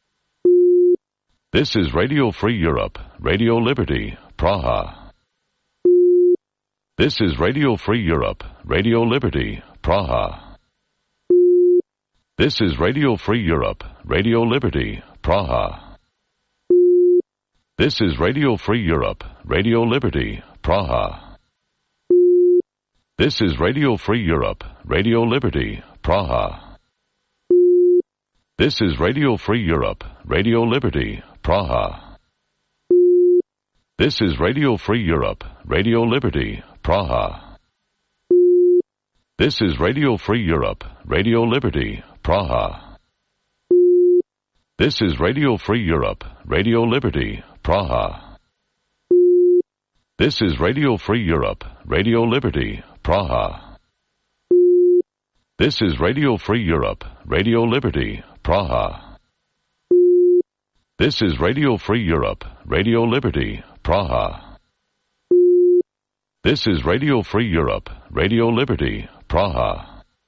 This is Radio Free Europe, Radio Liberty, Praha. This is Radio Free Europe, Radio Liberty, Praha. This is Radio Free Europe, Radio Liberty, Praha. This is Radio Free Europe, Radio Liberty, Praha. This is Radio Free Europe, Radio Liberty, Praha. This is Radio Free Europe, Radio Liberty, Praha. This is Radio Free Europe, Radio Liberty, Praha. This is Radio Free Europe, Radio Liberty, Praha. This is Radio Free Europe, Radio Liberty, Praha. This is Radio Free Europe, Radio Liberty, Praha. This is Radio Free Europe, Radio Liberty, Praha. This is Radio Free Europe, Radio Liberty, Praha. This is Radio Free Europe, Radio Liberty, Praha.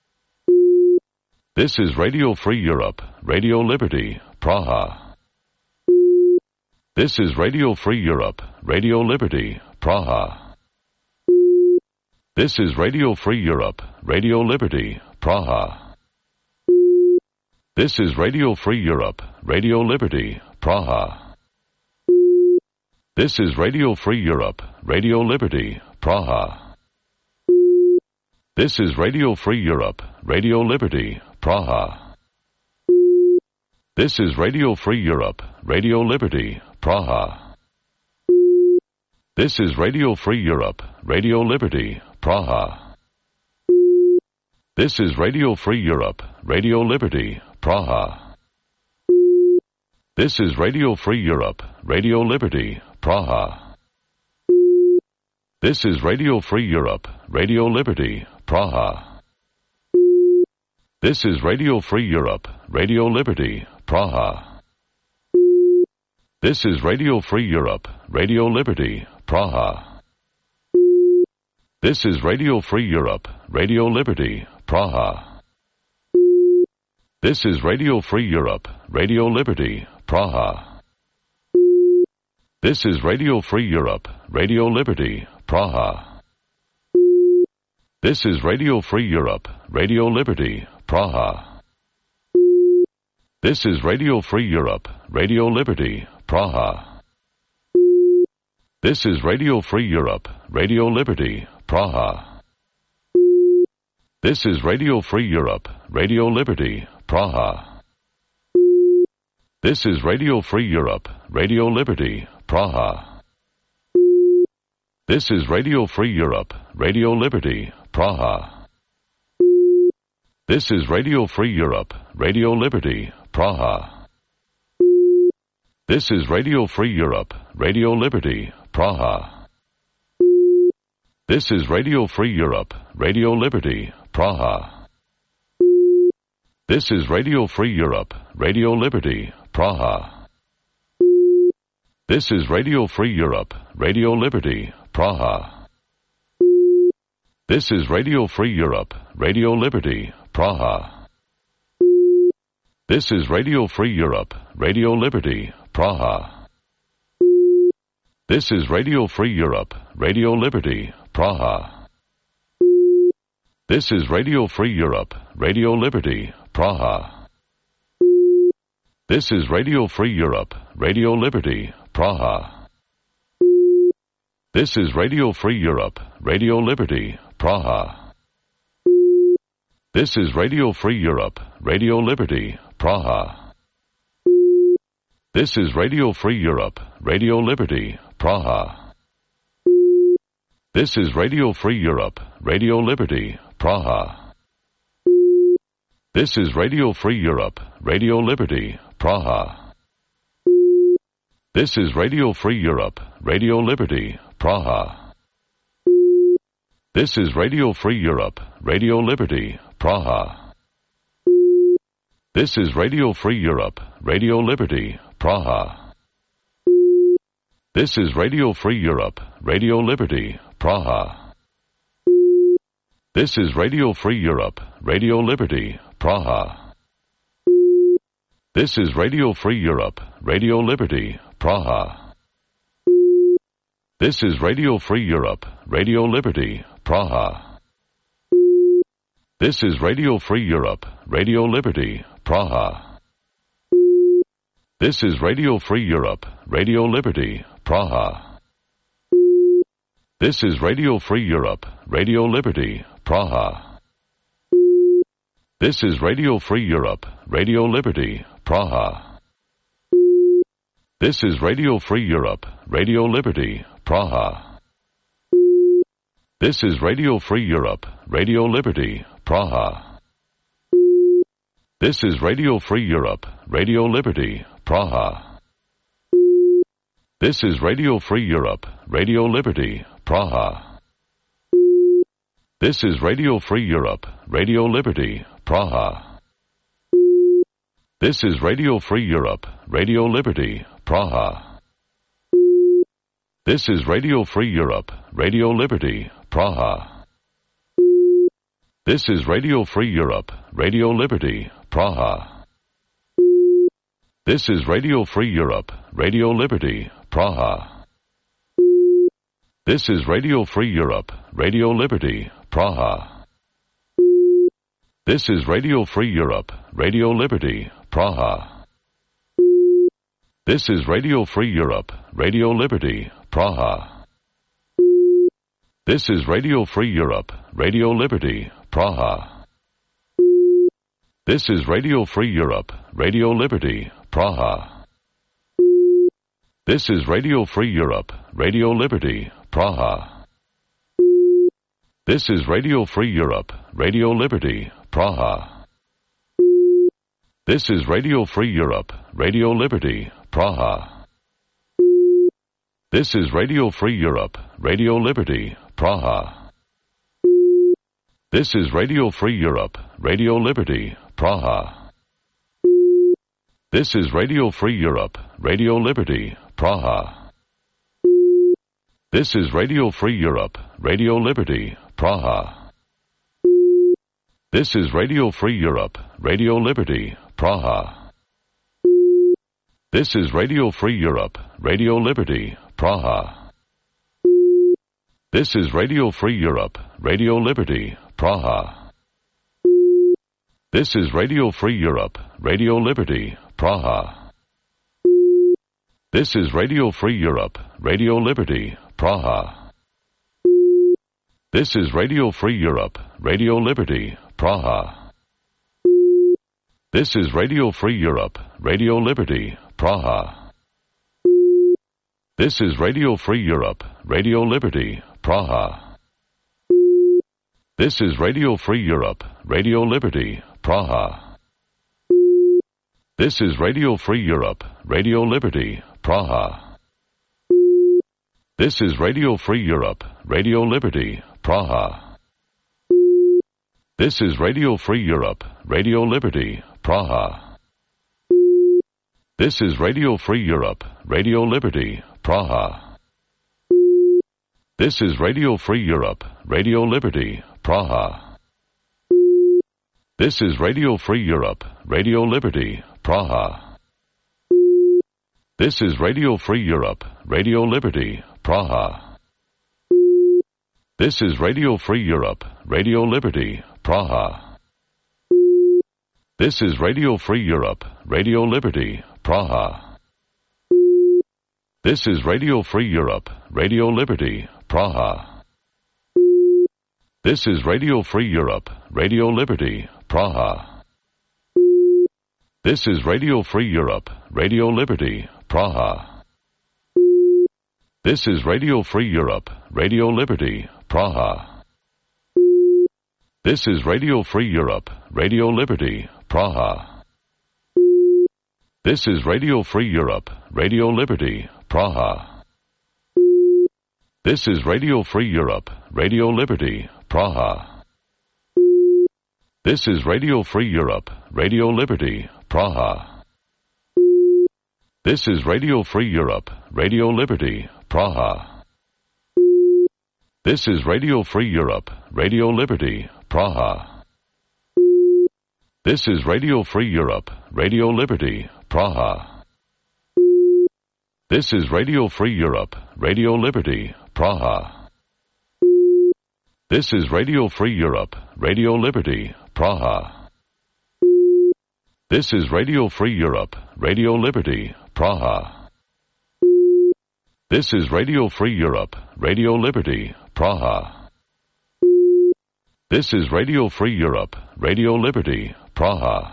This is Radio Free Europe, Radio Liberty, Praha. This is Radio Free Europe, Radio Liberty, Praha. This is Radio Free Europe, Radio Liberty, Praha. This is Radio Free Europe, Radio Liberty, Praha. This is Radio Free Europe, Radio Liberty, Praha. This is Radio Free Europe, Radio Liberty, Praha. This is Radio Free Europe, Radio Liberty, Praha. This is Radio Free Europe, Radio Liberty, Praha. This is Radio Free Europe, Radio Liberty, Praha. This is Radio Free Europe, Radio Liberty, Praha. This is Radio Free Europe, Radio Liberty, Praha. This is Radio Free Europe, Radio Liberty, Praha. This is Radio Free Europe, Radio Liberty, Praha. This is Radio Free Europe, Radio Liberty, Praha. This is Radio Free Europe, Radio Liberty, Praha. This is Radio Free Europe, Radio Liberty, Praha. This is Radio Free Europe, Radio Liberty, Praha. This is Radio Free Europe, Radio Liberty, Praha. This is Radio Free Europe, Radio Liberty, Praha. This is Radio Free Europe, Radio Liberty, Praha. This is Radio Free Europe, Radio Liberty, Praha. This is Radio Free Europe, Radio Liberty, Praha. This is Radio Free Europe, Radio Liberty, Praha. This is Radio Free Europe, Radio Liberty, Praha. This is Radio Free Europe, Radio Liberty, Praha. This is Radio Free Europe, Radio Liberty, Praha. This is Radio Free Europe, Radio Liberty, Praha. This is Radio Free Europe, Radio Liberty, Praha. This is Radio Free Europe, Radio Liberty, Praha. This is Radio Free Europe, Radio Liberty, Praha. This is Radio Free Europe, Radio Liberty, Praha. This is Radio Free Europe, Radio Liberty, Praha. This is Radio Free Europe, Radio Liberty, Praha. This is Radio Free Europe, Radio Liberty, Praha. This is Radio Free Europe, Radio Liberty, Praha. This is Radio Free Europe, Radio Liberty, Praha. This is Radio Free Europe, Radio Liberty, Praha. This is Radio Free Europe, Radio Liberty, Praha. This is Radio Free Europe, Radio Liberty, Praha. This is Radio Free Europe, Radio Liberty, Praha. This is Radio Free Europe, Radio Liberty, Praha. This is Radio Free Europe, Radio Liberty, Praha. This is Radio Free Europe, Radio Liberty, Praha. This is Radio Free Europe, Radio Liberty, Praha. This is Radio Free Europe, Radio Liberty, Praha. This is Radio Free Europe, Radio Liberty, Praha. This is Radio Free Europe, Radio Liberty, Praha. This is Radio Free Europe, Radio Liberty, Praha. This is Radio Free Europe, Radio Liberty, Praha. This is Radio Free Europe, Radio Liberty, Praha. This is Radio Free Europe, Radio Liberty, Praha. This is Radio Free Europe, Radio Liberty, Praha. This is Radio Free Europe, Radio Liberty, Praha. This is Radio Free Europe, Radio Liberty, Praha. This is Radio Free Europe, Radio Liberty, Praha. This is Radio Free Europe, Radio Liberty, Praha. This is Radio Free Europe, Radio Liberty, Praha. This is Radio Free Europe, Radio Liberty, Praha. This is Radio Free Europe, Radio Liberty, Praha. This is Radio Free Europe, Radio Liberty, Praha. This is Radio Free Europe, Radio Liberty, Praha. This is Radio Free Europe, Radio Liberty, Praha. This is Radio Free Europe, Radio Liberty, Praha. This is Radio Free Europe, Radio Liberty, Praha. This is Radio Free Europe, Radio Liberty, Praha. This is Radio Free Europe, Radio Liberty, Praha. This is Radio Free Europe, Radio Liberty, Praha. This is Radio Free Europe, Radio Liberty, Praha. This is Radio Free Europe, Radio Liberty, Praha. This is Radio Free Europe, Radio Liberty, Praha. This is Radio Free Europe, Radio Liberty, Praha. This is Radio Free Europe, Radio Liberty, Praha. This is Radio Free Europe, Radio Liberty, Praha. This is Radio Free Europe, Radio Liberty, Praha. This is Radio Free Europe, Radio Liberty, Praha. This is Radio Free Europe, Radio Liberty, Praha. This is Radio Free Europe, Radio Liberty, Praha. This is Radio Free Europe, Radio Liberty, Praha. This is Radio Free Europe, Radio Liberty, Praha. This is Radio Free Europe, Radio Liberty, Praha. This is Radio Free Europe, Radio Liberty, Praha. This is Radio Free Europe, Radio Liberty, Praha. This is Radio Free Europe, Radio Liberty, Praha. This is Radio Free Europe, Radio Liberty, Praha. This is Radio Free Europe, Radio Liberty, Praha. This is Radio Free Europe, Radio Liberty, Praha. This is Radio Free Europe, Radio Liberty, Praha. This is Radio Free Europe, Radio Liberty, Praha. This is Radio Free Europe, Radio Liberty, Praha. This is Radio Free Europe, Radio Liberty, Praha. This is Radio Free Europe, Radio Liberty, Praha. This is Radio Free Europe, Radio Liberty, Praha. This is Radio Free Europe, Radio Liberty, Praha. This is Radio Free Europe, Radio Liberty, Praha. This is Radio Free Europe, Radio Liberty, Praha. This is Radio Free Europe, Radio Liberty, Praha. This is Radio Free Europe, Radio Liberty, Praha. This is Radio Free Europe, Radio Liberty, Praha. This is Radio Free Europe, Radio Liberty, Praha. This is Radio Free Europe, Radio Liberty, Praha. This is Radio Free Europe, Radio Liberty, Praha. This is Radio Free Europe, Radio Liberty, Praha. This is Radio Free Europe, Radio Liberty, Praha.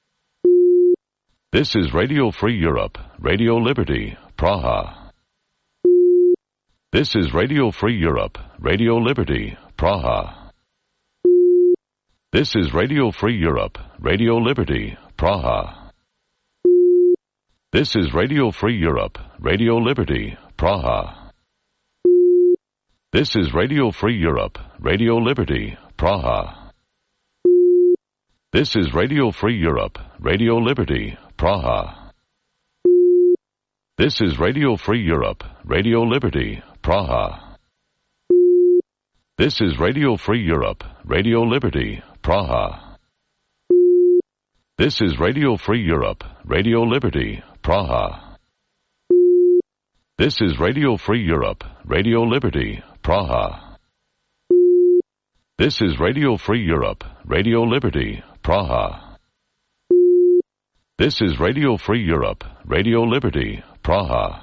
This is Radio Free Europe, Radio Liberty, Praha. This is Radio Free Europe, Radio Liberty, Praha. This is Radio Free Europe, Radio Liberty, Praha. This is Radio Free Europe, Radio Liberty, Praha. This is Radio Free Europe, Radio Liberty, Praha. This is Radio Free Europe, Radio Liberty, Praha. This is Radio Free Europe, Radio Liberty, Praha. This is Radio Free Europe, Radio Liberty, Praha. This is Radio Free Europe, Radio Liberty, Praha. This is Radio Free Europe, Radio Liberty, Praha. This is Radio Free Europe, Radio Liberty, Praha. This is Radio Free Europe, Radio Liberty, Praha.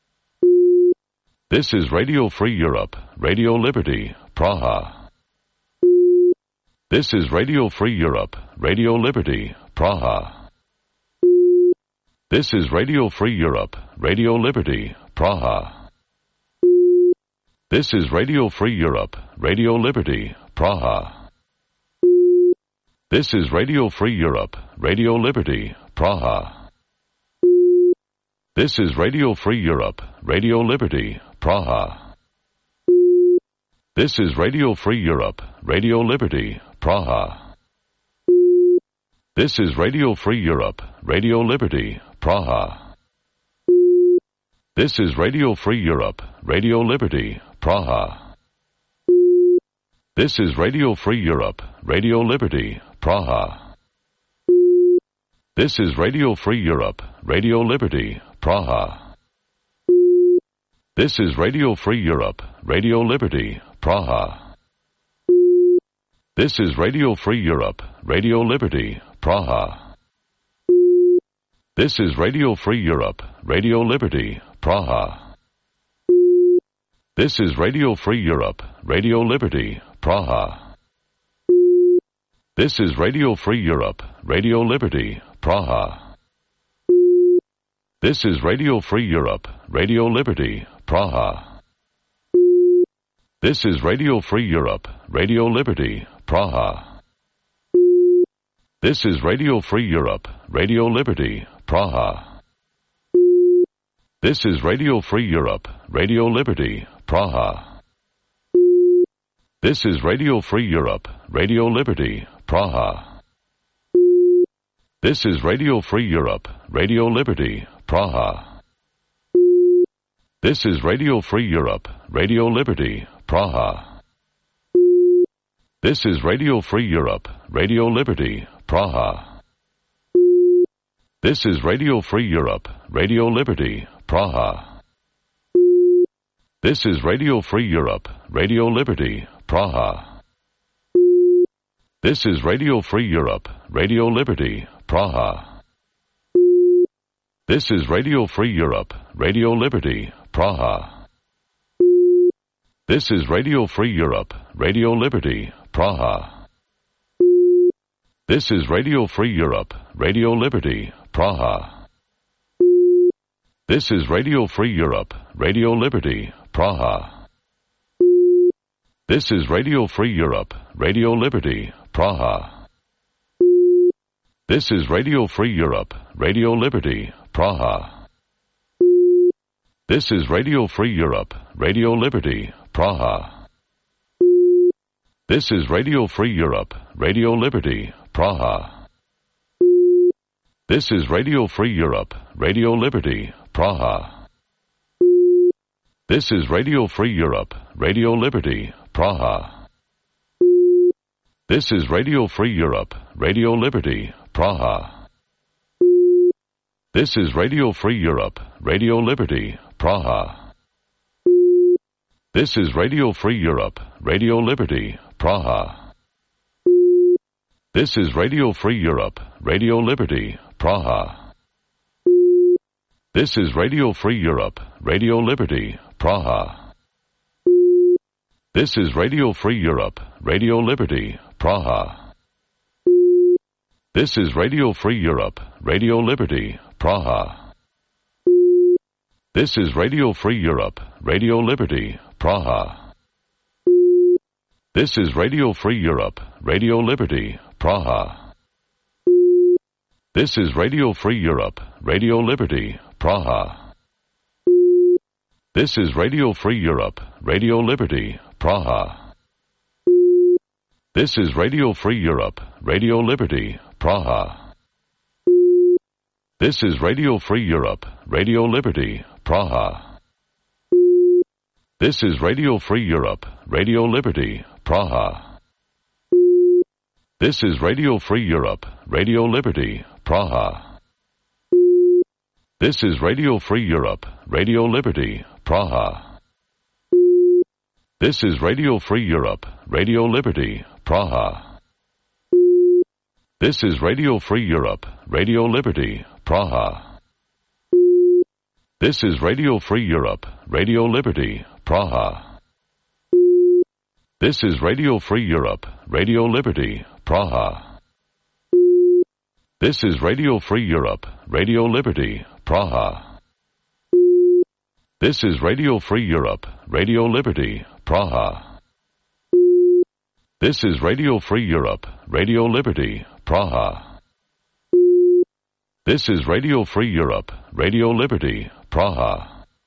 This is Radio Free Europe, Radio Liberty, Praha. This is Radio Free Europe, Radio Liberty, Praha. This is Radio Free Europe, Radio Liberty, Praha. This is Radio Free Europe, Radio Liberty, Praha. This is Radio Free Europe, Radio Liberty, Praha. This is Radio Free Europe, Radio Liberty, Praha. This is Radio Free Europe, Radio Liberty, Praha. This is Radio Free Europe, Radio Liberty, Praha. This is Radio Free Europe, Radio Liberty, Praha. This is Radio Free Europe, Radio Liberty, Praha. This is Radio Free Europe, Radio Liberty, Praha. This is Radio Free Europe, Radio Liberty, Praha. This is Radio Free Europe, Radio Liberty, Praha. This is Radio Free Europe, Radio Liberty, Praha. This is Radio Free Europe, Radio Liberty, Praha. This is Radio Free Europe, Radio Liberty, Praha. This is Radio Free Europe, Radio Liberty, Praha. This is Radio Free Europe, Radio Liberty, Praha. This is Radio Free Europe, Radio Liberty, Praha. This is Radio Free Europe, Radio Liberty, Praha. This is Radio Free Europe, Radio Liberty, Praha. This is Radio Free Europe, Radio Liberty, Praha. This is Radio Free Europe, Radio Liberty, Praha. This is Radio Free Europe, Radio Liberty, Praha. This is Radio Free Europe, Radio Liberty, Praha. This is Radio Free Europe, Radio Liberty, Praha. This is Radio Free Europe, Radio Liberty, Praha. This is Radio Free Europe, Radio Liberty, Praha. This is Radio Free Europe, Radio Liberty, Praha. This is Radio Free Europe, Radio Liberty, Praha. This is Radio Free Europe, Radio Liberty, Praha. This is Radio Free Europe, Radio Liberty, Praha. This is Radio Free Europe, Radio Liberty, Praha. This is Radio Free Europe, Radio Liberty, Praha. This is Radio Free Europe, Radio Liberty, Praha. This is Radio Free Europe, Radio Liberty, Praha. This is Radio Free Europe, Radio Liberty, Praha. This is Radio Free Europe, Radio Liberty, Praha. This is Radio Free Europe, Radio Liberty, Praha. This is Radio Free Europe, Radio Liberty, Praha. This is Radio Free Europe, Radio Liberty, Praha. This is Radio Free Europe, Radio Liberty, Praha. This is Radio Free Europe, Radio Liberty, Praha. This is Radio Free Europe, Radio Liberty, Praha. This is Radio Free Europe, Radio Liberty, Praha. This is Radio Free Europe, Radio Liberty, Praha. This is Radio Free Europe, Radio Liberty, Praha. This is Radio Free Europe, Radio Liberty, Praha. This is Radio Free Europe, Radio Liberty, Praha. This is Radio Free Europe, Radio Liberty, Praha. This is Radio Free Europe, Radio Liberty, Praha. This is Radio Free Europe, Radio Liberty, Praha. This is Radio Free Europe, Radio Liberty, Praha. This is Radio Free Europe, Radio Liberty, Praha. This is Radio Free Europe, Radio Liberty, Praha. This is Radio Free Europe, Radio Liberty, Praha. This is Radio Free Europe, Radio Liberty, Praha. This is Radio Free Europe, Radio Liberty, Praha. This is Radio Free Europe, Radio Liberty, Praha. This is Radio Free Europe, Radio Liberty, Praha. This is Radio Free Europe, Radio Liberty, Praha.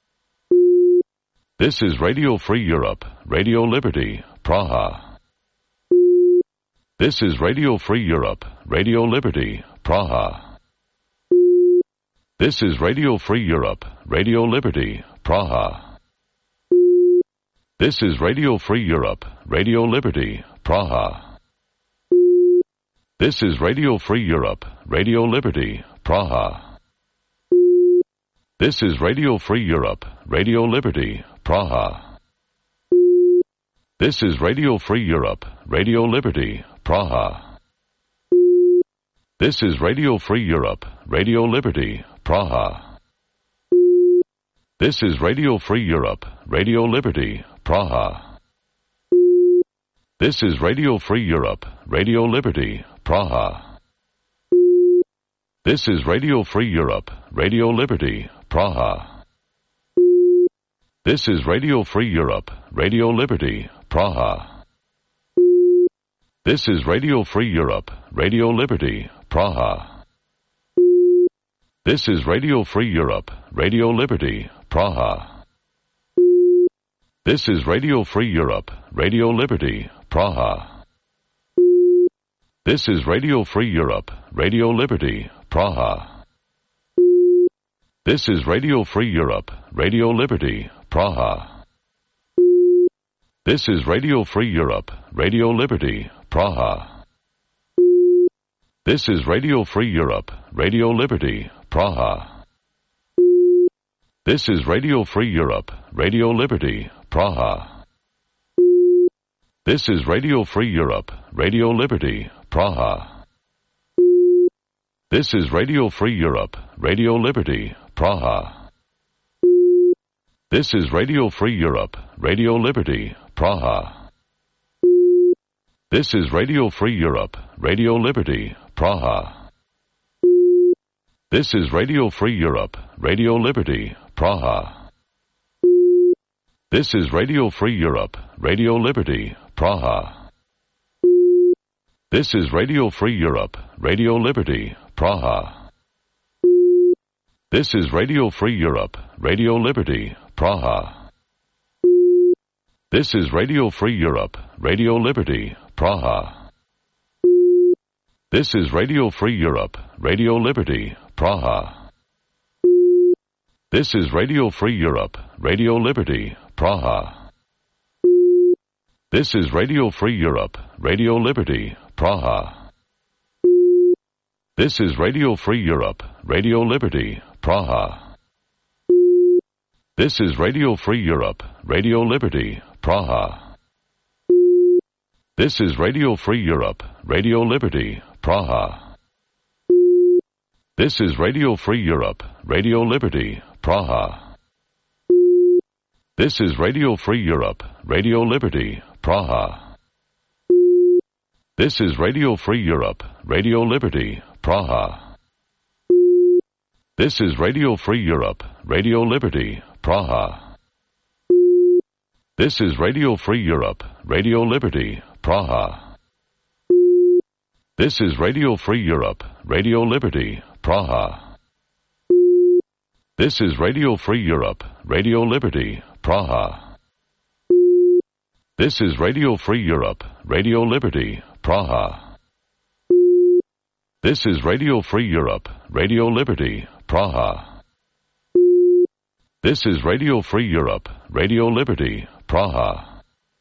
This is Radio Free Europe, Radio Liberty, Praha. This is Radio Free Europe, Radio Liberty, Praha. This is Radio Free Europe, Radio Liberty, Praha. This is Radio Free Europe, Radio Liberty, Praha. This is Radio Free Europe, Radio Liberty, Praha. This is Radio Free Europe, Radio Liberty, Praha. This is Radio Free Europe, Radio Liberty, Praha. This is Radio Free Europe, Radio Liberty, Praha. This is Radio Free Europe, Radio Liberty, Praha. This is Radio Free Europe, Radio Liberty, Praha. This is Radio Free Europe, Radio Liberty, Praha. This is Radio Free Europe, Radio Liberty, Praha. This is Radio Free Europe, Radio Liberty, Praha. This is Radio Free Europe, Radio Liberty, Praha. This is Radio Free Europe, Radio Liberty, Praha. This is Radio Free Europe, Radio Liberty, Praha. This is Radio Free Europe, Radio Liberty, Praha. This is Radio Free Europe, Radio Liberty, Praha. This is Radio Free Europe, Radio Liberty, Praha. This is Radio Free Europe, Radio Liberty, Praha. This is Radio Free Europe, Radio Liberty, Praha. This is Radio Free Europe, Radio Liberty, Praha. This is Radio Free Europe, Radio Liberty, Praha. This is Radio Free Europe, Radio Liberty, Praha. This is Radio Free Europe, Radio Liberty, Praha. This is Radio Free Europe, Radio Liberty, Praha. This is Radio Free Europe, Radio Liberty, Praha. This is Radio Free Europe, Radio Liberty, Praha. This is Radio Free Europe, Radio Liberty, Praha. This is Radio Free Europe, Radio Liberty, Praha. This is Radio Free Europe, Radio Liberty, Praha. This is Radio Free Europe, Radio Liberty, Praha. This is Radio Free Europe, Radio Liberty, Praha. This is Radio Free Europe, Radio Liberty, Praha. This is Radio Free Europe, Radio Liberty, Praha. This is Radio Free Europe, Radio Liberty, Praha. This is Radio Free Europe, Radio Liberty, Praha. This is Radio Free Europe, Radio Liberty, Praha. This is Radio Free Europe, Radio Liberty, Praha. This is Radio Free Europe, Radio Liberty, Praha. This is Radio Free Europe, Radio Liberty, Praha. This is Radio Free Europe, Radio Liberty, Praha. This is Radio Free Europe, Radio Liberty, Praha. This is Radio Free Europe, Radio Liberty, Praha. This is Radio Free Europe, Radio Liberty, Praha.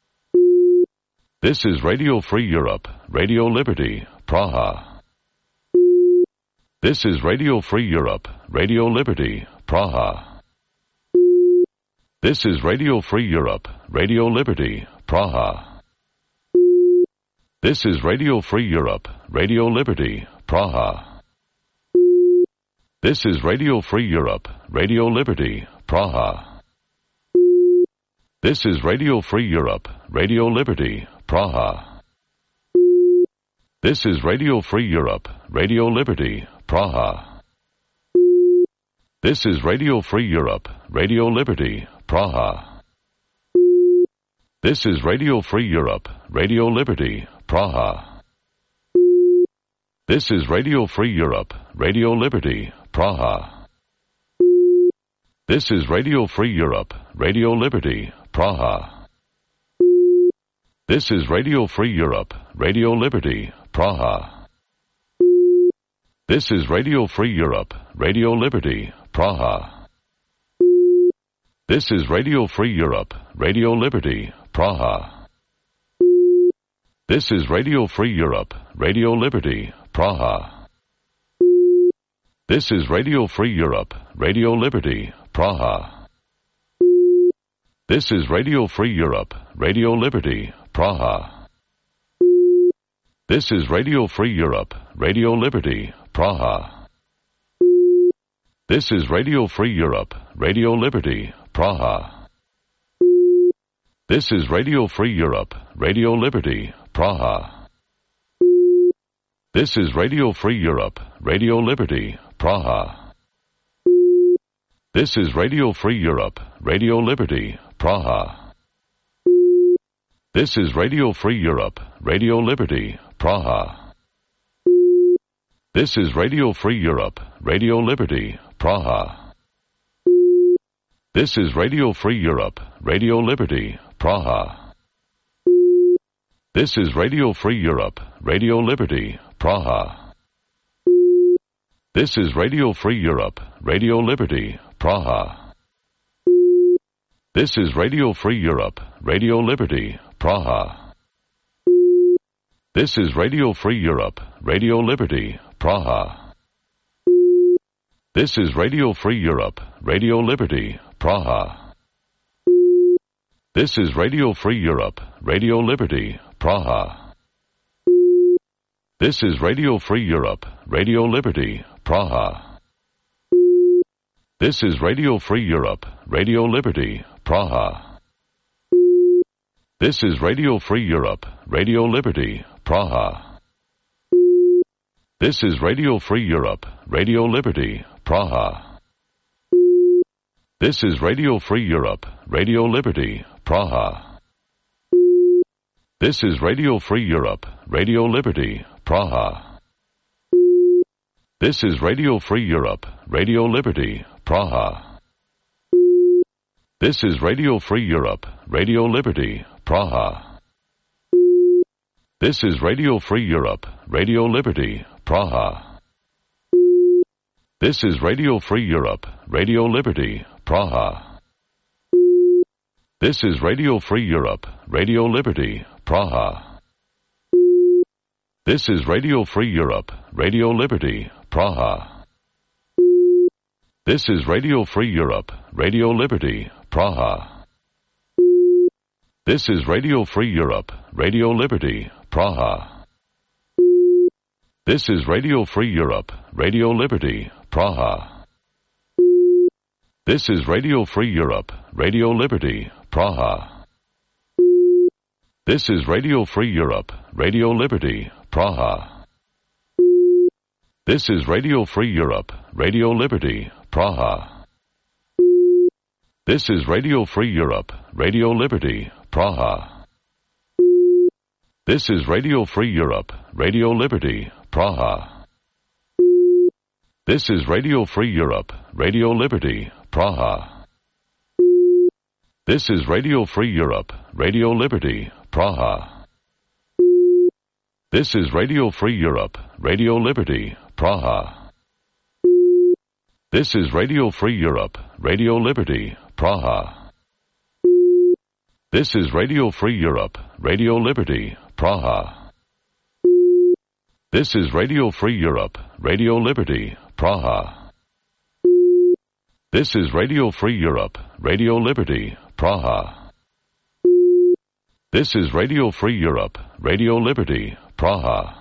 This is Radio Free Europe, Radio Liberty, Praha. This is Radio Free Europe, Radio Liberty, Praha. This is Radio Free Europe, Radio Liberty, Praha. This is Radio Free Europe, Radio Liberty, Praha. This is Radio Free Europe, Radio Liberty, Praha. This is Radio Free Europe, Radio Liberty, Praha. This is Radio Free Europe, Radio Liberty, Praha. This is Radio Free Europe, Radio Liberty, Praha. This is Radio Free Europe, Radio Liberty, Praha. This is Radio Free Europe, Radio Liberty, Praha. This is Radio Free Europe, Radio Liberty, Praha. This is Radio Free Europe, Radio Liberty, Praha. This is Radio Free Europe, Radio Liberty, Praha. This is Radio Free Europe, Radio Liberty, Praha. This is Radio Free Europe, Radio Liberty, Praha. This is Radio Free Europe, Radio Liberty, Praha. This is Radio Free Europe, Radio Liberty, Praha. This is Radio Free Europe, Radio Liberty, Praha. This is Radio Free Europe, Radio Liberty, Praha. This is Radio Free Europe, Radio Liberty, Praha. This is Radio Free Europe, Radio Liberty, Praha. This is Radio Free Europe, Radio Liberty, Praha. This is Radio Free Europe, Radio Liberty, Praha. This is Radio Free Europe, Radio Liberty, Praha. This is Radio Free Europe, Radio Liberty, Praha. This is Radio Free Europe, Radio Liberty, Praha. This is Radio Free Europe, Radio Liberty, Praha. This is Radio Free Europe, Radio Liberty, Praha. This is Radio Free Europe, Radio Liberty, Praha. This is Radio Free Europe, Radio Liberty, Praha. This is Radio Free Europe, Radio Liberty, Praha. This is Radio Free Europe, Radio Liberty, Praha. This is Radio Free Europe, Radio Liberty, Praha. This is Radio Free Europe, Radio Liberty, Praha. This is Radio Free Europe, Radio Liberty, Praha. This is Radio Free Europe, Radio Liberty, Praha. This is Radio Free Europe, Radio Liberty, Praha. This is Radio Free Europe, Radio Liberty, Praha. This is Radio Free Europe, Radio Liberty, Praha. This is Radio Free Europe, Radio Liberty, Praha. This is Radio Free Europe, Radio Liberty, Praha. This is Radio Free Europe, Radio Liberty, Praha. This is Radio Free Europe, Radio Liberty, Praha. This is Radio Free Europe, Radio Liberty, Praha. This is Radio Free Europe, Radio Liberty, Praha. This is Radio Free Europe, Radio Liberty, Praha. This is Radio Free Europe, Radio Liberty, Praha. This is Radio Free Europe, Radio Liberty, Praha. This is Radio Free Europe, Radio Liberty, Praha. This is Radio Free Europe, Radio Liberty, Praha. This is Radio Free Europe, Radio Liberty, Praha. This is Radio Free Europe, Radio Liberty, Praha. This is Radio Free Europe, Radio Liberty, Praha. This is Radio Free Europe, Radio Liberty, Praha. This is Radio Free Europe, Radio Liberty, Praha. This is Radio Free Europe, Radio Liberty, Praha. This is Radio Free Europe, Radio Liberty, Praha. This is Radio Free Europe, Radio Liberty, Praha. This is Radio Free Europe, Radio Liberty, Praha.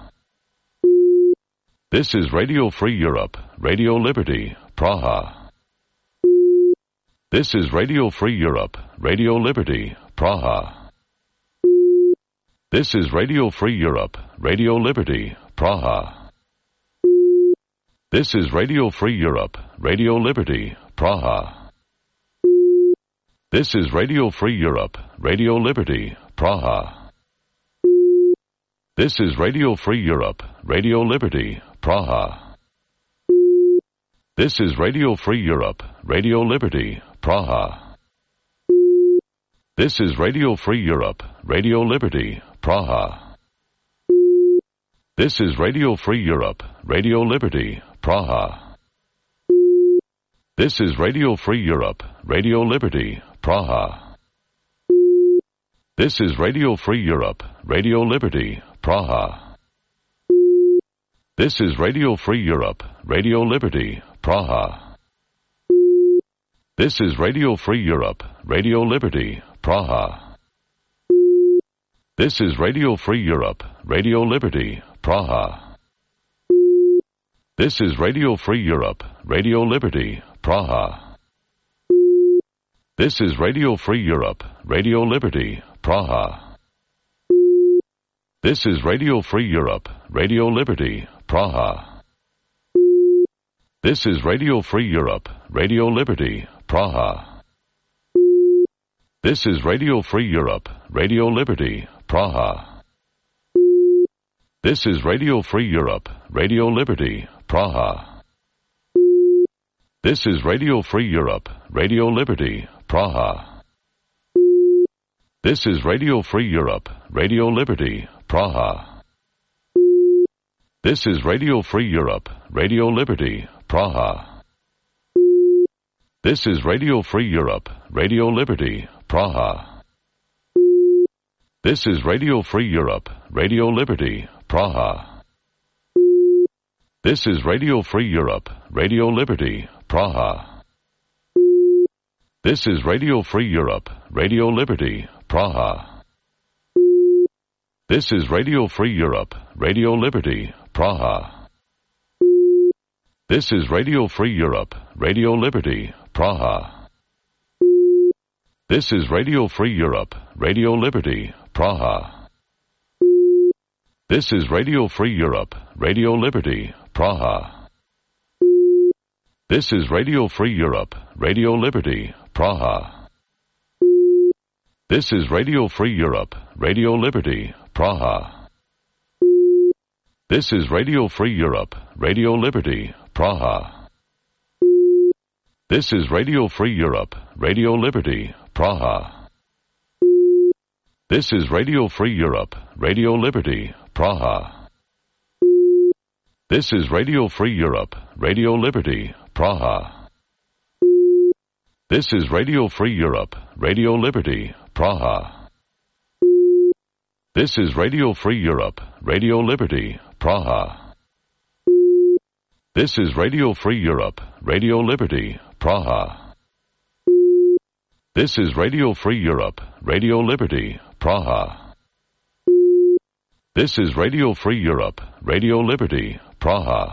This is Radio Free Europe, Radio Liberty, Praha. This is Radio Free Europe, Radio Liberty, Praha. This is Radio Free Europe, Radio Liberty, Praha. This is Radio Free Europe, Radio Liberty, Praha. This is Radio Free Europe, Radio Liberty, Praha. This is Radio Free Europe, Radio Liberty, Praha. This is Radio Free Europe, Radio Liberty, Praha. This is Radio Free Europe, Radio Liberty, Praha. This is Radio Free Europe, Radio Liberty, Praha. This is Radio Free Europe, Radio Liberty, Praha. This is Radio Free Europe, Radio Liberty, Praha. This is Radio Free Europe, Radio Liberty, Praha. This is Radio Free Europe, Radio Liberty, Praha. This is Radio Free Europe, Radio Liberty, Praha. This is Radio Free Europe, Radio Liberty, Praha. This is Radio Free Europe, Radio Liberty, Praha. This is Radio Free Europe, Radio Liberty, Praha. This is Radio Free Europe, Radio Liberty, Praha. This is Radio Free Europe, Radio Liberty, Praha. This is Radio Free Europe, Radio Liberty, Praha. This is Radio Free Europe, Radio Liberty, Praha. This is Radio Free Europe, Radio Liberty, Praha. This is Radio Free Europe, Radio Liberty, Praha. This is Radio Free Europe, Radio Liberty, Praha. This is Radio Free Europe, Radio Liberty, Praha. This is Radio Free Europe, Radio Liberty, Praha. This is Radio Free Europe, Radio Liberty, Praha. This is Radio Free Europe, Radio Liberty, Praha. This is Radio Free Europe, Radio Liberty, Praha. This is Radio Free Europe, Radio Liberty, Praha. This is Radio Free Europe, Radio Liberty, Praha. This is Radio Free Europe, Radio Liberty, Praha. This is Radio Free Europe, Radio Liberty, Praha. This is Radio Free Europe, Radio Liberty, Praha. This is Radio Free Europe, Radio Liberty, Praha. This is Radio Free Europe, Radio Liberty, Praha. This is Radio Free Europe, Radio Liberty, Praha. This is Radio Free Europe, Radio Liberty, Praha. This is Radio Free Europe, Radio Liberty, Praha. This is Radio Free Europe, Radio Liberty, Praha. This is Radio Free Europe, Radio Liberty, Praha. This is Radio Free Europe, Radio Liberty, Praha.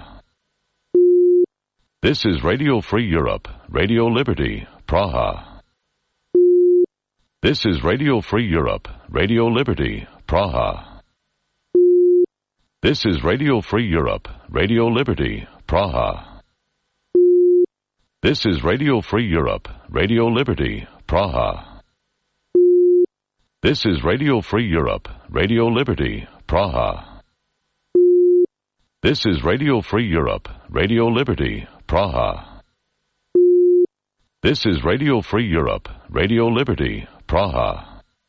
This is Radio Free Europe, Radio Liberty, Praha. This is Radio Free Europe, Radio Liberty, Praha. This is Radio Free Europe, Radio Liberty, Praha. This is Radio Free Europe, Radio Liberty, Praha. This is Radio Free Europe, Radio Liberty, Praha. This is Radio Free Europe, Radio Liberty, Praha. This is Radio Free Europe, Radio Liberty, Praha.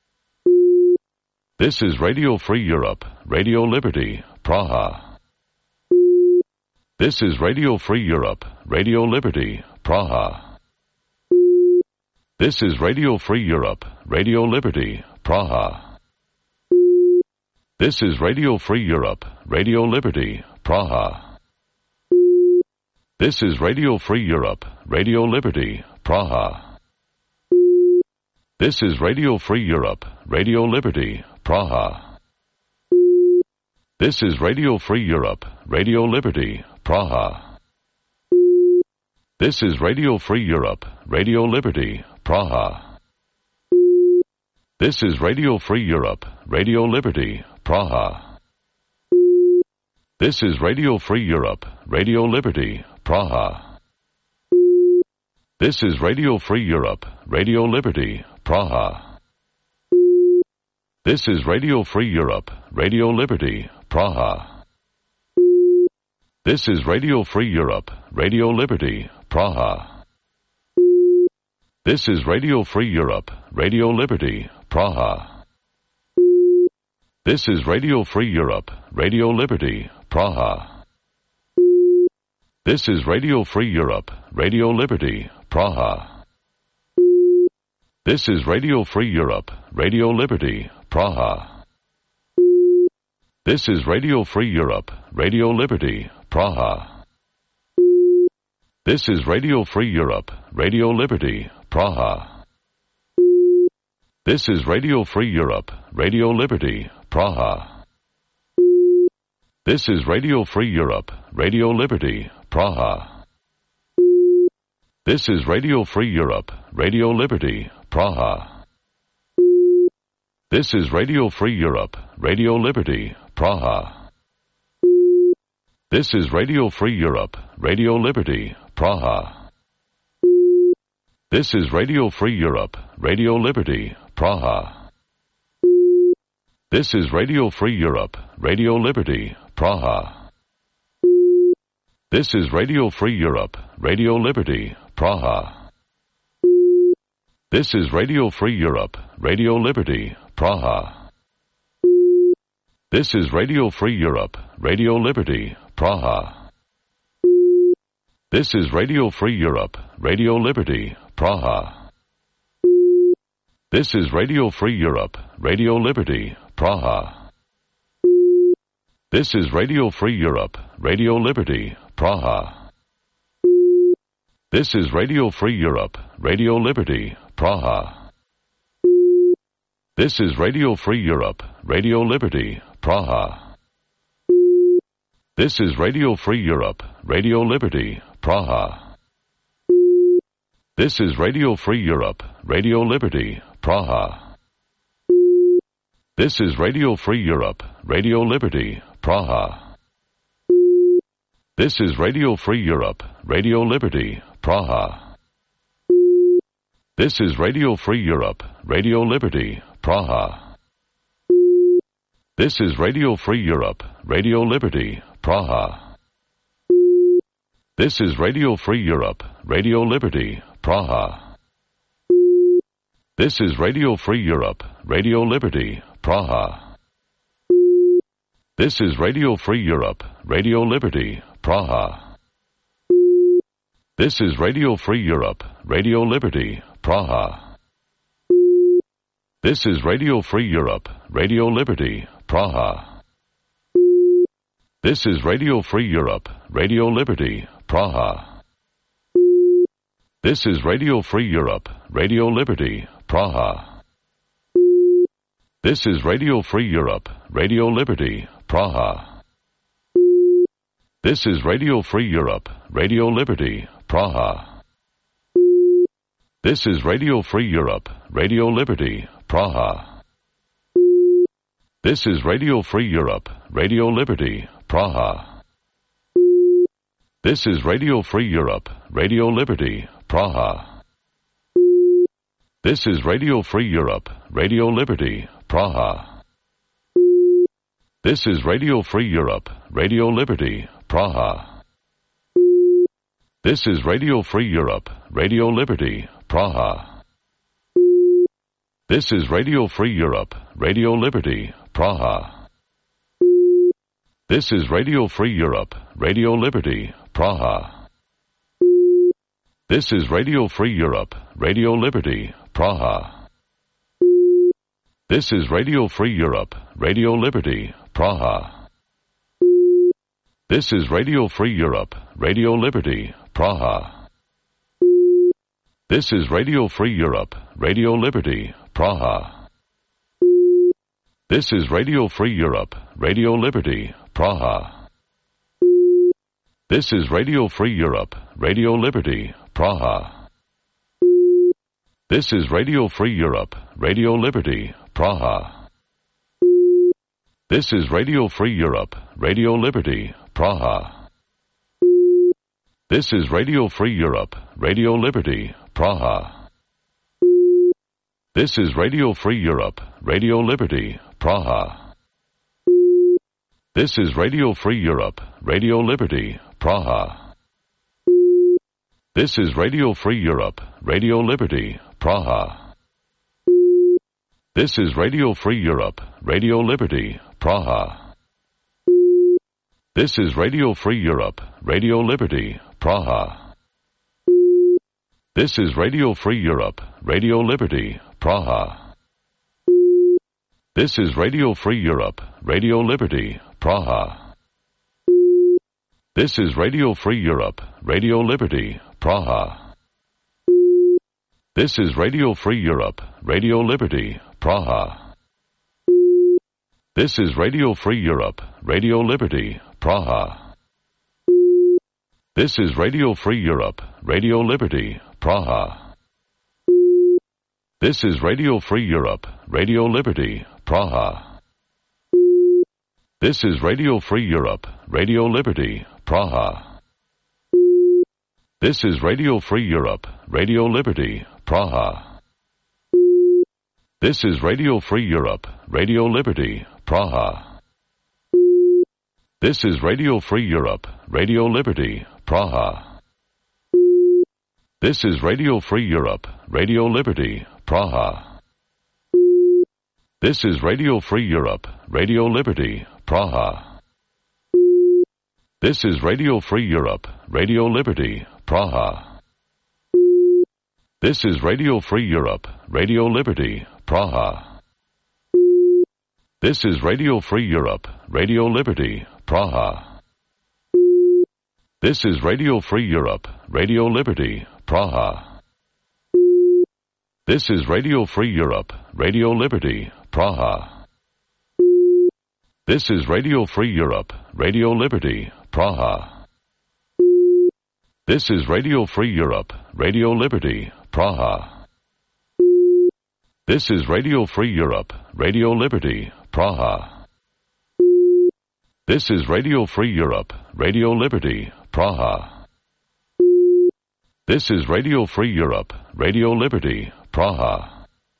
This is Radio Free Europe, Radio Liberty, Praha. This is Radio Free Europe, Radio Liberty, Praha. This is Radio Free Europe, Radio Liberty, Praha. This is Radio Free Europe, Radio Liberty, Praha. This is Radio Free Europe, Radio Liberty, Praha. This is Radio Free Europe, Radio Liberty, Praha. This is Radio Free Europe, Radio Liberty, Praha. This is Radio Free Europe, Radio Liberty, Praha. This is Radio Free Europe, Radio Liberty, Praha. This is Radio Free Europe, Radio Liberty, Praha. This is Radio Free Europe, Radio Liberty, Praha. This is Radio Free Europe, Radio Liberty, Praha. This is Radio Free Europe, Radio Liberty, Praha. This is Radio Free Europe, Radio Liberty, Praha. This is Radio Free Europe, Radio Liberty, Praha. This is Radio Free Europe, Radio Liberty, Praha. This is Radio Free Europe, Radio Liberty, Praha. This is Radio Free Europe, Radio Liberty, Praha. This is Radio Free Europe, Radio Liberty, Praha. This is Radio Free Europe, Radio Liberty, Praha. This is Radio Free Europe, Radio Liberty, Praha. This is Radio Free Europe, Radio Liberty, Praha. This is Radio Free Europe, Radio Liberty, Praha. This is Radio Free Europe, Radio Liberty, Praha. This is Radio Free Europe, Radio Liberty, Praha. This is Radio Free Europe, Radio Liberty, Praha. This is Radio Free Europe, Radio Liberty, Praha. This is Radio Free Europe, Radio Liberty, Praha. This is Radio Free Europe, Radio Liberty, Praha. This is Radio Free Europe, Radio Liberty, Praha. This is Radio Free Europe, Radio Liberty, Praha. This is Radio Free Europe, Radio Liberty, Praha. This is Radio Free Europe, Radio Liberty, Praha. This is Radio Free Europe, Radio Liberty, Praha. This is Radio Free Europe, Radio Liberty, Praha. This is Radio Free Europe, Radio Liberty, Praha. This is Radio Free Europe, Radio Liberty, Praha. This is Radio Free Europe, Radio Liberty, Praha. This is Radio Free Europe, Radio Liberty, Praha. This is Radio Free Europe, Radio Liberty, Praha. This is Radio Free Europe, Radio Liberty, Praha. This is Radio Free Europe, Radio Liberty, Praha. This is Radio Free Europe, Radio Liberty, Praha. This is Radio Free Europe, Radio Liberty, Praha. This is Radio Free Europe, Radio Liberty, Praha. This is Radio Free Europe, Radio Liberty, Praha. This is Radio Free Europe, Radio Liberty, Praha. This is Radio Free Europe, Radio Liberty, Praha. This is Radio Free Europe, Radio Liberty, Praha. This is Radio Free Europe, Radio Liberty, Praha. This is Radio Free Europe, Radio Liberty, Praha. This is Radio Free Europe, Radio Liberty, Praha. This is Radio Free Europe, Radio Liberty, Praha. This is Radio Free Europe, Radio Liberty, Praha. This is Radio Free Europe, Radio Liberty, Praha. This is Radio Free Europe, Radio Liberty, Praha. This is Radio Free Europe, Radio Liberty, Praha. This is Radio Free Europe, Radio Liberty, Praha. This is Radio Free Europe, Radio Liberty, Praha. This is Radio Free Europe, Radio Liberty, Praha. This is Radio Free Europe, Radio Liberty, Praha. This is Radio Free Europe, Radio Liberty, Praha. This is Radio Free Europe, Radio Liberty, Praha. This is Radio Free Europe, Radio Liberty, Praha. This is Radio Free Europe, Radio Liberty, Praha. This is Radio Free Europe, Radio Liberty, Praha. This is Radio Free Europe, Radio Liberty, Praha. This is Radio Free Europe, Radio Liberty, Praha. This is Radio Free Europe, Radio Liberty, Praha. This is Radio Free Europe, Radio Liberty, Praha. This is Radio Free Europe, Radio Liberty, Praha. This is Radio Free Europe, Radio Liberty, Praha. This is Radio Free Europe, Radio Liberty, Praha. This is Radio Free Europe, Radio Liberty, Praha. This is Radio Free Europe, Radio Liberty, Praha. This is Radio Free Europe, Radio Liberty, Praha. This is Radio Free Europe, Radio Liberty, Praha. This is Radio Free Europe, Radio Liberty, Praha. This is Radio Free Europe, Radio Liberty, Praha. This is Radio Free Europe, Radio Liberty, Praha. This is Radio Free Europe, Radio Liberty, Praha. This is Radio Free Europe, Radio Liberty, Praha. This is Radio Free Europe, Radio Liberty, Praha. This is Radio Free Europe, Radio Liberty, Praha. This is Radio Free Europe, Radio Liberty, Praha. This is Radio Free Europe, Radio Liberty, Praha. This is Radio Free Europe, Radio Liberty, Praha. This is Radio Free Europe, Radio Liberty, Praha. This is Radio Free Europe, Radio Liberty, Praha. This is Radio Free Europe, Radio Liberty, Praha. This is Radio Free Europe, Radio Liberty, Praha. This is Radio Free Europe, Radio Liberty, Praha. This is Radio Free Europe, Radio Liberty, Praha. This is Radio Free Europe, Radio Liberty, Praha.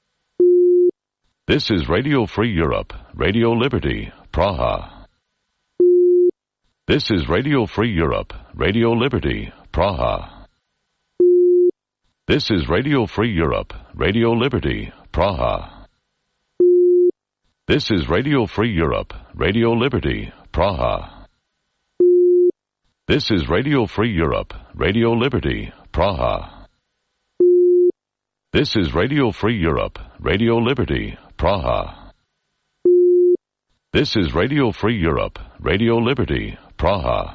This is Radio Free Europe, Radio Liberty, Praha. This is Radio Free Europe, Radio Liberty, Praha. This is Radio Free Europe, Radio Liberty, Praha. This is Radio Free Europe, Radio Liberty, Praha. This is Radio Free Europe, Radio Liberty, Praha. This is Radio Free Europe, Radio Liberty, Praha. This is Radio Free Europe, Radio Liberty, Praha.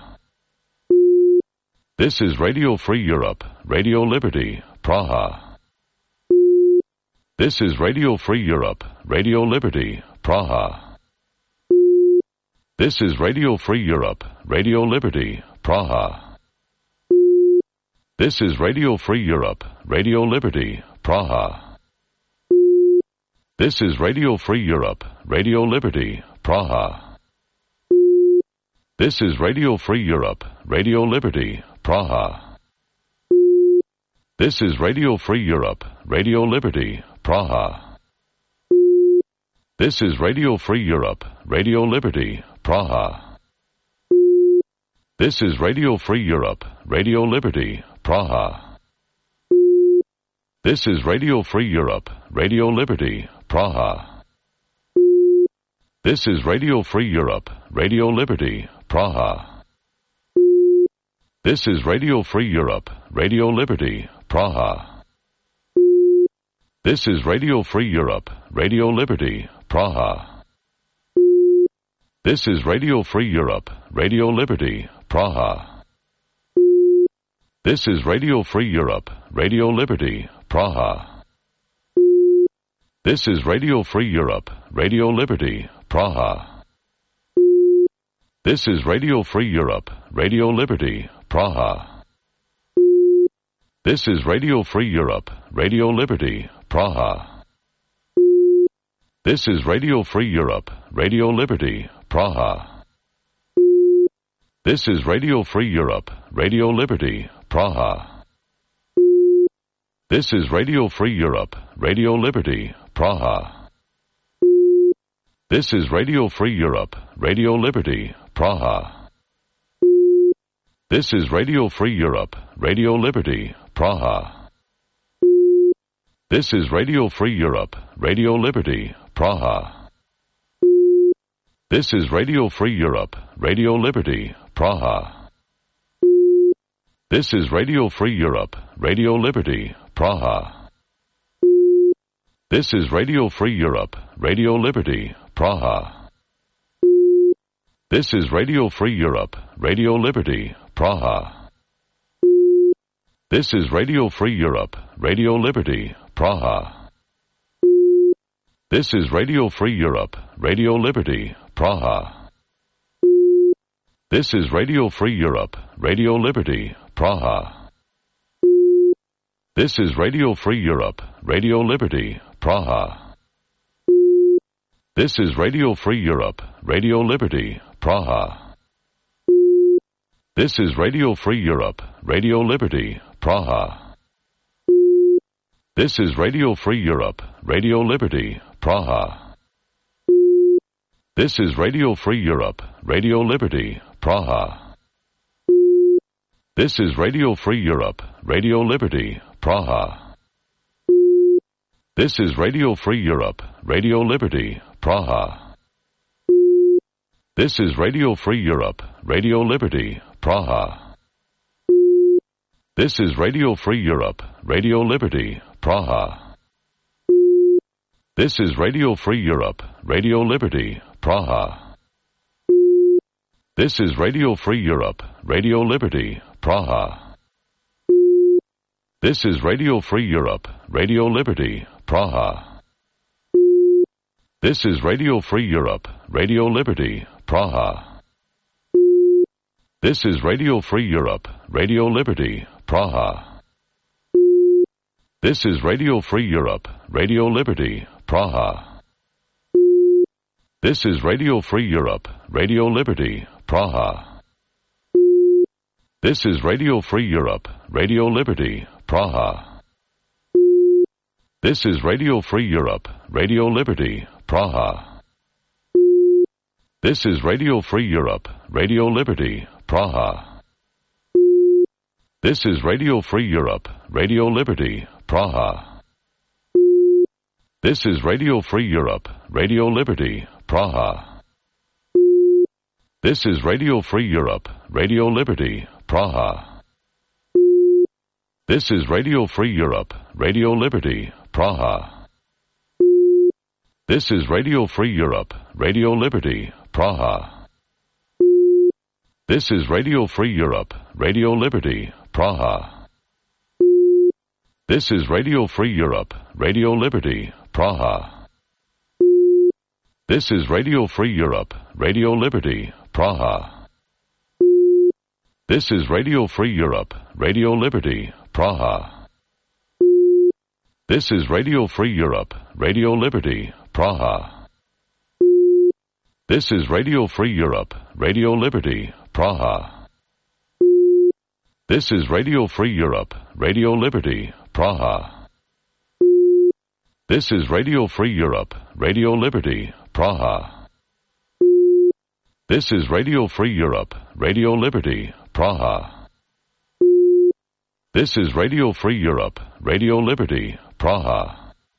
This is Radio Free Europe, Radio Liberty, Praha. This is Radio Free Europe, Radio Liberty, Praha. This is Radio Free Europe, Radio Liberty, Praha. This is Radio Free Europe, Radio Liberty, Praha. This is Radio Free Europe, Radio Liberty, Praha. This is Radio Free Europe, Radio Liberty, Praha. This is Radio Free Europe, Radio Liberty, Praha. This is Radio Free Europe, Radio Liberty, Praha. This is Radio Free Europe, Radio Liberty, Praha. This is Radio Free Europe, Radio Liberty, Praha. This is Radio Free Europe, Radio Liberty, Praha. This is Radio Free Europe, Radio Liberty, Praha. This is Radio Free Europe, Radio Liberty, Praha. This is Radio Free Europe, Radio Liberty, Praha. This is Radio Free Europe, Radio Liberty, Praha. This is Radio Free Europe, Radio Liberty, Praha. This is Radio Free Europe, Radio Liberty, Praha. This is Radio Free Europe, Radio Liberty, Praha. This is Radio Free Europe, Radio Liberty, Praha. This is Radio Free Europe, Radio Liberty, Praha. This is Radio Free Europe, Radio Liberty, Praha. This is Radio Free Europe, Radio Liberty, Praha. This is Radio Free Europe, Radio Liberty, Praha. This is Radio Free Europe, Radio Liberty, Praha. This is Radio Free Europe, Radio Liberty, Praha. This is Radio Free Europe, Radio Liberty, Praha. This is Radio Free Europe, Radio Liberty, Praha. This is Radio Free Europe, Radio Liberty, Praha. This is Radio Free Europe, Radio Liberty, Praha. This is Radio Free Europe, Radio Liberty, Praha. This is Radio Free Europe, Radio Liberty, Praha. This is Radio Free Europe, Radio Liberty, Praha. This is Radio Free Europe, Radio Liberty, Praha. This is Radio Free Europe, Radio Liberty, Praha. This is Radio Free Europe, Radio Liberty, Praha. This is Radio Free Europe, Radio Liberty, Praha. This is Radio Free Europe, Radio Liberty, Praha. This is Radio Free Europe, Radio Liberty, Praha. This is Radio Free Europe, Radio Liberty, Praha. This is Radio Free Europe, Radio Liberty, Praha. This is Radio Free Europe, Radio Liberty, Praha. This is Radio Free Europe, Radio Liberty, Praha. This is Radio Free Europe, Radio Liberty, Praha. This is Radio Free Europe, Radio Liberty, Praha. This is Radio Free Europe, Radio Liberty, Praha. This is Radio Free Europe, Radio Liberty, Praha. This is Radio Free Europe, Radio Liberty, Praha. This is Radio Free Europe, Radio Liberty, Praha. This is Radio Free Europe, Radio Liberty, Praha. This is Radio Free Europe, Radio Liberty, Praha. This is Radio Free Europe, Radio Liberty, Praha. This is Radio Free Europe, Radio Liberty, Praha. This is Radio Free Europe, Radio Liberty, Praha. This is Radio Free Europe, Radio Liberty, Praha. This is Radio Free Europe, Radio Liberty, Praha. This is Radio Free Europe, Radio Liberty, Praha. This is Radio Free Europe, Radio Liberty, Praha. This is Radio Free Europe, Radio Liberty, Praha. This is Radio Free Europe, Radio Liberty, Praha. This is Radio Free Europe, Radio Liberty, Praha. This is Radio Free Europe, Radio Liberty, Praha. This is Radio Free Europe, Radio Liberty, Praha. This is Radio Free Europe, Radio Liberty, Praha. This is Radio Free Europe, Radio Liberty, Praha. This is Radio Free Europe, Radio Liberty, Praha.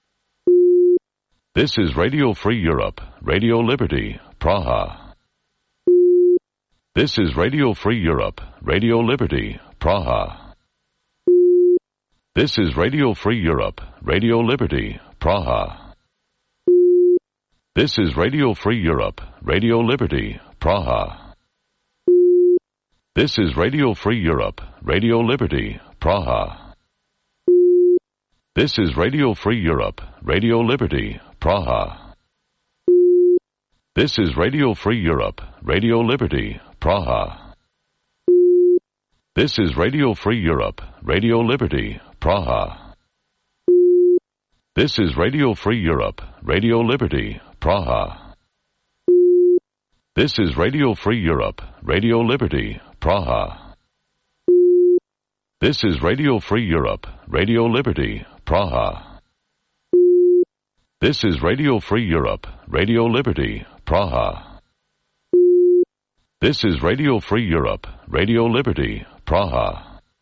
This is Radio Free Europe, Radio Liberty, Praha. This is Radio Free Europe, Radio Liberty, Praha. This is Radio Free Europe, Radio Liberty, Praha. This is Radio Free Europe, Radio Liberty, Praha. This is Radio Free Europe, Radio Liberty, Praha. This is Radio Free Europe, Radio Liberty, Praha. This is Radio Free Europe, Radio Liberty, Praha. This is Radio Free Europe, Radio Liberty, Praha. This is Radio Free Europe, Radio Liberty, Praha. This is Radio Free Europe, Radio Liberty, Praha. This is Radio Free Europe, Radio Liberty, Praha. This is Radio Free Europe, Radio Liberty, Praha. This is Radio Free Europe, Radio Liberty, Praha.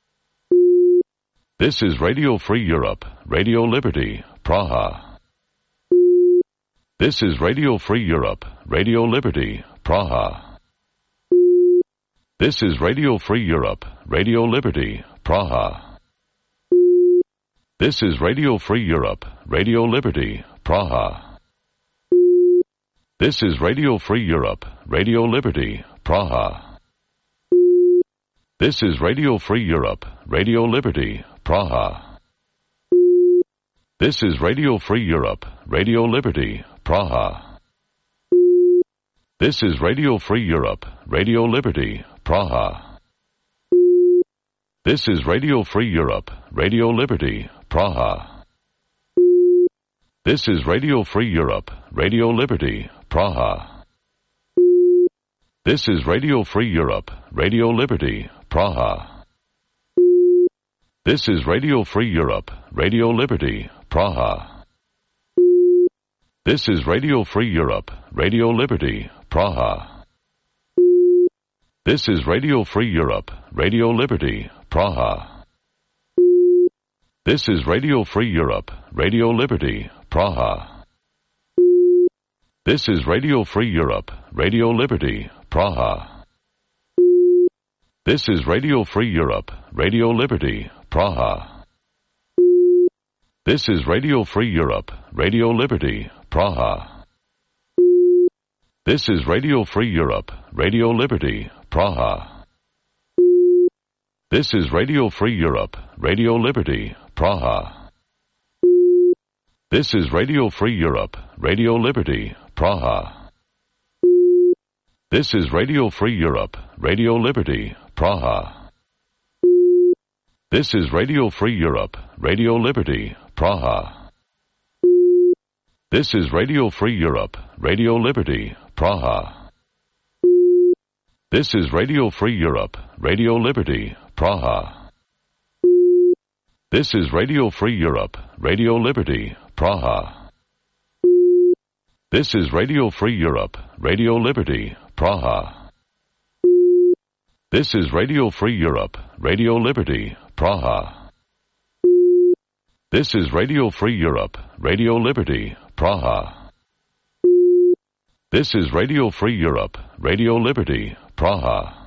This is Radio Free Europe, Radio Liberty, Praha. This is Radio Free Europe, Radio Liberty, Praha. This is Radio Free Europe, Radio Liberty, Praha. This is Radio Free Europe, Radio Liberty, Praha. This is Radio Free Europe, Radio Liberty, Praha. This is Radio Free Europe, Radio Liberty, Praha. This is Radio Free Europe, Radio Liberty, Praha. This is Radio Free Europe, Radio Liberty, Praha. This is Radio Free Europe, Radio Liberty, Praha. This is Radio Free Europe, Radio Liberty, Praha. This is Radio Free Europe, Radio Liberty, Praha. This is Radio Free Europe, Radio Liberty, Praha. This is Radio Free Europe, Radio Liberty, Praha. This is Radio Free Europe, Radio Liberty, Praha. This is Radio Free Europe, Radio Liberty, Praha. This is Radio Free Europe, Radio Liberty, Praha. This is Radio Free Europe, Radio Liberty, Praha. This is Radio Free Europe, Radio Liberty, Praha. This is Radio Free Europe, Radio Liberty, Praha. This is Radio Free Europe, Radio Liberty, Praha. This is Radio Free Europe, Radio Liberty, Praha. This is Radio Free Europe, Radio Liberty, Praha. This is Radio Free Europe, Radio Liberty, Praha. This is Radio Free Europe, Radio Liberty, Praha. This is Radio Free Europe, Radio Liberty, Praha. This is Radio Free Europe, Radio Liberty, Praha. This is Radio Free Europe, Radio Liberty, Praha. This is Radio Free Europe, Radio Liberty, Praha. This is Radio Free Europe, Radio Liberty, Praha. This is Radio Free Europe, Radio Liberty, Praha.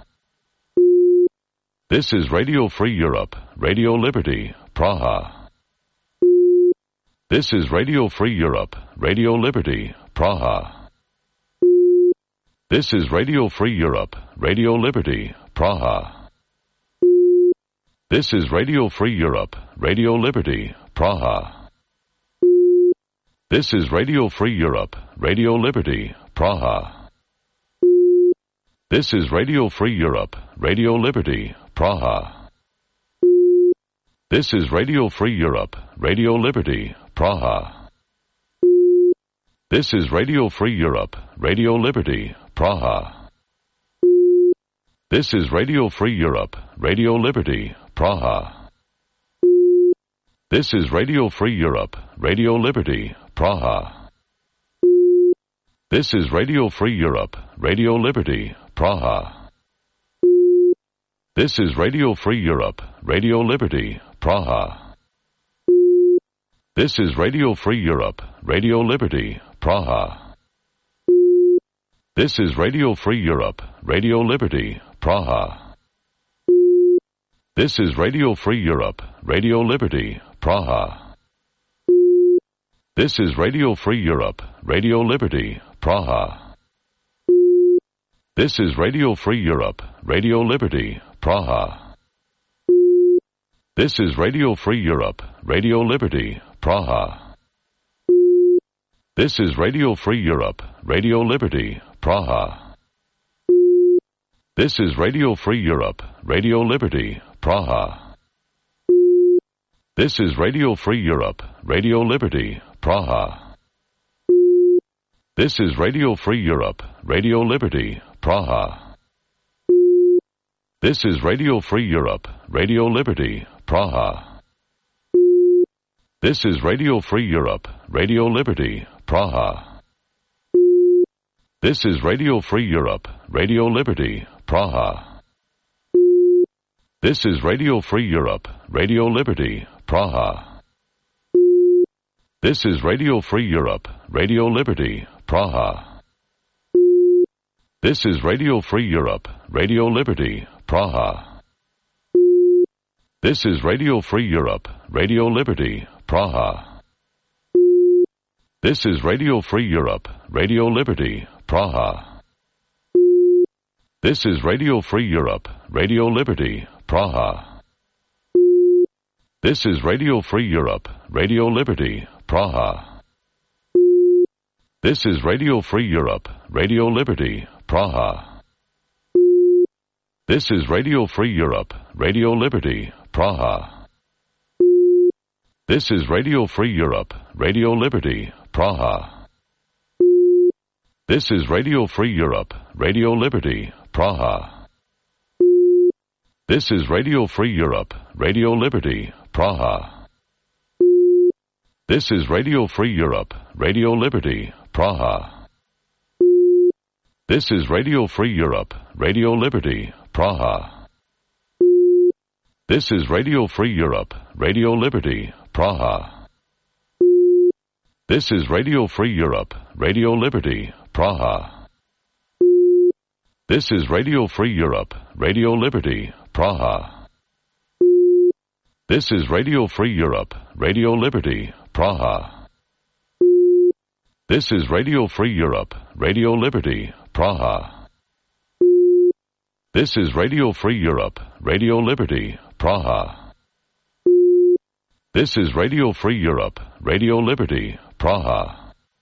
This is Radio Free Europe, Radio Liberty, Praha. This is Radio Free Europe, Radio Liberty, Praha. This is Radio Free Europe, Radio Liberty, Praha. This is Radio Free Europe, Radio Liberty, Praha. This is Radio Free Europe, Radio Liberty, Praha. This is Radio Free Europe, Radio Liberty, Praha. This is Radio Free Europe, Radio Liberty, Praha. This is Radio Free Europe, Radio Liberty, Praha. This is Radio Free Europe, Radio Liberty, Praha. This is Radio Free Europe, Radio Liberty, Praha. This is Radio Free Europe, Radio Liberty, Praha. This is Radio Free Europe, Radio Liberty, Praha. This is Radio Free Europe, Radio Liberty, Praha. This is Radio Free Europe, Radio Liberty, Praha. This is Radio Free Europe, Radio Liberty, Praha. This is Radio Free Europe, Radio Liberty, Praha. This is Radio Free Europe, Radio Liberty, Praha. This is Radio Free Europe, Radio Liberty, Praha. This is Radio Free Europe, Radio Liberty, Praha. This is Radio Free Europe, Radio Liberty, Praha. This is Radio Free Europe, Radio Liberty, Praha. This is Radio Free Europe, Radio Liberty, Praha. This is Radio Free Europe, Radio Liberty, Praha. This is Radio Free Europe, Radio Liberty, Praha. This is Radio Free Europe, Radio Liberty, Praha. This is Radio Free Europe, Radio Liberty, Praha. This is Radio Free Europe, Radio Liberty, Praha. This is Radio Free Europe, Radio Liberty, Praha. This is Radio Free Europe, Radio Liberty, Praha. This is Radio Free Europe, Radio Liberty, Praha. This is Radio Free Europe, Radio Liberty, Praha. This is Radio Free Europe, Radio Liberty, Praha. This is Radio Free Europe, Radio Liberty, Praha. This is Radio Free Europe, Radio Liberty, Praha. This is Radio Free Europe, Radio Liberty, Praha. This is Radio Free Europe, Radio Liberty, Praha. This is Radio Free Europe, Radio Liberty, Praha. This is Radio Free Europe, Radio Liberty, Praha. This is Radio Free Europe, Radio Liberty, Praha. This is Radio Free Europe, Radio Liberty, Praha. This is Radio Free Europe, Radio Liberty, Praha. This is Radio Free Europe, Radio Liberty, Praha. This is Radio Free Europe, Radio Liberty, Praha. This is Radio Free Europe, Radio Liberty, Praha. This is Radio Free Europe, Radio Liberty, Praha. This is Radio Free Europe, Radio Liberty, Praha.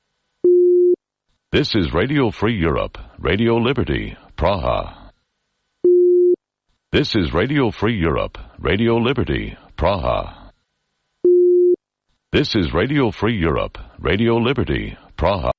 This is Radio Free Europe, Radio Liberty, Praha. This is Radio Free Europe, Radio Liberty, Praha. This is Radio Free Europe, Radio Liberty, Praha.